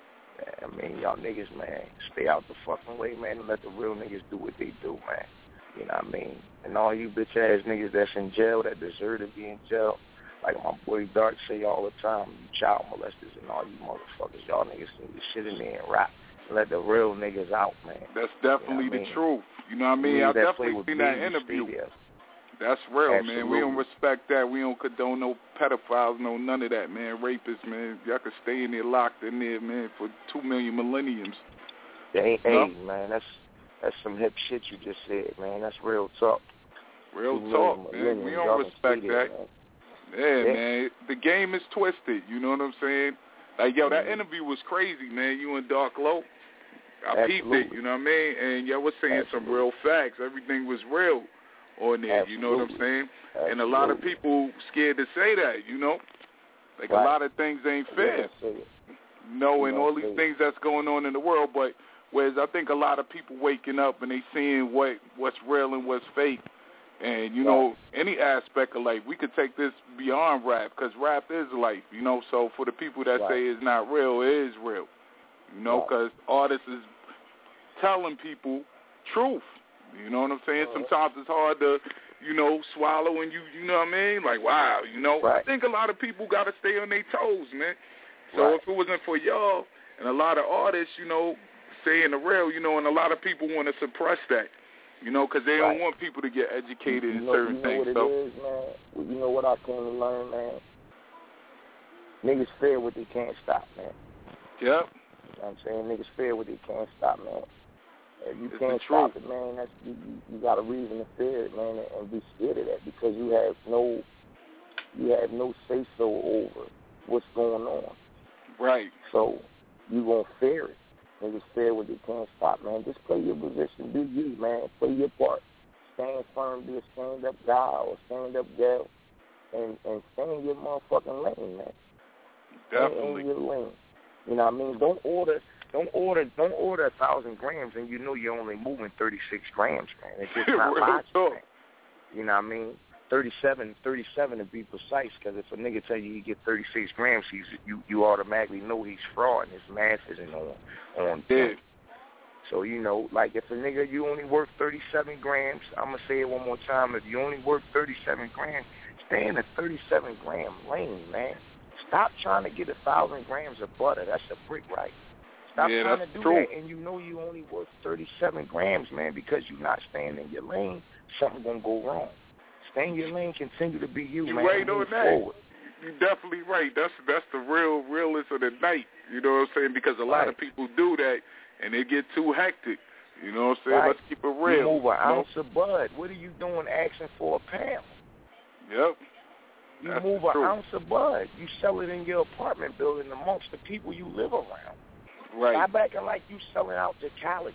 I mean, y'all niggas, man, stay out the fucking way, man, and let the real niggas do what they do, man. You know what I mean? And all you bitch-ass niggas that's in jail, that deserve to be in jail, like my boy Dark say all the time, you child molesters and all you motherfuckers, y'all niggas need to shit in there and rap. Let the real niggas out, man. That's definitely the truth. You know what I mean? I definitely seen that interview. That's real, Absolutely. man. We don't respect that. We don't condone no pedophiles, no none of that, man. Rapists, man. Y'all could stay in there, locked in there, man, for 2 million millenniums. Hey, man, that's some hip shit you just said, man. That's real talk. Real talk, man. We don't respect that. Yeah, man. The game is twisted. You know what I'm saying? Like, yo, that interview was crazy, man. You and Dark Low. I peeped it, you know what I mean? And y'all was saying some real facts. Everything was real on there, you know what I'm saying? And a lot of people scared to say that, you know? Like, a lot of things ain't fair. Knowing all these things that's going on in the world, but whereas I think a lot of people waking up and they seeing what's real and what's fake. And, you know, any aspect of life, we could take this beyond rap, because rap is life, you know? So for the people that say it's not real, it is real, you know, because artists is telling people truth, you know what I'm saying? Sometimes it's hard to, you know, swallow, and you know what I mean? Like, wow, you know? I think a lot of people got to stay on their toes, man. So if it wasn't for y'all and a lot of artists, you know, saying the real, you know, and a lot of people want to suppress that. You know, because they don't want people to get educated in certain things. You know what it is, man? You know what I came to learn, man? Niggas fear what they can't stop, man. Yep. You know what I'm saying? Niggas fear what they can't stop, man. If you can't stop it, man, that's you got a reason to fear it, man, and be scared of that, because you have no say-so over what's going on. Right. So you gonna fear it. Niggas fear what they can't stop, man. Just play your position. Do you, man. Play your part. stand firm, be a stand-up guy or a stand-up girl, and stay in your motherfucking lane, man. Definitely. Stay in your lane. You know what I mean? Don't order 1,000 grams and you know you're only moving 36 grams, man. It's just not logical, man. You know what I mean? 37 to be precise, because if a nigga tell you he get 36 grams, you automatically know he's fraud and his math isn't on point. So, you know, like if a nigga, you only work 37 grams, I'm going to say it one more time, if you only work 37 grams, stay in the 37-gram lane, man. Stop trying to get 1,000 grams of butter. That's a brick, right? Stop trying to do that, and you know you only work 37 grams, man, because you're not staying in your lane. Something's going to go wrong. Stay in your lane, continue to be you, man. You're right on that. You're definitely right. That's the realest of the night, you know what I'm saying, because a lot of people do that, and they get too hectic. You know what I'm saying? Let's keep it real. You move an ounce of bud. What are you doing asking for a pound? Yep. You move an ounce of bud. You sell it in your apartment building amongst the people you live around. Right. Stop acting like you selling out to colleges.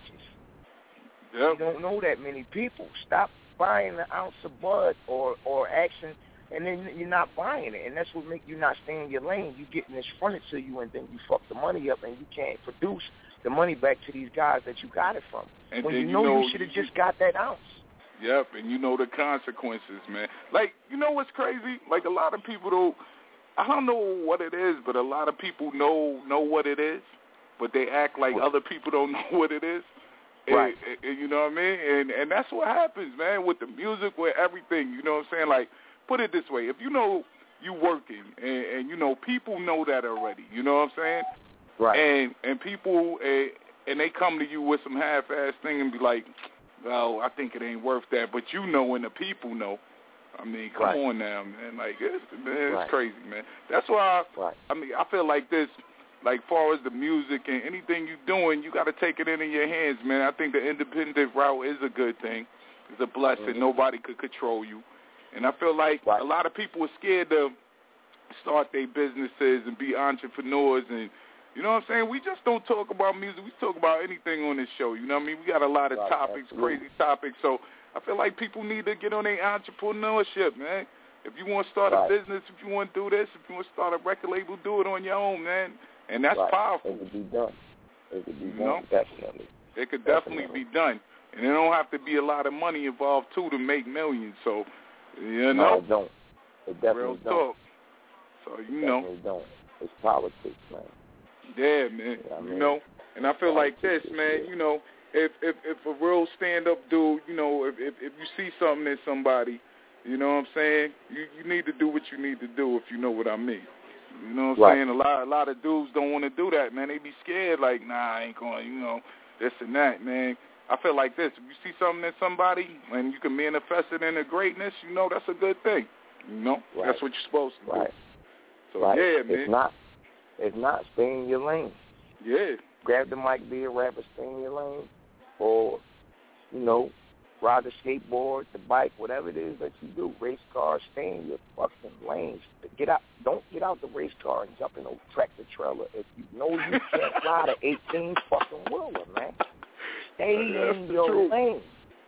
Yep. You don't know that many people. Stop buying an ounce of bud or action, and then you're not buying it. And that's what make you not stay in your lane. You getting this fronted to you, and then you fuck the money up, and you can't produce the money back to these guys that you got it from. And when then you know you should have just got that ounce. Yep, and you know the consequences, man. Like, you know what's crazy? Like, a lot of people I don't know what it is, but a lot of people know what it is, but they act like other people don't know what it is. Right. And you know what I mean? And that's what happens, man, with the music, with everything. You know what I'm saying? Like, put it this way. If you know you working, and you know, people know that already. You know what I'm saying? Right. And people, and they come to you with some half-ass thing and be like, well, I think it ain't worth that. But you know and the people know. I mean, come on now, man. Like, it's crazy, man. That's why, I mean, I feel like this, like, far as the music and anything you're doing, you got to take it in your hands, man. I think the independent route is a good thing. It's a blessing. Mm-hmm. Nobody could control you. And I feel like a lot of people are scared to start their businesses and be entrepreneurs. And, you know what I'm saying? We just don't talk about music. We talk about anything on this show. You know what I mean? We got a lot of topics, crazy topics. So I feel like people need to get on their entrepreneurship, man. If you want to start a business, if you want to do this, if you want to start a record label, do it on your own, man. And that's powerful. It could be done. It could be done, definitely. It could definitely be done. And there don't have to be a lot of money involved, too, to make millions. So, you know. No, it don't. It definitely Real don't. talk. So, you know. It definitely don't. It's politics, man. Yeah, man. You know. And I feel like this, man, you know, if a real stand-up dude, you know, if you see something in somebody, you know what I'm saying, you need to do what you need to do, if you know what I mean. You know what I'm saying? A lot of dudes don't want to do that, man. They be scared, like, nah, I ain't going, you know, this and that, man. I feel like this. If you see something in somebody and you can manifest it into greatness, you know, that's a good thing. You know? That's what you're supposed to do. So, yeah, man. If not, stay in your lane. Yeah. Grab the mic, be a rapper, stay in your lane. Or, you know, ride the skateboard, the bike, whatever it is that you do. Race car, stay in your fucking lanes. Don't get out the race car and jump in a tractor trailer if you know you can't ride an 18 fucking wheeler, man. Stay in your lane.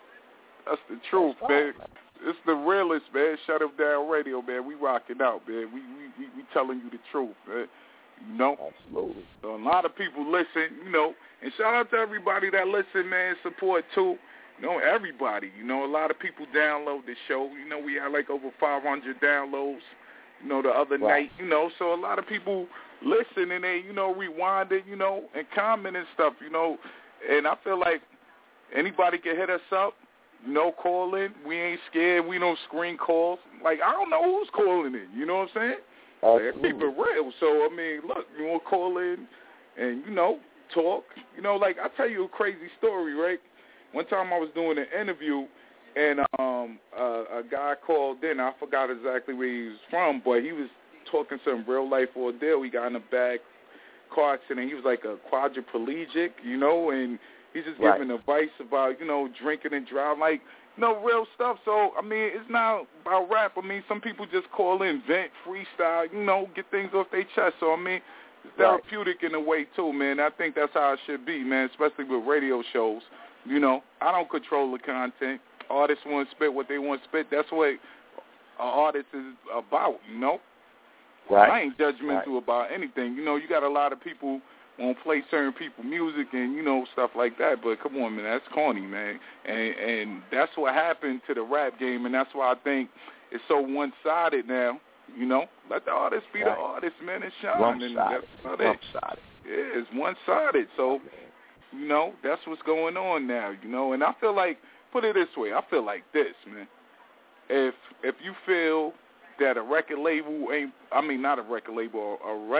That's the truth, man. It's the realest, man. Shut Up Down Radio, man. We rocking out, man. We telling you the truth, man. You know? Absolutely. So a lot of people listen, you know, and shout out to everybody that listen, man, support too. You know, everybody. You know, a lot of people download the show. You know, we had like over 500 downloads, you know, the other night, you know. So a lot of people listen and they, you know, rewind it, you know, and comment and stuff, you know. And I feel like anybody can hit us up, you know, call in. We ain't scared. We don't screen calls. Like, I don't know who's calling in, you know what I'm saying? Like, keep it real. So, I mean, look, you want to call in and, you know, talk. You know, like, I'll tell you a crazy story, right? One time I was doing an interview, and a guy called in. I forgot exactly where he was from, but he was talking some real-life ordeal. He got in a bad car accident. He was like a quadriplegic, you know, and he's just giving advice about, you know, drinking and driving, like, you know, real stuff. So, I mean, it's not about rap. I mean, some people just call in, vent, freestyle, you know, get things off their chest. So, I mean, it's therapeutic in a way, too, man. I think that's how it should be, man, especially with radio shows. You know, I don't control the content. artists want to spit what they want to spit. That's what an artist is about, you know? Right. I ain't judgmental about anything. You know, you got a lot of people won't play certain people music and, you know, stuff like that. But come on, man, that's corny, man. And that's what happened to the rap game, and that's why I think it's so one-sided now, you know. Let the artist be the artist, man, and shine. One-sided. One-sided. Yeah, it's one-sided. So, you know, that's what's going on now, you know. And I feel like, put it this way, I feel like this, man. If you feel that a record label ain't, I mean, not a record label,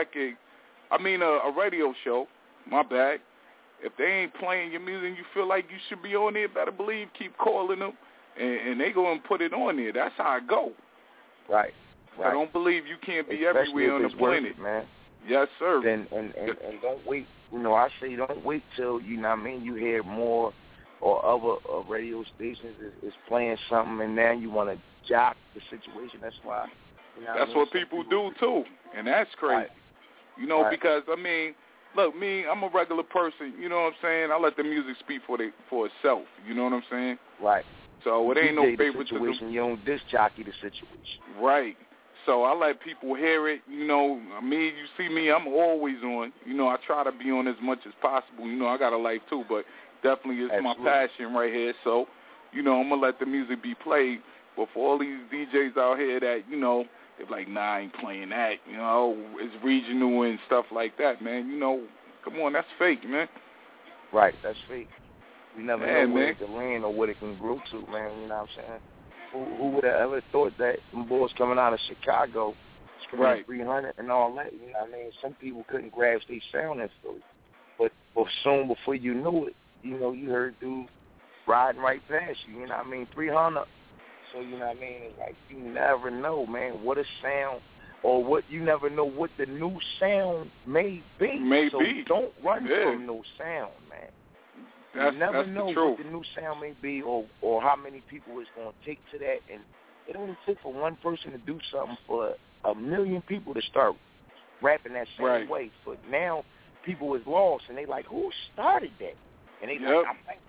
a radio show, my bad, if they ain't playing your music and you feel like you should be on there, better believe, keep calling them, and they go and put it on there. That's how it go. Right. I don't believe you can't be Especially everywhere on the planet. It, man. Yes, sir. And don't wait. You know, I say don't wait till, you know what I mean, you hear more or other radio stations is playing something, and now you want to jock the situation. That's why. You know that's what people do, too, and that's crazy. Right. You know, Right. because, I mean, look, me, I'm a regular person, you know what I'm saying? I let the music speak for itself, you know what I'm saying? Right. So it ain't no favoritism. You don't disc jockey the situation. Right. So I let people hear it. You know, me, you see me, I'm always on. You know, I try to be on as much as possible. You know, I got a life too, but definitely it's my passion right here. So, you know, I'm going to let the music be played. But for all these DJs out here that, you know, they're like, nah, I ain't playing that. You know, it's regional and stuff like that, man. You know, come on, that's fake, man. Right, that's fake. You never know where man. it can land or what it can grow to, man. You know what I'm saying? Who would have ever thought that them boys coming out of Chicago, right, 300 and all that? You know what I mean? Some people couldn't grasp their sound in Philly. But soon before you knew it, you know, you heard dudes riding right past you. You know what I mean? 300. So, you know what I mean? It's like you never know, man, what a sound or what you never know what the new sound may be. So don't run from no sound, man. You never know what the new sound may be or how many people it's going to take to that. And it only took for one person to do something for 1 million people to start rapping that same way. So now people is lost, and they like, who started that? And they like,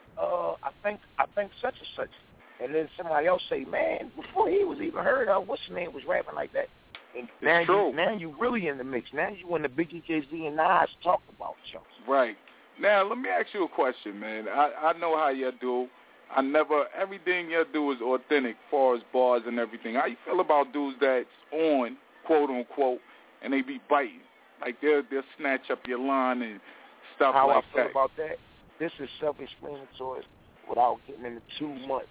I think such and such. And then somebody else say, man, before he was even heard of, what's his name was rapping like that? And now you really in the mix. Now you in the Biggie, Jay-Z, and Nas talk about you. Right. Now, let me ask you a question, man. I know how you do. Everything you do is authentic as far as bars and everything. How you feel about dudes that's on, quote, unquote, and they be biting? Like, they'll snatch up your line and stuff how like that. How I feel about that? This is self-explanatory without getting into too much.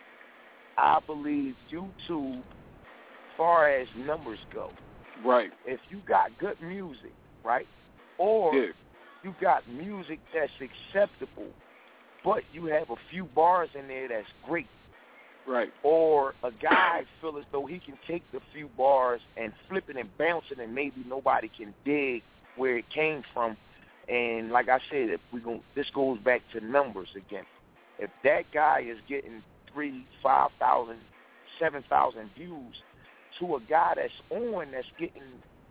I believe YouTube, as far as numbers go, right? If you got good music, right, or you got music that's acceptable, but you have a few bars in there that's great, right? Or a guy feel as though he can take the few bars and flip it and bounce it, and maybe nobody can dig where it came from. And like I said, this goes back to numbers again. If that guy is getting 3,000, 5,000, 7,000 views to a guy that's getting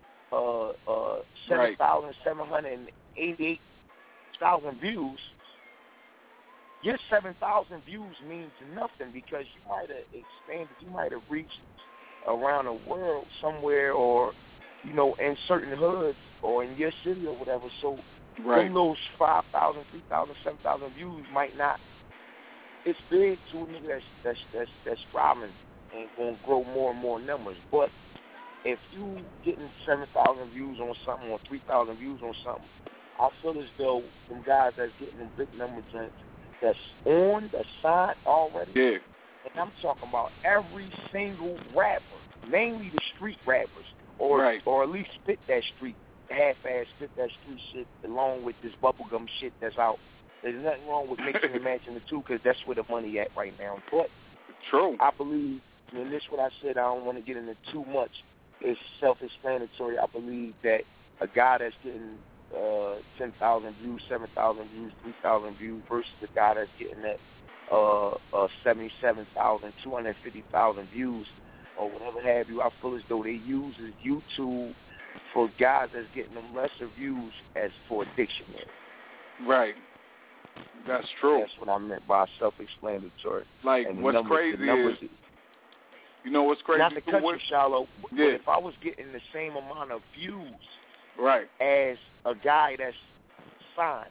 7,788,000 views, your 7,000 views means nothing because you might have expanded, you might have reached around the world somewhere, or you know, in certain hoods or in your city or whatever. So those 5,000, 3,000, 7,000 views might not. It's big to a nigga that's striving and going to grow more and more numbers. But if you getting 7,000 views on something or 3,000 views on something, I feel as though them guys that's getting them big numbers that's signed already. Yeah. And I'm talking about every single rapper, mainly the street rappers, or at least spit that street, half-ass spit that street shit along with this bubblegum shit that's out. There's nothing wrong with mixing and matching the two because that's where the money at right now. But I believe, and this is what I said, I don't want to get into too much. It's self-explanatory. I believe that a guy that's getting 10,000 views, 7,000 views, 3,000 views versus the guy that's getting that 77,000, 250,000 views or whatever have you, I feel as though they use YouTube for guys that's getting them lesser views as for a dictionary. Right. That's true. That's what I meant by self-explanatory. Like, and what's crazy is, you know what's crazy? Not to cut you, Shallow, but yeah. if I was getting the same amount of views right. as a guy that's signed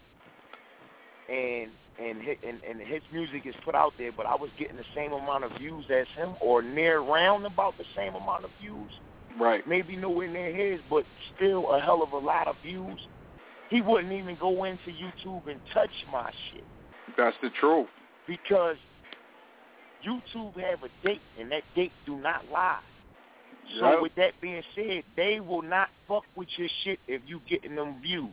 and his music is put out there, but I was getting the same amount of views as him or near round about the same amount of views, right? Maybe nowhere near his, but still a hell of a lot of views, he wouldn't even go into YouTube and touch my shit. That's the truth. Because YouTube have a date, and that date do not lie. Yep. So with that being said, they will not fuck with your shit if you getting them views.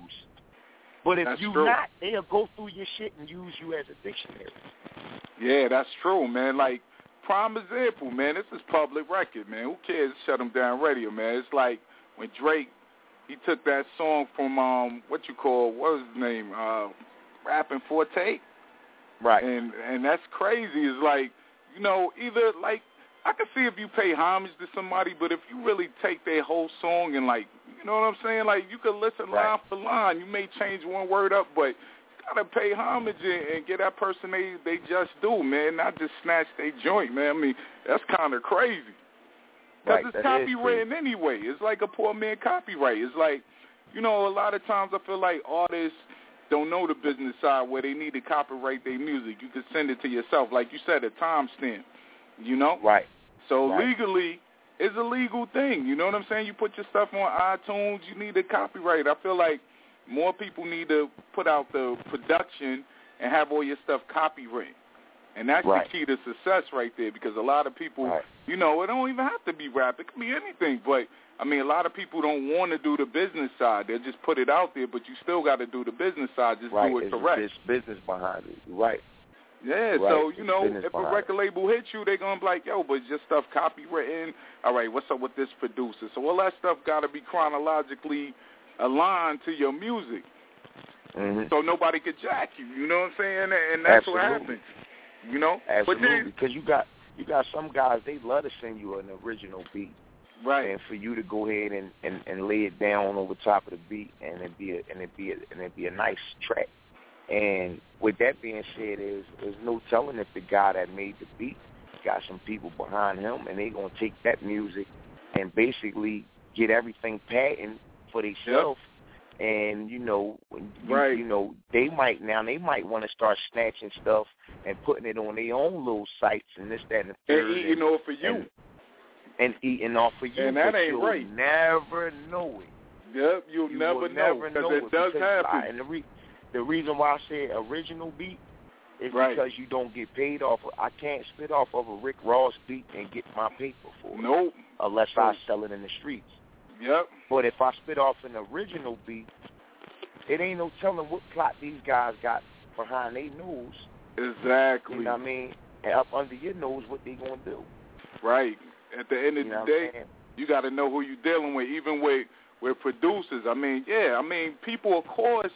But if that's you true. not, they'll go through your shit and use you as a dictionary. Yeah, that's true, man. Like, prime example, man, this is public record, man. Who cares? Shut them down radio, man. It's like when Drake, he took that song from, what was his name? Rapping Forte? Right. And that's crazy. It's like, you know, either, like, I can see if you pay homage to somebody, but if you really take their whole song and, like, you know what I'm saying? Like, you could listen line for line. You may change one word up, but you got to pay homage and get that person they just do, man, not just snatch their joint, man. I mean, that's kind of crazy. Because it's copywritten anyway. It's like a poor man copyright. It's like, you know, a lot of times I feel like artists don't know the business side where they need to copyright their music. You can send it to yourself. Like you said, a timestamp, you know? Right. So legally, it's a legal thing. You know what I'm saying? You put your stuff on iTunes, you need to copyright. I feel like more people need to put out the production and have all your stuff copywritten. And that's the key to success right there, because a lot of people, you know, it don't even have to be rap. It can be anything. But, I mean, a lot of people don't want to do the business side. They'll just put it out there, but you still got to do the business side. Just do it correct. There's business behind it. Right. Yeah, so, you know, if a record label hits you, they're going to be like, yo, but your stuff copywritten. All right, what's up with this producer? So all that stuff got to be chronologically aligned to your music. Mm-hmm. So nobody could jack you, you know what I'm saying? And that's what happens, you know? Absolutely, because you got some guys, they love to send you an original beat. Right. And for you to go ahead and lay it down over top of the beat and it be a nice track. And with that being said, there's no telling if the guy that made the beat got some people behind him, and they gonna take that music and basically get everything patent for themselves. Yep. And you know, you know, they might want to start snatching stuff and putting it on their own little sites and this, that, and the third. And eating off of you. And eating off of you. And that ain't right. You'll never know it. Yep, you'll never know, because it does happen. And the reason why I say original beat is because you don't get paid off of. I can't spit off of a Rick Ross beat and get my paper for it. Nope. Unless I sell it in the streets. Yep. But if I spit off an original beat, it ain't no telling what plot these guys got behind their nose. Exactly. You know what I mean? And up under your nose, what they gonna do? Right. At the end of the day, you got to know who you're dealing with, even with producers. I mean, people, of course,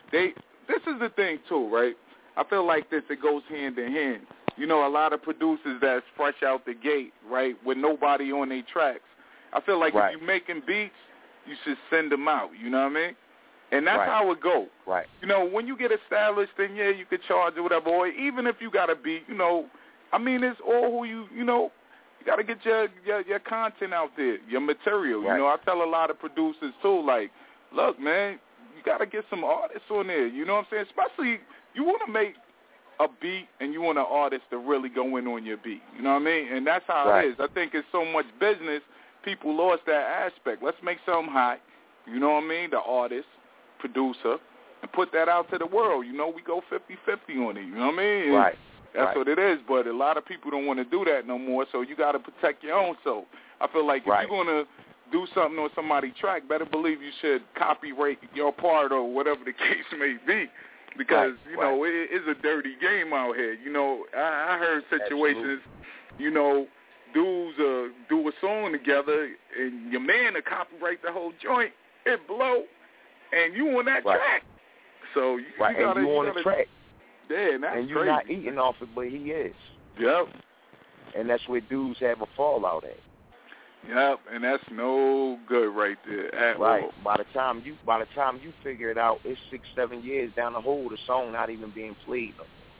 this is the thing, too, right? I feel like it goes hand in hand. You know, a lot of producers that's fresh out the gate, right, with nobody on their tracks. I feel like if you're making beats, you should send them out, you know what I mean? And that's how it goes. Right. You know, when you get established, then, you could charge or whatever. Or even if you got a beat, you know, I mean, it's all who you know, you got to get your content out there, your material. You know, I tell a lot of producers, too, like, look, man, you got to get some artists on there. You know what I'm saying? Especially, you want to make a beat and you want an artist to really go in on your beat. You know what I mean? And that's how it is. I think it's so much business, people lost that aspect. Let's make something hot. You know what I mean? The artist, producer, and put that out to the world. You know, we go 50-50 on it. You know what I mean? Right. That's what it is, but a lot of people don't want to do that no more, so you got to protect your own soul. I feel like if you're going to do something on somebody's track, better believe you should copyright your part or whatever the case may be, because, you know, it is a dirty game out here. You know, I heard situations, you know, dudes do a song together, and your man will copyright the whole joint, it blow, and you on that track. So you gotta, and you on the track. Yeah, and that's and you're crazy. Not eating off it, but he is. Yep. And that's where dudes have a fallout at. Yep, and that's no good right there at right. all. By the time you figure it out, it's 6-7 years down the hole. The song not even being played.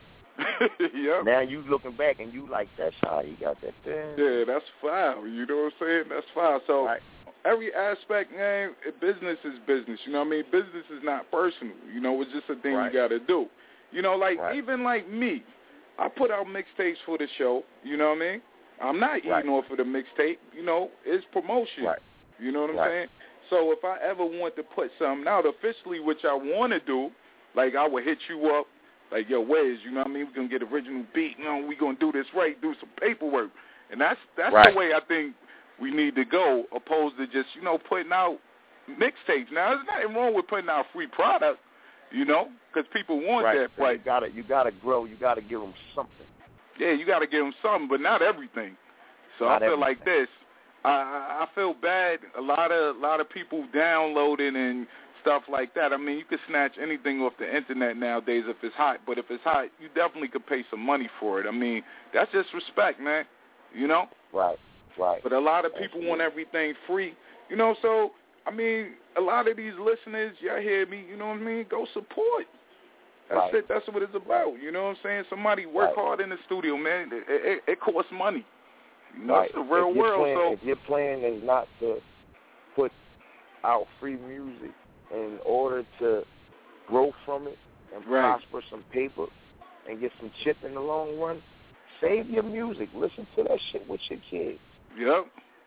Yep. Now you looking back and you like, that's how he got that thing. Yeah, that's foul. You know what I'm saying? That's foul. So right. every aspect, man, business is business. You know what I mean? Business is not personal. You know, it's just a thing right. you got to do. You know, like right. even like me, I put out mixtapes for the show. You know what I mean? I'm not eating right. off of the mixtape. You know, it's promotion. Right. You know what I'm right. saying? So if I ever want to put something out officially, which I want to do, like I would hit you up. Like, yo, Wes, you know what I mean? We're going to get original beat. You know, we're going to do this right, do some paperwork. And that's right. the way I think we need to go, opposed to just, you know, putting out mixtapes. Now, there's nothing wrong with putting out free product, you know, because people want right. that. So right. You gotta grow. You got to give them something. Yeah, you got to give them something, but not everything. So not I feel everything. like this. I feel bad. A lot of people downloading and stuff like that. I mean, you can snatch anything off the internet nowadays if it's hot, but if it's hot, you definitely could pay some money for it. I mean, that's just respect, man, you know? Right, right. But a lot of people want everything free, you know, so, I mean, a lot of these listeners, y'all hear me, you know what I mean? Go support. That's right. it. That's what it's about, you know what I'm saying? Somebody work right. hard in the studio, man. It costs money. You know, right. It's the real world. If your plan is not to put out free music, in order to grow from it and prosper some paper and get some chip in the long run, save your music. Listen to that shit with your kids. Yep.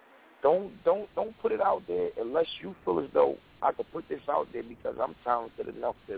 Don't put it out there unless you feel as though I could put this out there because I'm talented enough to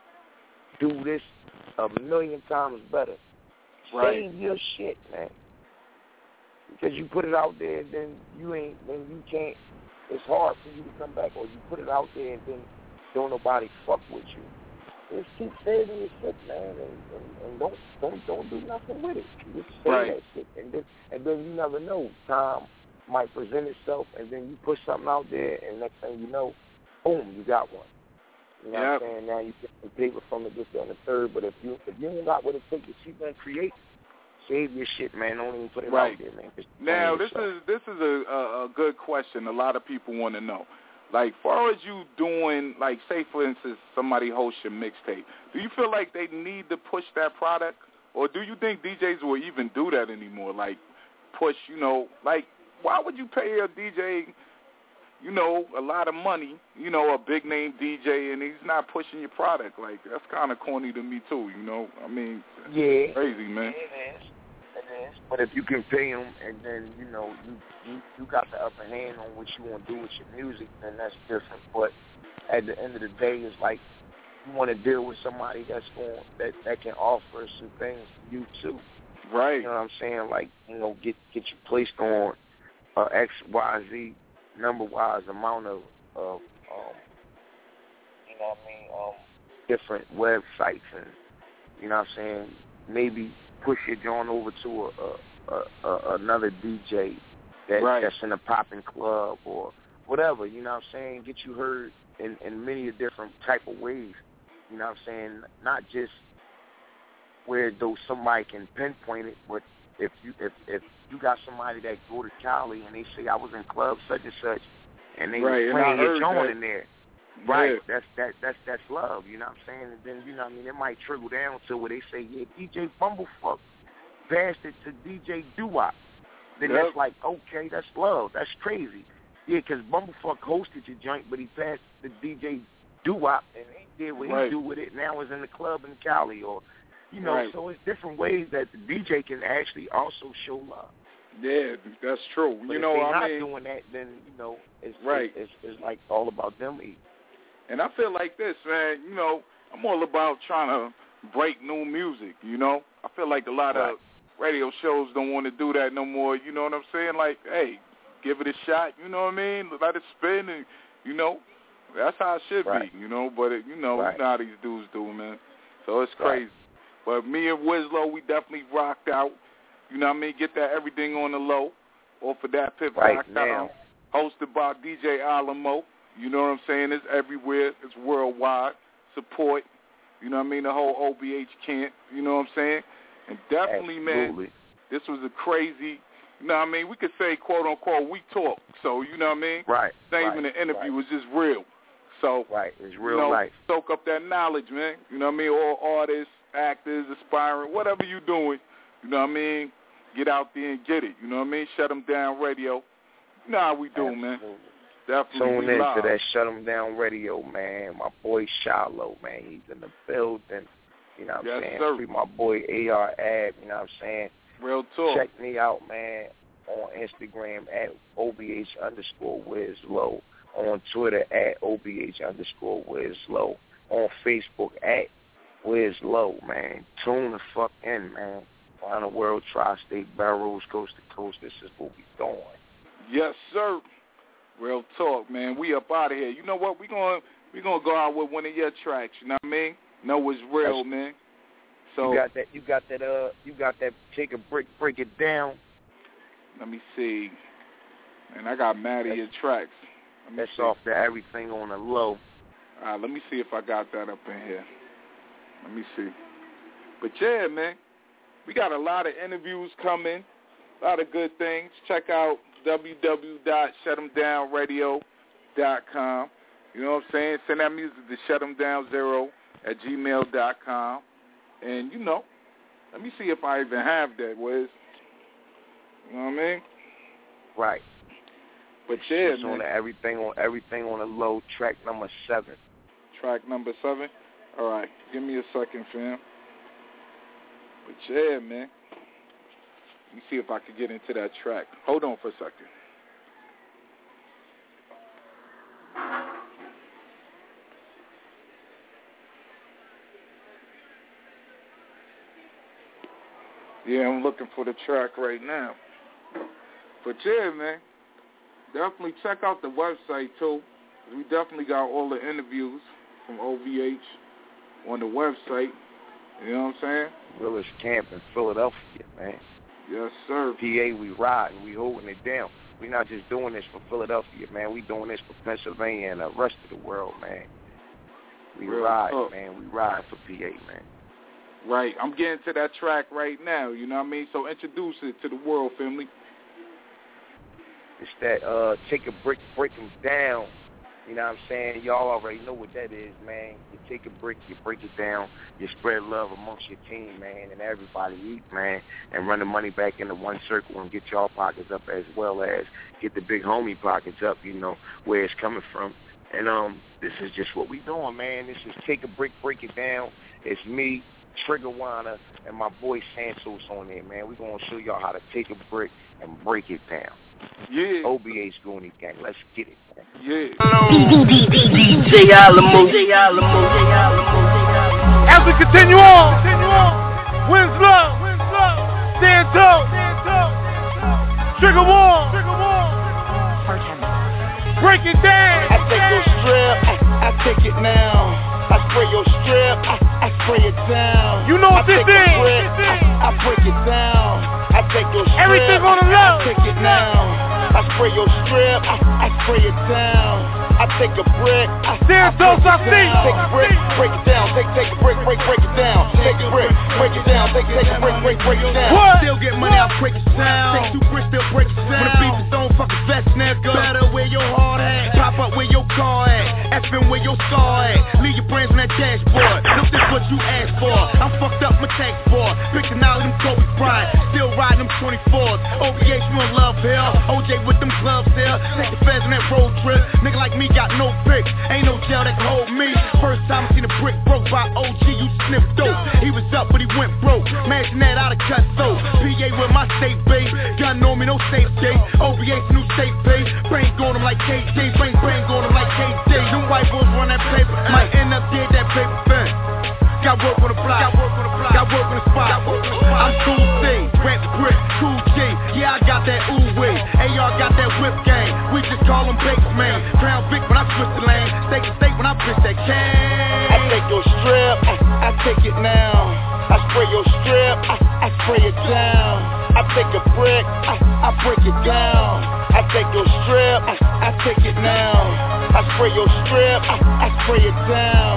do this 1,000,000 times better. Right. Save your shit, man. Because you put it out there, then you can't. It's hard for you to come back, or you put it out there and then don't nobody fuck with you. Just keep saving your shit, man, and don't do nothing with it. Just save that shit, and then you never know. Time might present itself, and then you put something out there, and next thing you know, boom, you got one. You know what I'm saying? Now you get some paper from it, this, that, and the third. But if you ain't got what it takes to keep on create. Save your shit, man. Don't even put it out there, man. Now, this is a good question. A lot of people want to know. Like, far as you doing, like, say, for instance, somebody hosts your mixtape, do you feel like they need to push that product? Or do you think DJs will even do that anymore? Like, push, you know, like, why would you pay a DJ, you know, a lot of money, you know, a big-name DJ, and he's not pushing your product? Like, that's kind of corny to me, too, you know? I mean, yeah, crazy, man. Yeah, it is. But if you can pay them and then, you know, you got the upper hand on what you want to do with your music, then that's different. But at the end of the day, it's like you want to deal with somebody that can offer some things to you, too. Right. You know what I'm saying? Like, you know, get you placed on X, Y, Z, number-wise amount of you know what I mean, different websites and, you know what I'm saying, maybe push your joint over to another DJ that's in a popping club or whatever, you know what I'm saying, get you heard in many different type of ways, you know what I'm saying, not just where though somebody can pinpoint it, but if you got somebody that go to Cali and they say I was in club such and such and they was playing your joint in there. Right, that's love, you know what I'm saying? And then, you know what I mean, it might trickle down to where they say, yeah, DJ Bumblefuck passed it to DJ Doo-Wop. Then that's like, okay, that's love. That's crazy. Yeah, because Bumblefuck hosted your joint, but he passed the DJ Doo-Wop, and he did what he do with it. Now it's in the club in Cali, or, you know, so it's different ways that the DJ can actually also show love. Yeah, that's true. But you if know, they're I not mean, doing that, then, you know, it's like all about them eating. And I feel like this, man, you know, I'm all about trying to break new music, you know. I feel like a lot of radio shows don't want to do that no more, you know what I'm saying? Like, hey, give it a shot, you know what I mean? Let it spin, and, you know, that's how it should be, you know. But, you know how these dudes do, man. So it's crazy. But me and Wizlo, we definitely rocked out, you know what I mean? Get that everything on the low off of that Pip Rocked Out, hosted by DJ Alamo. You know what I'm saying? It's everywhere. It's worldwide. Support. You know what I mean? The whole OBH camp. You know what I'm saying? And definitely, man, this was a crazy You know what I mean? We could say, quote unquote, we talk. So you know what I mean? Right. It's not even an interview. It's just real. So it's real life. Soak up that knowledge, man. You know what I mean? All artists, actors, aspiring, whatever you doing. You know what I mean? Get out there and get it. You know what I mean? Shut them down radio. You know how we do, man. Definitely. Tune in to that Shut 'em Down radio, man. My boy Shiloh, man. He's in the building. You know what I'm saying? Sir. Free my boy AR Ab, you know what I'm saying? Real talk. Check me out, man, on Instagram at OBH_WizLow. On Twitter at OBH_WizLow. On Facebook at WizLow, man. Tune the fuck in, man. Around the world, tri-state barrels, coast to coast. This is what we doing. Yes, sir. Real talk, man. We up out of here. You know what? We gonna go out with one of your tracks. You know what I mean? Know it's real, man. So you got that. Take a brick, break it down. Let me see. Man, I got mad at your tracks. That's off the Everything on the Low. All right, let me see if I got that up in here. Let me see. But yeah, man, we got a lot of interviews coming, a lot of good things. Check out www.shutthemdownradio.com. You know what I'm saying? Send that music to shutthemdown0@gmail.com. And, you know, let me see if I even have that, Wiz. You know what I mean? Right. But yeah, it's on everything on the Low, track number 7. Track number 7? All right. Give me a second, fam. But yeah, man. Let me see if I can get into that track. Hold on for a second. Yeah, I'm looking for the track right now. But yeah, man, definitely check out the website too. We definitely got all the interviews from OVH on the website. You know what I'm saying? Willis Camp in Philadelphia, man. Yes, sir. PA, we riding, we holding it down. We're not just doing this for Philadelphia, man. We doing this for Pennsylvania and the rest of the world, man. We ride, man. We ride for PA, man. Right. I'm getting to that track right now, you know what I mean? So introduce it to the world, family. It's that take a brick, break them down. You know what I'm saying? Y'all already know what that is, man. You take a brick, you break it down, you spread love amongst your team, man, and everybody eat, man, and run the money back into one circle and get y'all pockets up as well as get the big homie pockets up, you know, where it's coming from. And this is just what we doing, man. This is Take a Brick, Break It Down. It's me, Trigger Warner, and my boy Santos on there, man. We're going to show y'all how to take a brick and break it down. Yeah. OBH Goonie Gang. Let's get it, man. Yeah. DJ Alamo. As we continue on, Winslow, Santos, Trigger Warner, break it down. I take your strip, I take it now. I spray your strip, I spray it down. You know what this is? I break it down. I take your strip, everything on the low. I take it now. I spray your strip, I spray it down. I take a brick, I see it down. Take a brick, break it down. Take a brick, break it down. Take a brick, break it down. Take a brick, break it down. What? Still get money, I break it down. Take 2 bricks, still break it down. When the beef is on, fucking vest, nigga. Better where your heart at. Pop up where your car at. Effing where your scar at. Leave your brains on that dashboard. Look, this what you asked for. I'm fucked up my tax board. Picking out them Kobe Bryant. Still riding them 24s. OBH, you in love here. OJ with them gloves here. Take the feds on that road trip. Nigga like me got no bricks. Ain't no jail that can hold me. First time I seen a brick broke by OG, you sniff dope. He was up, but he went broke. Mashing that out of cut so. PA with my state base. Gun on me, no safe gate. OBH new state base. Brain going them like KJ. Brain going them like KJ. Them white boys run that paper. Might end up dead that paper thing. Got work on the block. Got work on the spot. I'm Cool C. Rap brick. Cool G. Yeah, I got that ooh way. AR got that whip game. We just call them bakes, man. Crown Vic when I twist the lane. Steak to steak when I pitch that can. I take your strip. I take it now. I spray your strip. I spray it down. I take a brick. I break it down. I take your strip. I take it now. I spray your strip. I spray it down.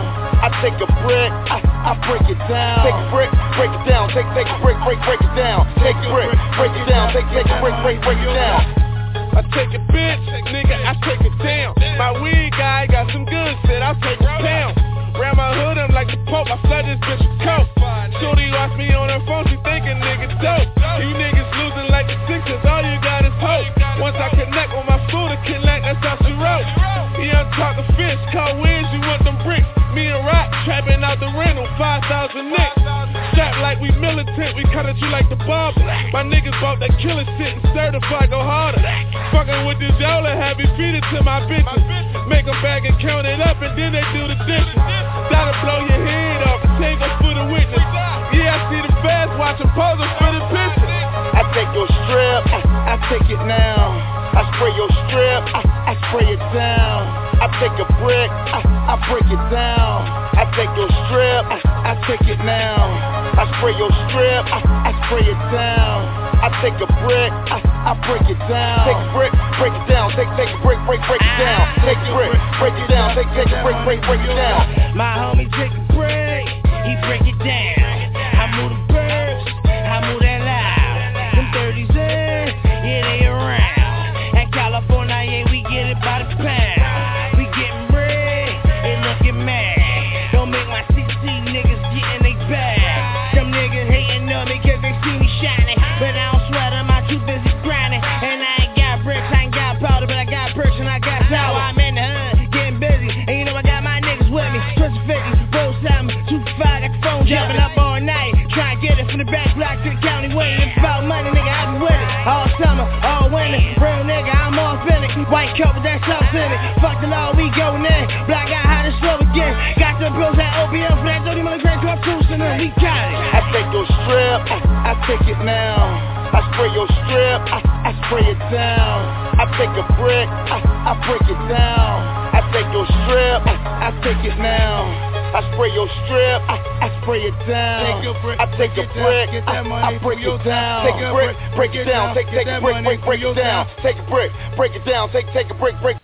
I take a brick, I break it down. Take a brick, break it down. Take a brick, break it down. Take a brick, break it down. Take a brick, break it down. I take a bitch, nigga, I take it down. My weed guy got some good shit, I take a pound. Ram my hood, I'm like the Pope, I flood this bitch with coke. Shorty watch me on her phone, she thinking nigga dope. You niggas losing like the Sixers, all you got is hope. Once I connect with my food, to connect, that's how she wrote. Yeah, I'm talking fish, cold winds, you want them bricks. Me and Rock, trapping out the rental, 5,000 nicks. Strapped like we militant, we cut at you like the barber. My niggas bought that killer shit and certified, go harder. Fucking with this Yola, have me feed it to my bitches. Make them bag and count it up and then they do the dishes. That'll blow your head off, tango for the witness. Yeah, I see the fast watching posing for the picture. I take your strip, I take it now. I spray your strip, I spray it down. I take a brick, I break it down. I take your strip, I take it now. I spray your strip, I spray it down. I take a brick, I break it down. Take a brick, break it down. Take a brick, break it down. Take a brick, break it down. Take a brick, break it down. My homie take a break, he break it down. I move the birds, I move that loud. Them 30s in, yeah they around. And California, yeah we get it by the pound. We getting red, they looking mad. Don't make my CC niggas get in they bag. Them niggas hating on me cause they see me shining. But I don't sweat, I'm out too busy grinding. And I ain't got bricks, I ain't got powder, but I got bricks and I got power. I'm in the hood, getting busy. And you know I got my niggas with me. Twisted 50, roll 7, 2 5, got the phone jumping up all night. Try and get it from the back block to the county way. It's about money, nigga, I be with it. All summer, all winter, real nigga, I'm authentic. White coat with that sauce in it. Fuck the law, we going in. Black got hot and slow again. Got the bills at OBM for that 30 milligrams to our cruising in. We got it. I take your strip, I take it now. I spray your strip, I spray it down. I take a brick, I break it down. I take your strip, I take it now. I spray your strip, I spray it down. I take a brick, I break it down. Take a brick, break it down. Take a brick, break it down. Take a brick, break it down. Take a brick, break.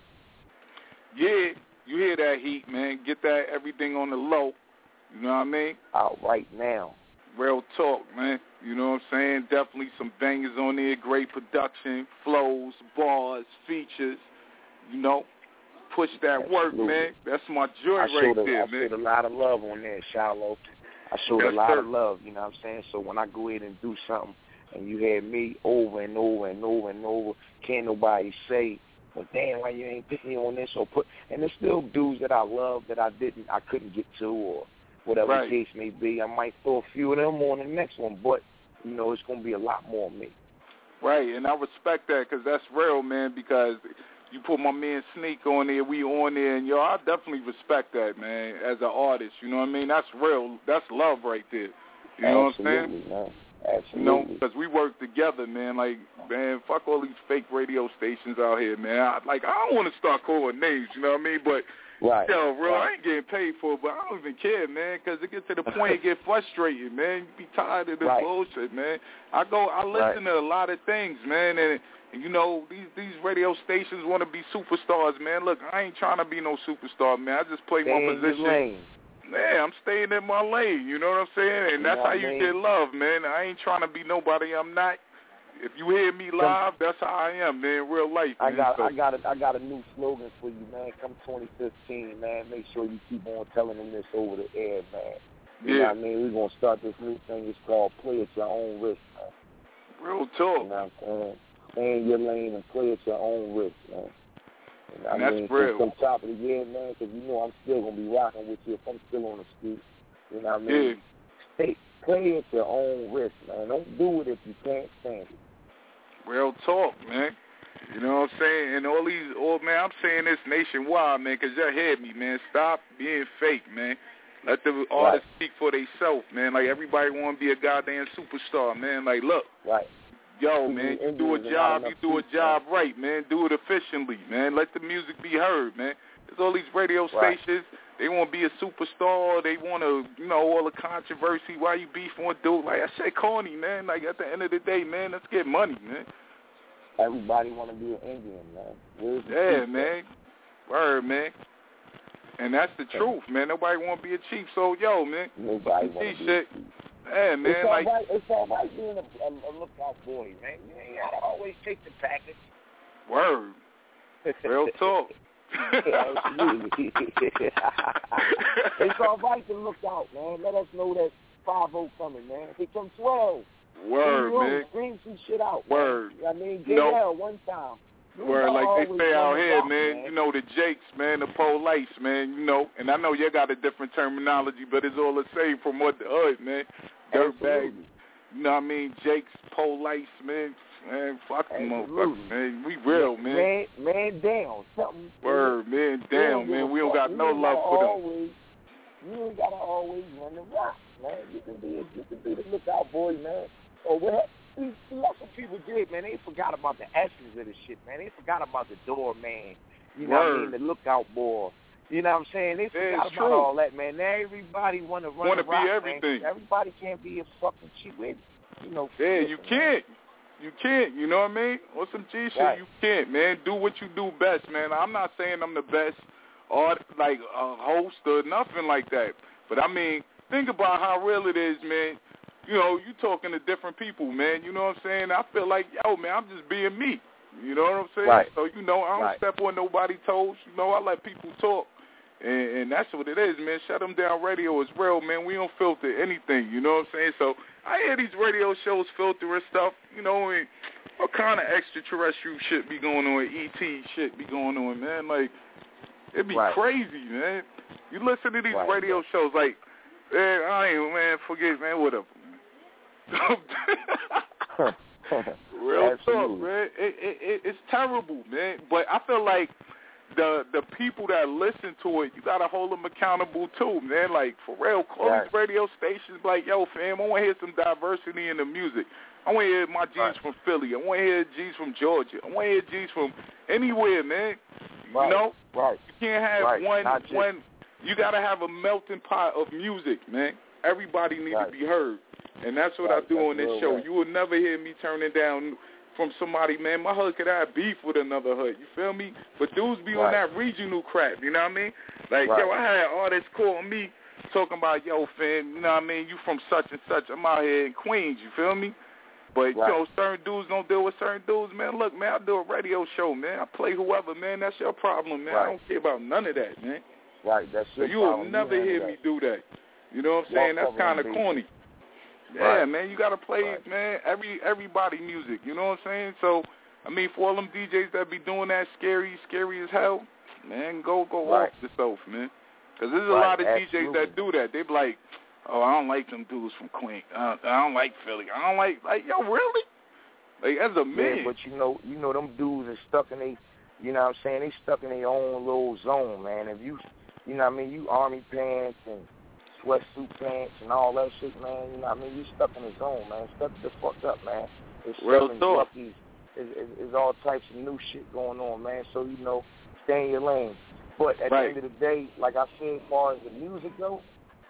Yeah, you hear that heat, man. Get that everything on the low. You know what I mean? Out right now. Real talk, man. You know what I'm saying? Definitely some bangers on there. Great production, flows, bars, features. You know, push that Absolutely. work, man. That's my joint right there, man. I showed a lot of love on there, Shallow. I showed a lot of love, you know what I'm saying? So when I go ahead and do something and you had me over and over and over and over, can't nobody say, well, damn, why you ain't put me on this or put, and there's still dudes that I love that I couldn't get to or whatever the case may be. I might throw a few of them on the next one, but, you know, it's going to be a lot more of me. Right, and I respect that because that's real, man, because you put my man Sneak on there, we on there, and, yo, I definitely respect that, man, as an artist. You know what I mean? That's real. That's love right there. You know what I'm saying? Man. Absolutely. You know, because we work together, man. Like, man, fuck all these fake radio stations out here, man. I don't want to start calling names, you know what I mean? But, yo, bro, I ain't getting paid for it, but I don't even care, man, because it gets to the point it get frustrated, man. You be tired of this bullshit, man. I listen to a lot of things, man, and you know, these radio stations want to be superstars, man. Look, I ain't trying to be no superstar, man. I just play my position. Man, I'm staying in my lane, you know what I'm saying? And that's how you get love, man. I ain't trying to be nobody I'm not. If you hear me live, that's how I am, man, real life. Man. I got a new slogan for you, man. Come 2015, man, make sure you keep on telling them this over the air, man. You know what I mean? We're going to start this new thing. It's called Play at Your Own Risk, man. Real talk. You know what I'm saying? Stay in your lane and play at your own risk, man. And that's real. From top of the year, man, because you know I'm still going to be rocking with you if I'm still on the street. You know what I mean? Yeah. Play at your own risk, man. Don't do it if you can't stand it. Real talk, man. You know what I'm saying? And man, I'm saying this nationwide, man, because y'all heard me, man. Stop being fake, man. Let the artists speak for themselves, man. Like, everybody want to be a goddamn superstar, man. Like, look. Yo, man, you do a job right, man. Do it efficiently, man. Let the music be heard, man. There's all these radio stations. They want to be a superstar. They want to, you know, all the controversy. Why you beefing with dude? Like, I said, corny, man. Like, at the end of the day, man, let's get money, man. Everybody want to be an Indian, man. Yeah, man. Word, man. And that's the truth, man. Nobody want to be a chief. So, yo, man. Nobody want to be shit. Yeah, man. It's all right being a lookout boy, man. You ain't got to always take the package. Word. Real talk. It's all right to look out, man. Let us know that 5-0 coming, man. Here comes 12. Word, man. Scream some shit out. Word. Man. I mean, JL one time. Word, like they say out here, man. You know, the Jakes, man, the police, man, you know. And I know you got a different terminology, but it's all the same from what the hood, man. Dirtbag. You know what I mean? Jakes, police, man. Man, fuck them motherfuckers, man. We real, man. Man down. Something. Word, man down, man. We don't got no love for them. You ain't got to always run the rock, man. You can be the lookout boy, man. Or what? See, that's what people did, man. They forgot about the essence of the shit, man. They forgot about the doorman. You know what I mean? The lookout boy. You know what I'm saying? They forgot about all that, man. Now everybody want to run the rock, be everything. Man. Everybody can't be a fucking cheap with, you know. Yeah, you can't. You can't, you know what I mean? Or some G shit, you can't, man. Do what you do best, man. I'm not saying I'm the best or like a host or nothing like that. But I mean, think about how real it is, man. You know, you talking to different people, man. You know what I'm saying? I feel like, yo, man, I'm just being me. You know what I'm saying? Right. So, you know, I don't step on nobody's toes. You know, I let people talk. And that's what it is, man. Shut them down radio is real, man. We don't filter anything, you know what I'm saying? So I hear these radio shows filter and stuff, you know, and what kind of extraterrestrial shit be going on, ET shit be going on, man. Like, it be crazy, man. You listen to these radio shows, like, man, forget, man, whatever. Real talk, man. It's terrible, man. But I feel like the people that listen to it, you gotta hold them accountable too, man. Like, for real, call these radio stations like, yo, fam, I want to hear some diversity in the music. I want to hear my G's from Philly. I want to hear G's from Georgia. I want to hear G's from anywhere, man. You know? Right. You can't have one. You gotta have a melting pot of music, man. Everybody needs to be heard. And that's what I do on this show. You will never hear me turning down from somebody, man. My hood could have beef with another hood. You feel me? But dudes be on that regional crap, you know what I mean? Like, yo, I had artists calling me talking about, yo, fam, you know what I mean? You from such and such. I'm out here in Queens, you feel me? But, you know, certain dudes don't deal with certain dudes, man. Look, man, I do a radio show, man. I play whoever, man. That's your problem, man. I don't care about none of that, man. Right, that's your problem. You will never hear me do that. You know what I'm saying? That's kind of corny. Yeah, man, you got to play, man, everybody music, you know what I'm saying? So, I mean, for all them DJs that be doing that scary as hell, man, go off yourself, man. Because there's a lot of DJs that do that. They be like, oh, I don't like them dudes from Queens. I don't like Philly. I don't like, yo, really? Like, as a man. Yeah, but you know, them dudes are stuck in you know what I'm saying? They stuck in their own little zone, man. If you know what I mean, you army pants and sweatsuit pants and all that shit, man. You know what I mean? You stuck in the zone, man. Step the fuck up, man. It's selling Luckies. It's all types of new shit going on, man. So, you know, stay in your lane. But at the end of the day, like I said, as far as the music goes,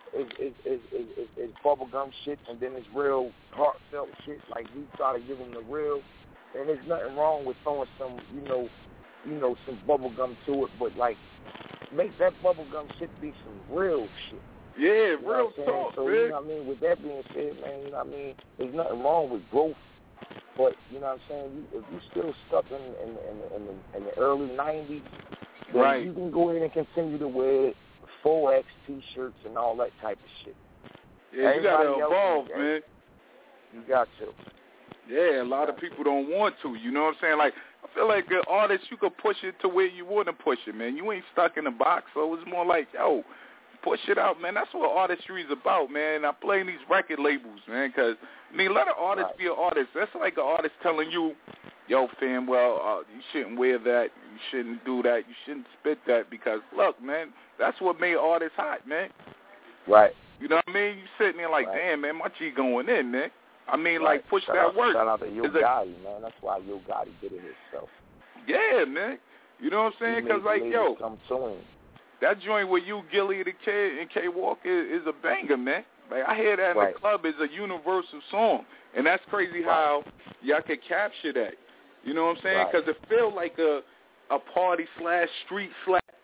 it's bubblegum shit, and then it's real heartfelt shit. Like, we try to give them the real. And there's nothing wrong with throwing some, you know, some bubblegum to it, but, like, make that bubblegum shit be some real shit. Yeah, you know real talk, so, man. You know what I mean? With that being said, man, you know what I mean? There's nothing wrong with growth, but, you know what I'm saying? If you're still stuck in the early 90s, then you can go ahead and continue to wear 4X T-shirts and all that type of shit. Yeah, you got to evolve, man. You got to. Yeah, a lot of people don't want to, you know what I'm saying? Like, I feel like an artist, you could push it to where you want to push it, man. You ain't stuck in a box, so it's more like, yo, push it out, man. That's what artistry is about, man. I play in these record labels, man, because, I mean, let an artist be an artist. That's like an artist telling you, yo, fam, well, you shouldn't wear that. You shouldn't do that. You shouldn't spit that because, look, man, that's what made artists hot, man. Right. You know what I mean? You sitting there like, damn, man, my G going in, man. I mean, like, push that work. Shout out to Yo Gotti, man. That's why Yo Gotti did it himself. Yeah, man. You know what I'm saying? Because, like, yo, come to him. That joint with you, Gilly the Kid, and K Walk is a banger, man. Like, I hear that in the club is a universal song. And that's crazy how y'all could capture that. You know what I'm saying? Because it feels like a party / street /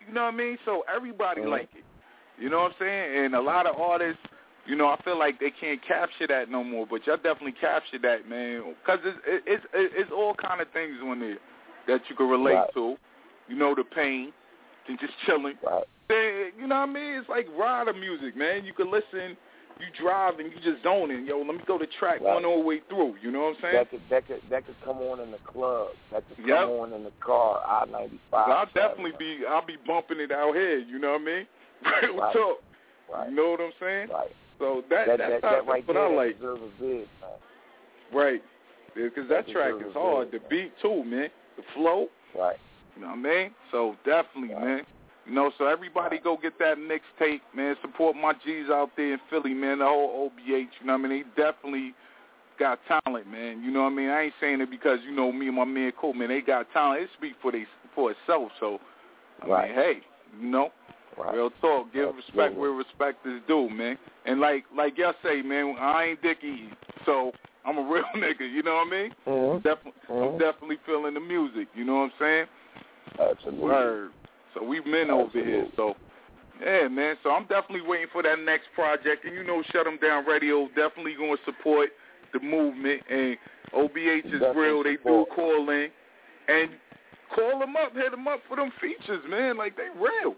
you know what I mean? So everybody like it. You know what I'm saying? And a lot of artists, you know, I feel like they can't capture that no more, but y'all definitely capture that, man, because it's all kind of things on there that you can relate to. You know, the pain, and just chilling. You know what I mean? It's like rider music, man. You can listen, you drive, and you just zoning. Yo, let me go to track one all the way through. You know what I'm saying? That could come on in the club. That could come on in the car. I-95. I'll be bumping it out here. You know what I mean? Real talk. You know what I'm saying? So that's what I like. Right. Because that track is hard. The beat too, man. The flow. Right. You know what I mean? So definitely, man. You know, so everybody go get that mixtape, man. Support my G's out there in Philly, man. The whole OBH, you know what I mean? They definitely got talent, man. You know what I mean? I ain't saying it because, you know, me and my man Cole, man, they got talent. It speaks for itself. So, I mean, hey, you know, real talk. Give respect where respect is due, man. And like y'all say, man, I ain't Dickie, so I'm a real nigga, you know what I mean? I'm definitely feeling the music, you know what I'm saying? Absolutely. Word. So we men over here. So, yeah, man. So I'm definitely waiting for that next project. And, you know, Shut 'Em Down Radio definitely going to support the movement. And OBH is real. They do call in. And call them up, hit them up for them features, man. Like, they real.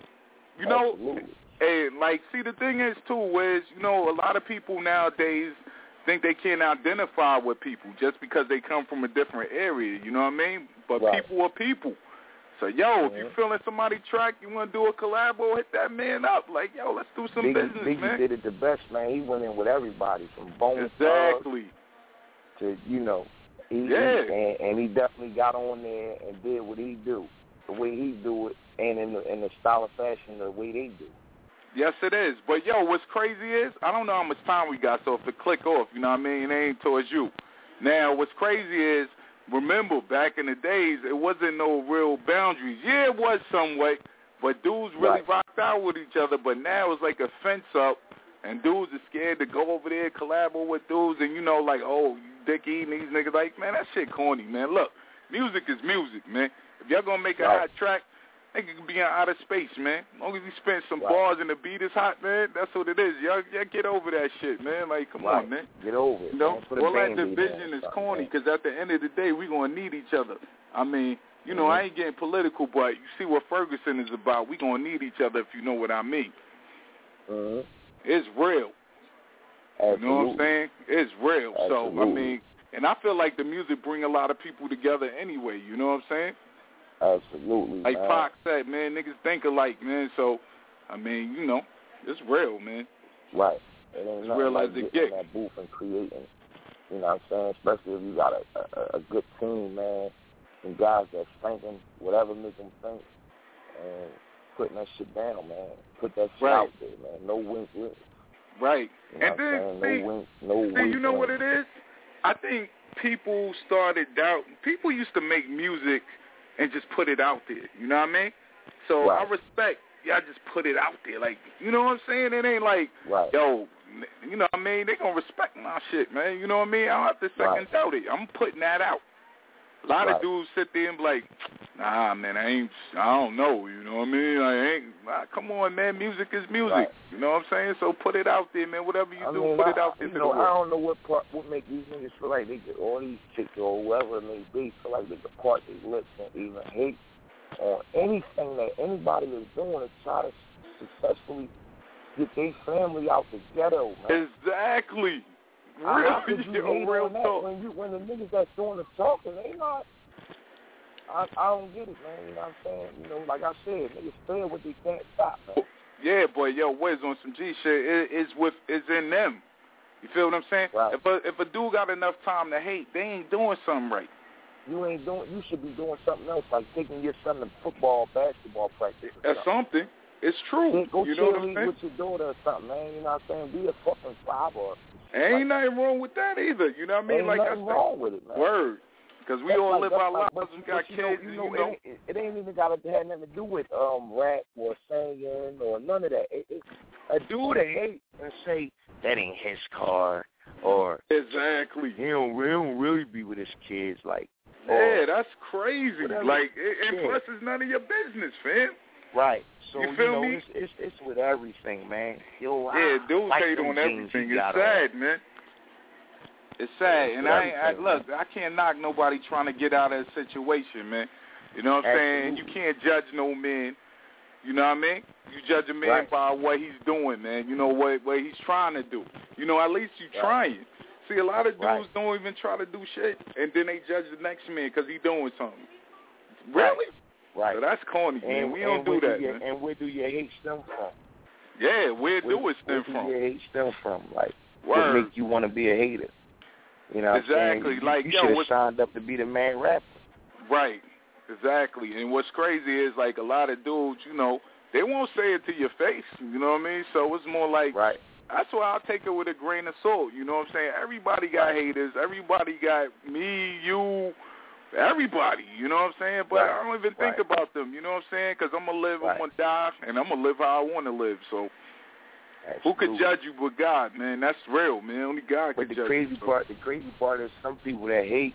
You know, and, like, see, the thing is, too, is, you know, a lot of people nowadays think they can't identify with people just because they come from a different area. You know what I mean? But people are people. So, yo, if you feeling somebody track, you want to do a collabo, hit that man up. Like, yo, let's do some business, Biggie man. Did it the best, man. He went in with everybody from Bone Exactly. to, you know, and he definitely got on there and did what he do, the way he do it, and in the style of fashion, the way they do. Yes, it is. But, yo, what's crazy is, I don't know how much time we got, so if it click off, you know what I mean, it ain't towards you. Now, what's crazy is, remember, back in the days, it wasn't no real boundaries. Yeah, it was somewhat, but dudes really rocked out with each other. But now it's like a fence up, and dudes are scared to go over there, collabo with dudes, and, you know, like, oh, Dickie and these niggas, like, man, that shit corny, man. Look, music is music, man. If y'all gonna make a hot track, nigga can be in outer space, man. As long as you spend some bars and the beat is hot, man, that's what it is. Y'all get over that shit, man. Like, come on, man. Get over it. You know, all that division is corny because at the end of the day, we going to need each other. I mean, you know, I ain't getting political, but you see what Ferguson is about. We going to need each other if you know what I mean. It's real. You know what I'm saying? It's real. So, I mean, and I feel like the music bring a lot of people together anyway. You know what I'm saying? Absolutely. Like Pac said, man, niggas think alike, man. So, I mean, you know, it's real, man. Right. It ain't it's real like as it gets. In that booth and creating, you know what I'm saying? Especially if you got a good team, man, and guys that's thinking whatever make them think, and putting that shit down, man. Put that shit out there, man. No wink with it. Right. You know and then, see, you know what it is? I think people started doubting. People used to make music and just put it out there, you know what I mean? So I respect y'all just put it out there, like, you know what I'm saying? It ain't like, yo, you know what I mean? They gonna respect my shit, man. You know what I mean? I don't have to second doubt it. I'm putting that out. A lot of dudes sit there and be like, nah, man, I don't know, you know what I mean? Come on, man, music is music. You know what I'm saying? So put it out there, man. Whatever you do, put it out there. You know, I don't know what make these niggas feel like they get all these chicks or whoever it may be feel like they can part their lips and even hate on anything that anybody is doing to try to successfully get their family out the ghetto, man. Exactly. How could you hate on that when the niggas that's doing the talking, they not? I don't get it, man. You know what I'm saying? You know, like I said, niggas fail what they can't stop, man. Yeah, boy, yo, Wiz on some G shit. It's in them. You feel what I'm saying? Right. If a dude got enough time to hate, they ain't doing something right. You should be doing something else, like taking your son to football, basketball practice. That's something. It's true. Go you know what I'm saying? with your daughter or something, man. You know what I'm saying? Be a fucking father. Ain't nothing wrong with that either. You know what I mean? Ain't like nothing wrong with it, man. Word. Because we all live our lives and got kids. You know. It ain't even got to have nothing to do with rap or singing or none of that. A dude that hate and say that ain't his car or exactly he don't really be with his kids like. Yeah, that's crazy. Like, and plus it's none of your business, fam. Right. So you feel me? It's with everything, man. Yo, dudes like hate on jeans everything. you It's got sad, on. man. It's sad, and I can't knock nobody trying to get out of a situation, man. You know what I'm saying? You can't judge no man. You know what I mean? You judge a man by what he's doing, man. You know what he's trying to do. You know, at least you trying. See, a lot of dudes don't even try to do shit, and then they judge the next man because he doing something. Really? Right. So that's corny, man. We don't do that, man. And where do your hate stem from? Yeah, where do it stem from? Where do your hate stem from? Like, Word. what make you want to be a hater? You know what I'm saying? Like, you should have signed up to be the main rapper. Right. Exactly. And what's crazy is, like, a lot of dudes, you know, they won't say it to your face. You know what I mean? So it's more like, that's why I'll take it with a grain of salt. You know what I'm saying? Everybody got haters. Everybody got me, you, everybody. You know what I'm saying? But I don't even think about them. You know what I'm saying? Because I'm going to live, I'm going to die, and I'm going to live how I want to live. So who could judge you but God, man? That's real, man. Only God can judge you. The crazy part is some people that hate,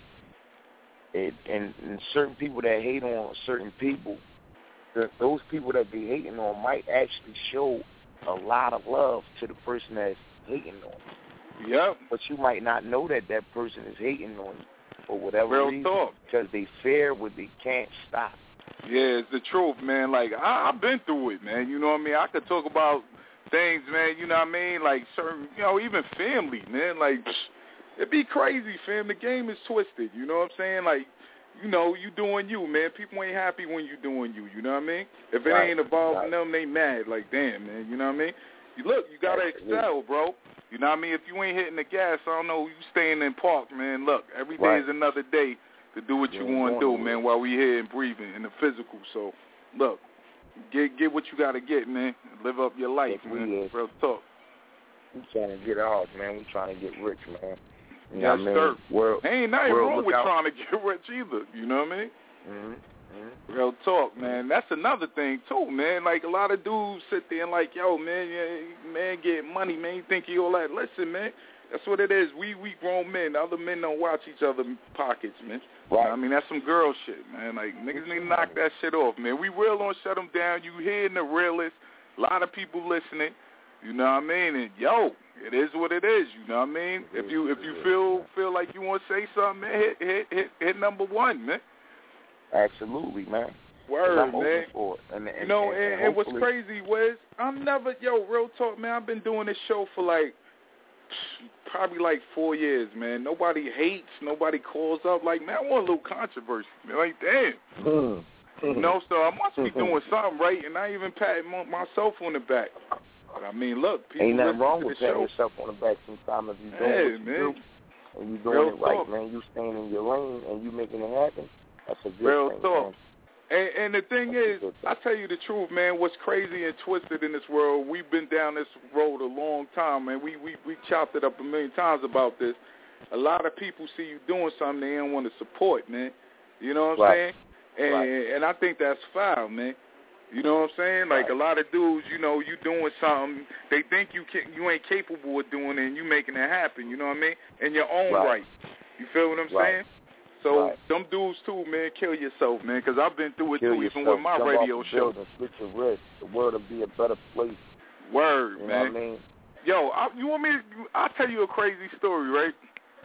and certain people that hate on certain people, those people that be hating on might actually show a lot of love to the person that's hating on you. Yep. But you might not know that person is hating on you for whatever real reason. Talk. Because they fear what they can't stop. Yeah, it's the truth, man. Like, I've been through it, man. You know what I mean? I could talk about things, man, you know what I mean? Like, certain, you know, even family, man. Like, it'd be crazy, fam. The game is twisted, you know what I'm saying? Like, you know, you doing you, man. People ain't happy when you doing you know what I mean? If it ain't involving them, they mad. Like, damn, man, you know what I mean? You gotta excel, bro. You know what I mean? If you ain't hitting the gas, I don't know, you staying in park, man. Look, every day is another day to do what you want to do, man, while we here and breathing in the physical. So, look, get what you got to get, man. Live up your life, man. Real talk. We trying to get off, man. We trying to get rich, man. You yes, know what I mean? Ain't nothing wrong with trying to get rich either. You know what I mean? Mm-hmm. Real talk, man. That's another thing, too, man. Like, a lot of dudes sit there and like, yo, man, get money, man. You think you all that. Listen, man, that's what it is. We grown men. Other men don't watch each other's pockets, man. Right. I mean, that's some girl shit, man. Like, niggas need to knock that shit off, man. We real don't shut them down. You hearing the realest. A lot of people listening. You know what I mean? And, yo, it is what it is. You know what I mean? If you feel like you want to say something, man, hit number one, man. Absolutely, man. Word, I'm man. For it. And what's crazy was real talk, man. I've been doing this show for probably 4 years, man. Nobody hates, nobody calls up. Like, man, I want a little controversy, man. Like, damn. You know, so I must be doing something right, and I even patting myself on the back. But I mean, look, people ain't nothing wrong to with the patting show. yourself on the back sometimes if you're doing what you do. And you're doing it right, man. You staying in your lane and you making it happen. That's a good thing, talk. Man. And the thing is, I tell you the truth, man, what's crazy and twisted in this world, we've been down this road a long time, man. We chopped it up a million times about this. A lot of people see you doing something they don't want to support, man. You know what I'm saying? And I think that's foul, man. You know what I'm saying? Like, a lot of dudes, you know, you doing something, they think you ain't capable of doing it, and you making it happen, you know what I mean? In your own right. You feel what I'm saying? So, them dudes, too, man, kill yourself, man, because I've been through it, too, even with my radio show. Switch your wrist. The world will be a better place. Word, you man. Know what I mean? Yo, you want me to, I'll tell you a crazy story, right?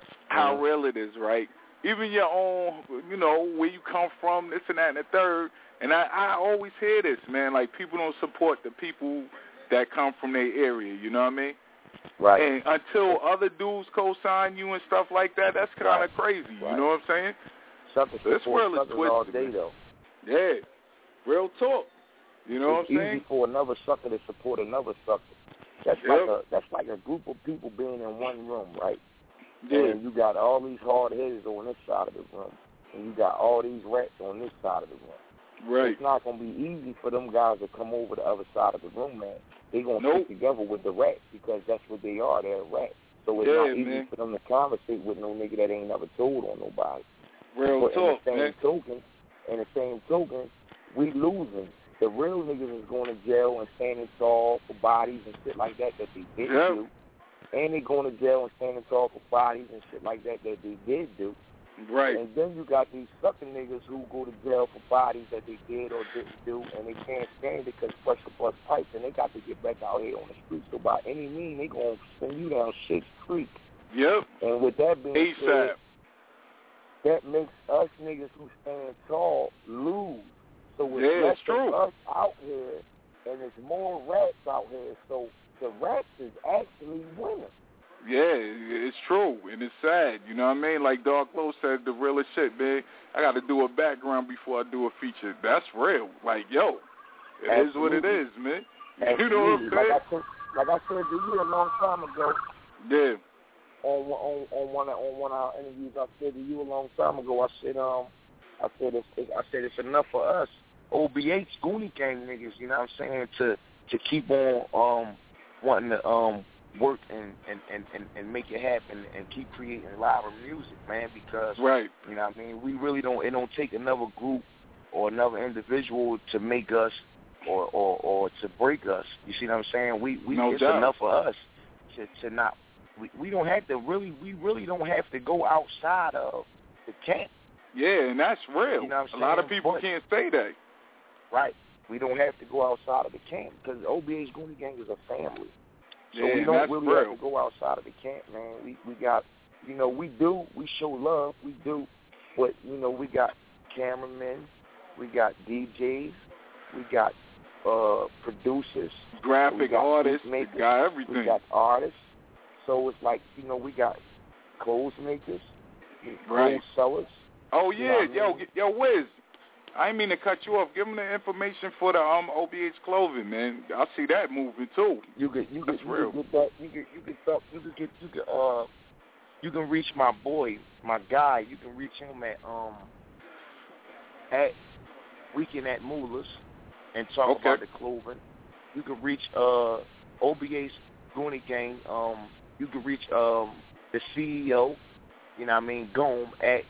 How real it is, right? Even your own, you know, where you come from, this and that and the third. And I always hear this, man, like people don't support the people that come from their area, you know what I mean? Right. And until other dudes co-sign you and stuff like that, that's kind of crazy, you know what I'm saying? This world is twisted all day, though. Yeah, real talk. You know it's what I'm saying? It's easy for another sucker to support another sucker. That's like a group of people being in one room, right? Yeah. And you got all these hard heads on this side of the room, and you got all these rats on this side of the room. Right. It's not going to be easy for them guys to come over the other side of the room, man. They're going to stick together with the rats because that's what they are. They're rats. So it's not easy for them to conversate with no nigga that ain't never told on nobody. Real talk, in the same token, we losing. The real niggas is going to jail and standing tall for bodies and shit like that they didn't do. And they going to jail and standing tall for bodies and shit like that they did do. Right. And then you got these sucker niggas who go to jail for bodies that they did or didn't do, and they can't stand it because pressure bust pipes, and they got to get back out here on the street. So by any means, they gonna send you down Shit's Creek. Yep. And with that being ASAP. said, that makes us niggas who stand tall lose. So it's less of us out here, and there's more rats out here. So the rats is actually winning. Yeah, it's true, and it's sad. You know what I mean? Like Dark Low said, the realest shit, man. I got to do a background before I do a feature. That's real. Like, yo, it is what it is, man. Absolutely. You know what I'm saying? Like I said to you a long time ago. Yeah. On one of our interviews, I said to you a long time ago. I said it's enough for us OBH Goonie Gang niggas. You know what I'm saying? To keep on wanting to work and make it happen and keep creating louder music, man. Because you know what I mean, we really don't. It don't take another group or another individual to make us or to break us. You see what I'm saying? It's enough for us to not. We don't have to really. We really don't have to go outside of the camp. Yeah, and that's real. You know what I'm a lot of people can't say that. Right. We don't have to go outside of the camp because OBH Goonie Gang is a family. So yeah, we don't really real. have to go outside of the camp, man. We got, you know, we show love, we do, but, you know, we got cameramen, we got DJs, we got producers, graphic artists, we got everything. We got artists. So it's like, you know, we got clothes makers, clothes sellers. Oh, yeah, yo, Wiz. I didn't mean to cut you off. Give them the information for the OBH clothing, man. I see that moving too. You can reach my boy, my guy. You can reach him at Weekend at Moolah's and talk about the clothing. You can reach OBH Goonie Gang. You can reach the CEO. You know what I mean? Gome at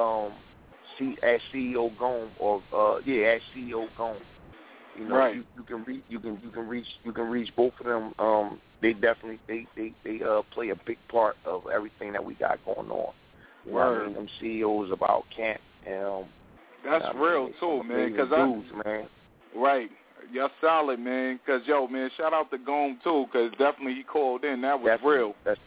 at CEO Gome or at CEO Gome. You know, you can reach both of them. They definitely play a big part of everything that we got going on. You know what I mean? Them CEOs about camp and that's real too, man. Man. Right. Y'all solid, man. Cause man, shout out to Gome too, cause definitely he called in. That was real. That's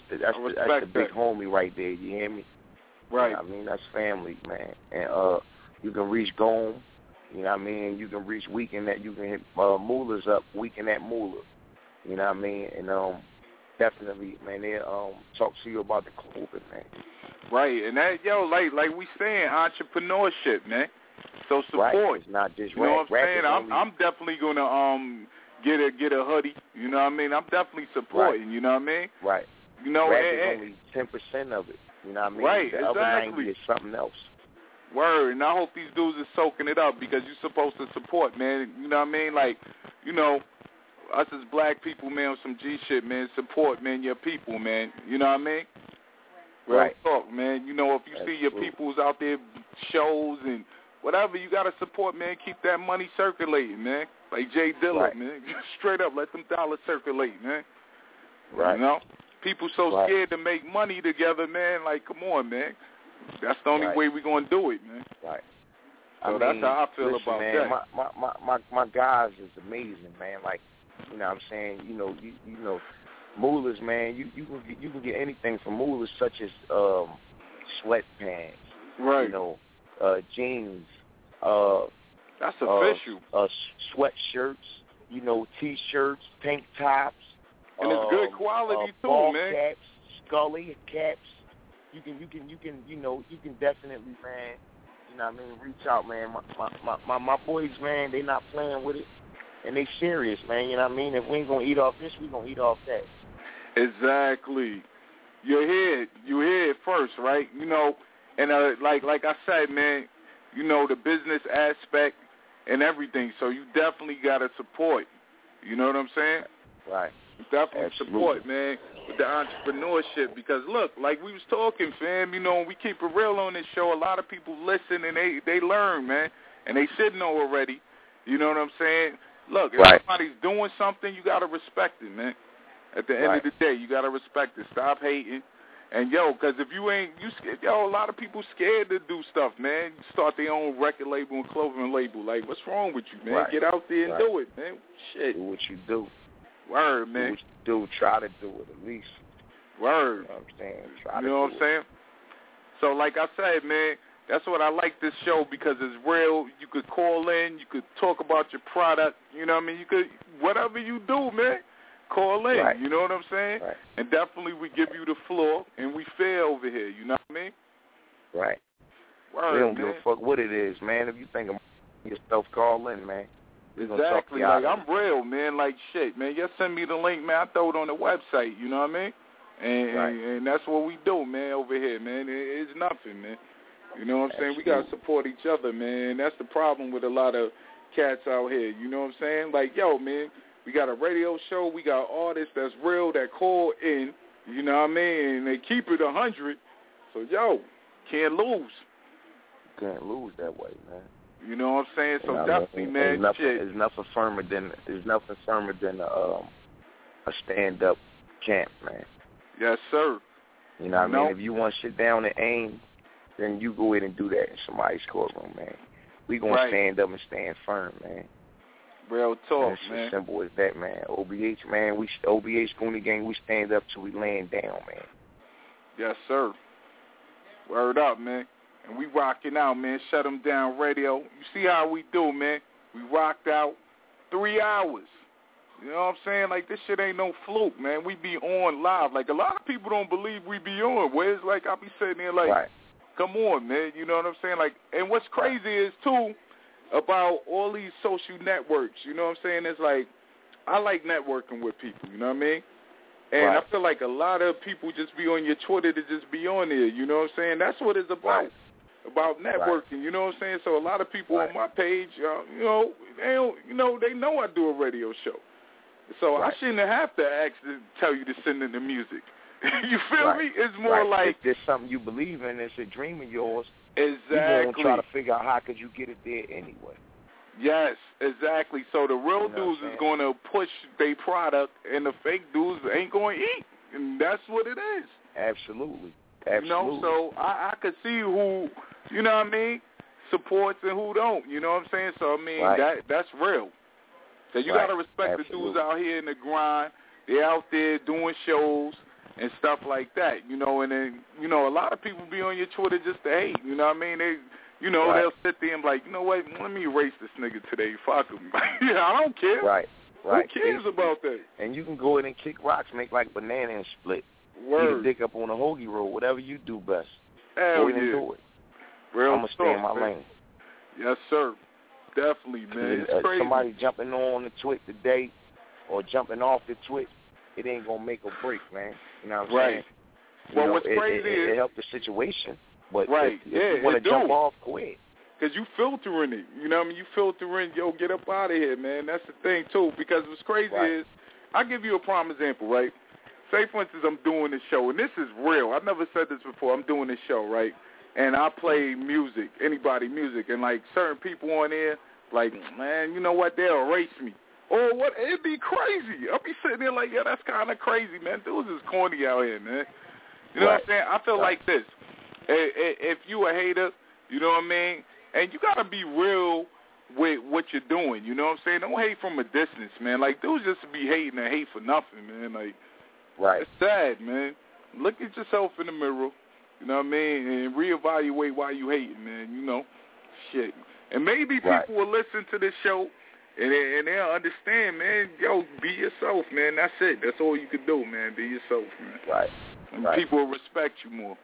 the big homie right there. You hear me? Right. You know what I mean, that's family, man. And you can reach Gome. You know what I mean? You can reach Weekend at. You can hit Moolah's up. Weekend at Moolah. You know what I mean? And definitely, man, they talk to you about the clothing, man. Right. And that like we saying, entrepreneurship, man. So support. Right. It's not just you know what I'm saying? I'm definitely gonna get a hoodie. You know what I mean? I'm definitely supporting. You know what I mean? Right. You know, rap is only 10% of it. You know what I mean? Right. The exactly. other 90 is something else. Word. And I hope these dudes are soaking it up because you're supposed to support, man. You know what I mean? Like, you know, us as black people, man, with some G shit, man, support, man, your people, man. You know what I mean? Real talk, man. You know, if you see your peoples out there, shows and whatever, you got to support, man. Keep that money circulating, man. Like Jay Dilla, man. Straight up, let them dollars circulate, man. Right. You know? People so scared to make money together, man. Like, come on, man. That's the only way we're going to do it, man. Right. So that's how I feel about man, that. My guys is amazing, man. Like, you know what I'm saying? You know, Moolah's, man, you can get anything from Moolah's, such as sweatpants. Right. You know, jeans. That's official. Sweatshirts, you know, T-shirts, tank tops. And it's good quality too, ball man. Caps, Scully caps. You can definitely, man. You know what I mean? Reach out, man. My boys, man, they not playing with it, and they serious, man. You know what I mean? If we ain't gonna eat off this, we gonna eat off that. Exactly. You hear it first, right? You know, and like I said, man, you know, the business aspect and everything. So you definitely gotta support. You know what I'm saying? Right. Definitely support, man, with the entrepreneurship. Because look, like we was talking, fam, you know, we keep it real on this show. A lot of people listen and they learn, man, and they should know already. You know what I'm saying? Look, if somebody's doing something, you gotta respect it, man. At the end of the day, you gotta respect it. Stop hating. And, because if you ain't, a lot of people scared to do stuff, man. Start their own record label and clothing label. Like, what's wrong with you, man? Right. Get out there and do it, man. Shit. Do what you do. Word, man. Do what you do. Try to do it at least. Word. You know what I'm saying? Try you know what I'm saying? So, like I said, man, that's what I like this show because it's real. You could call in. You could talk about your product. You know what I mean? You could, whatever you do, man, call in. Right. You know what I'm saying? Right. And definitely we give you the floor and we fair over here. You know what I mean? Right. Word, we don't man. give a fuck what it is, man. If you think of yourself, call in, man. Exactly. Like, I'm real, man. Like, shit, man. Just send me the link, man. I throw it on the website. You know what I mean? And that's what we do, man, over here, man. It's nothing, man. You know what I'm saying? We got to support each other, man. That's the problem with a lot of cats out here. You know what I'm saying? Like, man, we got a radio show. We got artists that's real that call in. You know what I mean? And they keep it 100. So, can't lose. Can't lose that way, man. You know what I'm saying? So definitely, man, there's nothing firmer than a stand-up camp, man. Yes, sir. You know what I mean? If you want to sit down and aim, then you go ahead and do that in somebody's courtroom, man. We gonna stand up and stand firm, man. Real talk, it's man. As simple as that, man. OBH, man. OBH Goonie Gang. We stand up till we laying down, man. Yes, sir. Word up, man. And we rocking out, man. Shut 'em down radio. You see how we do, man. We rocked out 3 hours. You know what I'm saying? Like, this shit ain't no fluke, man. We be on live. Like, a lot of people don't believe we be on. Where it's like, I be sitting there like, come on, man. You know what I'm saying? Like, and what's crazy is, too, about all these social networks. You know what I'm saying? It's like, I like networking with people. You know what I mean? And I feel like a lot of people just be on your Twitter to just be on there. You know what I'm saying? That's what it's about. About networking, you know what I'm saying? So a lot of people on my page, they know I do a radio show. So I shouldn't have to tell you to send in the music. You feel me? It's more like if there's something you believe in, it's a dream of yours. Exactly. You're going to try to figure out how could you get it there anyway. Yes, exactly. So the real dudes is going to push their product, and the fake dudes ain't going to eat, and that's what it is. Absolutely. You know, so I could see who, you know what I mean, supports and who don't. You know what I'm saying? So, I mean, that's real. So you got to respect the dudes out here in the grind. They're out there doing shows and stuff like that, you know, and then, you know, a lot of people be on your Twitter just to hate, you know what I mean? They, you know, they'll sit there and be like, you know what, let me erase this nigga today, fuck him. Yeah, I don't care. Right. Who cares about that? And you can go in and kick rocks, make like banana and split. Word. Either dick up on a hoagie roll, whatever you do best. Hell go in and do it. Real I'm going to stay in my lane. Yes, sir. Definitely, man. It's crazy. Somebody jumping on the twit today or jumping off the twit, it ain't going to make or break, man. You know what I'm saying? Well, what's crazy is... It helped the situation, but if you want to jump off, go ahead. Because you filtering it. You know what I mean? You filtering, get up out of here, man. That's the thing, too. Because what's crazy is, I'll give you a prime example, right? Say, for instance, I'm doing this show, and this is real. I've never said this before. I'm doing this show, right? And I play music, anybody music, and, like, certain people on there, like, man, you know what? They'll erase me. Or what? It'd be crazy. I'll be sitting there like, yeah, that's kind of crazy, man. Dudes is corny out here, man. You know what I'm saying? I feel like this. If you a hater, you know what I mean? And you got to be real with what you're doing, you know what I'm saying? Don't hate from a distance, man. Like, dudes just be hating and hate for nothing, man. Like, it's sad, man. Look at yourself in the mirror, you know what I mean, and reevaluate why you hating, man, you know. Shit. And maybe people will listen to this show and they'll understand, man. Yo, be yourself, man. That's it. That's all you can do, man. Be yourself, man. And people will respect you more.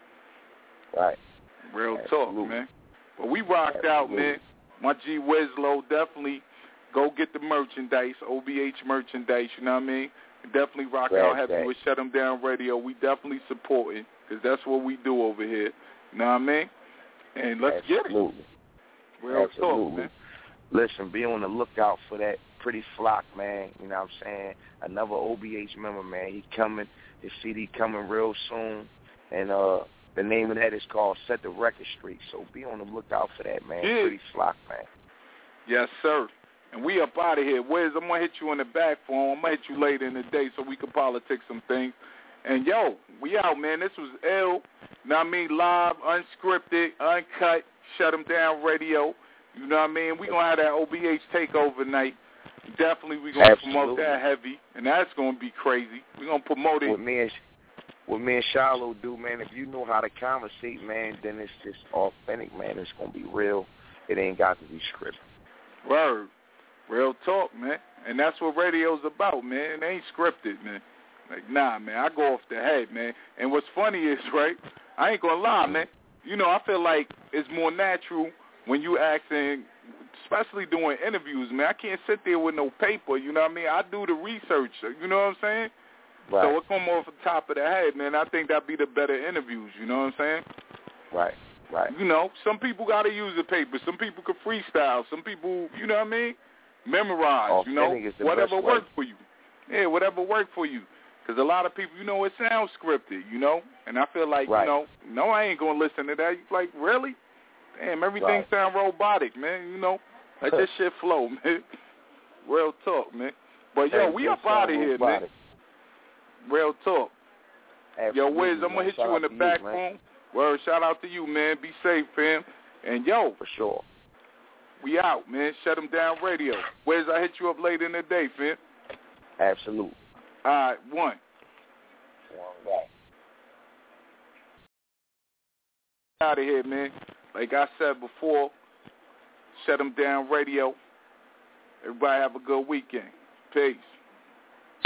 Real talk, man. But we rocked out, man. My G Wizlo, definitely go get the merchandise, OBH merchandise, you know what I mean? Definitely rock out happy with Shut 'Em Down Radio. We definitely support it because that's what we do over here. You know what I mean? And let's get it. Real talk, man. Listen, be on the lookout for that Pretty Flock, man. You know what I'm saying? Another OBH member, man. He coming. His CD coming real soon. And the name of that is called Set the Record Straight. So be on the lookout for that, man. Pretty Flock, man. Yes, sir. And we up out of here. Wiz, I'm going to hit you on the back phone. I'm going to hit you later in the day so we can politic some things. And, yo, we out, man. This was ill. You know what I mean? Live, unscripted, uncut, Shut 'em Down radio. You know what I mean? We're going to have that OBH takeover night. Definitely we're going to promote that heavy, and that's going to be crazy. We're going to promote it. What me and Shiloh do, man, if you know how to conversate, man, then it's just authentic, man. It's going to be real. It ain't got to be scripted. Word. Real talk, man. And that's what radio's about, man. It ain't scripted, man. Like, nah, man, I go off the head, man. And what's funny is, right, I ain't going to lie, man. You know, I feel like it's more natural when you asking, especially doing interviews, man. I can't sit there with no paper, you know what I mean? I do the research, you know what I'm saying? Right. So it come off the top of the head, man. I think that'd be the better interviews, you know what I'm saying? Right. You know, some people got to use the paper. Some people can freestyle. Some people, you know what I mean, memorize, you know, whatever works for you. Yeah, whatever works for you. Because a lot of people, you know, it sounds scripted, you know? And I feel like, you know, no, I ain't going to listen to that. Like, really? Damn, everything sound robotic, man, you know? Let this shit flow, man. Real talk, man. But, yo, we up out of here, man. Real talk. Absolutely, yo, Wiz, I'm going to hit you in the back room. Word, shout out to you, man. Be safe, fam. And, yo. For sure. We out, man. Shut 'em Down radio. Wiz, I hit you up later in the day, fam. Absolutely. All right, one. Right. Out of here, man. Like I said before, Shut 'em Down radio. Everybody have a good weekend. Peace.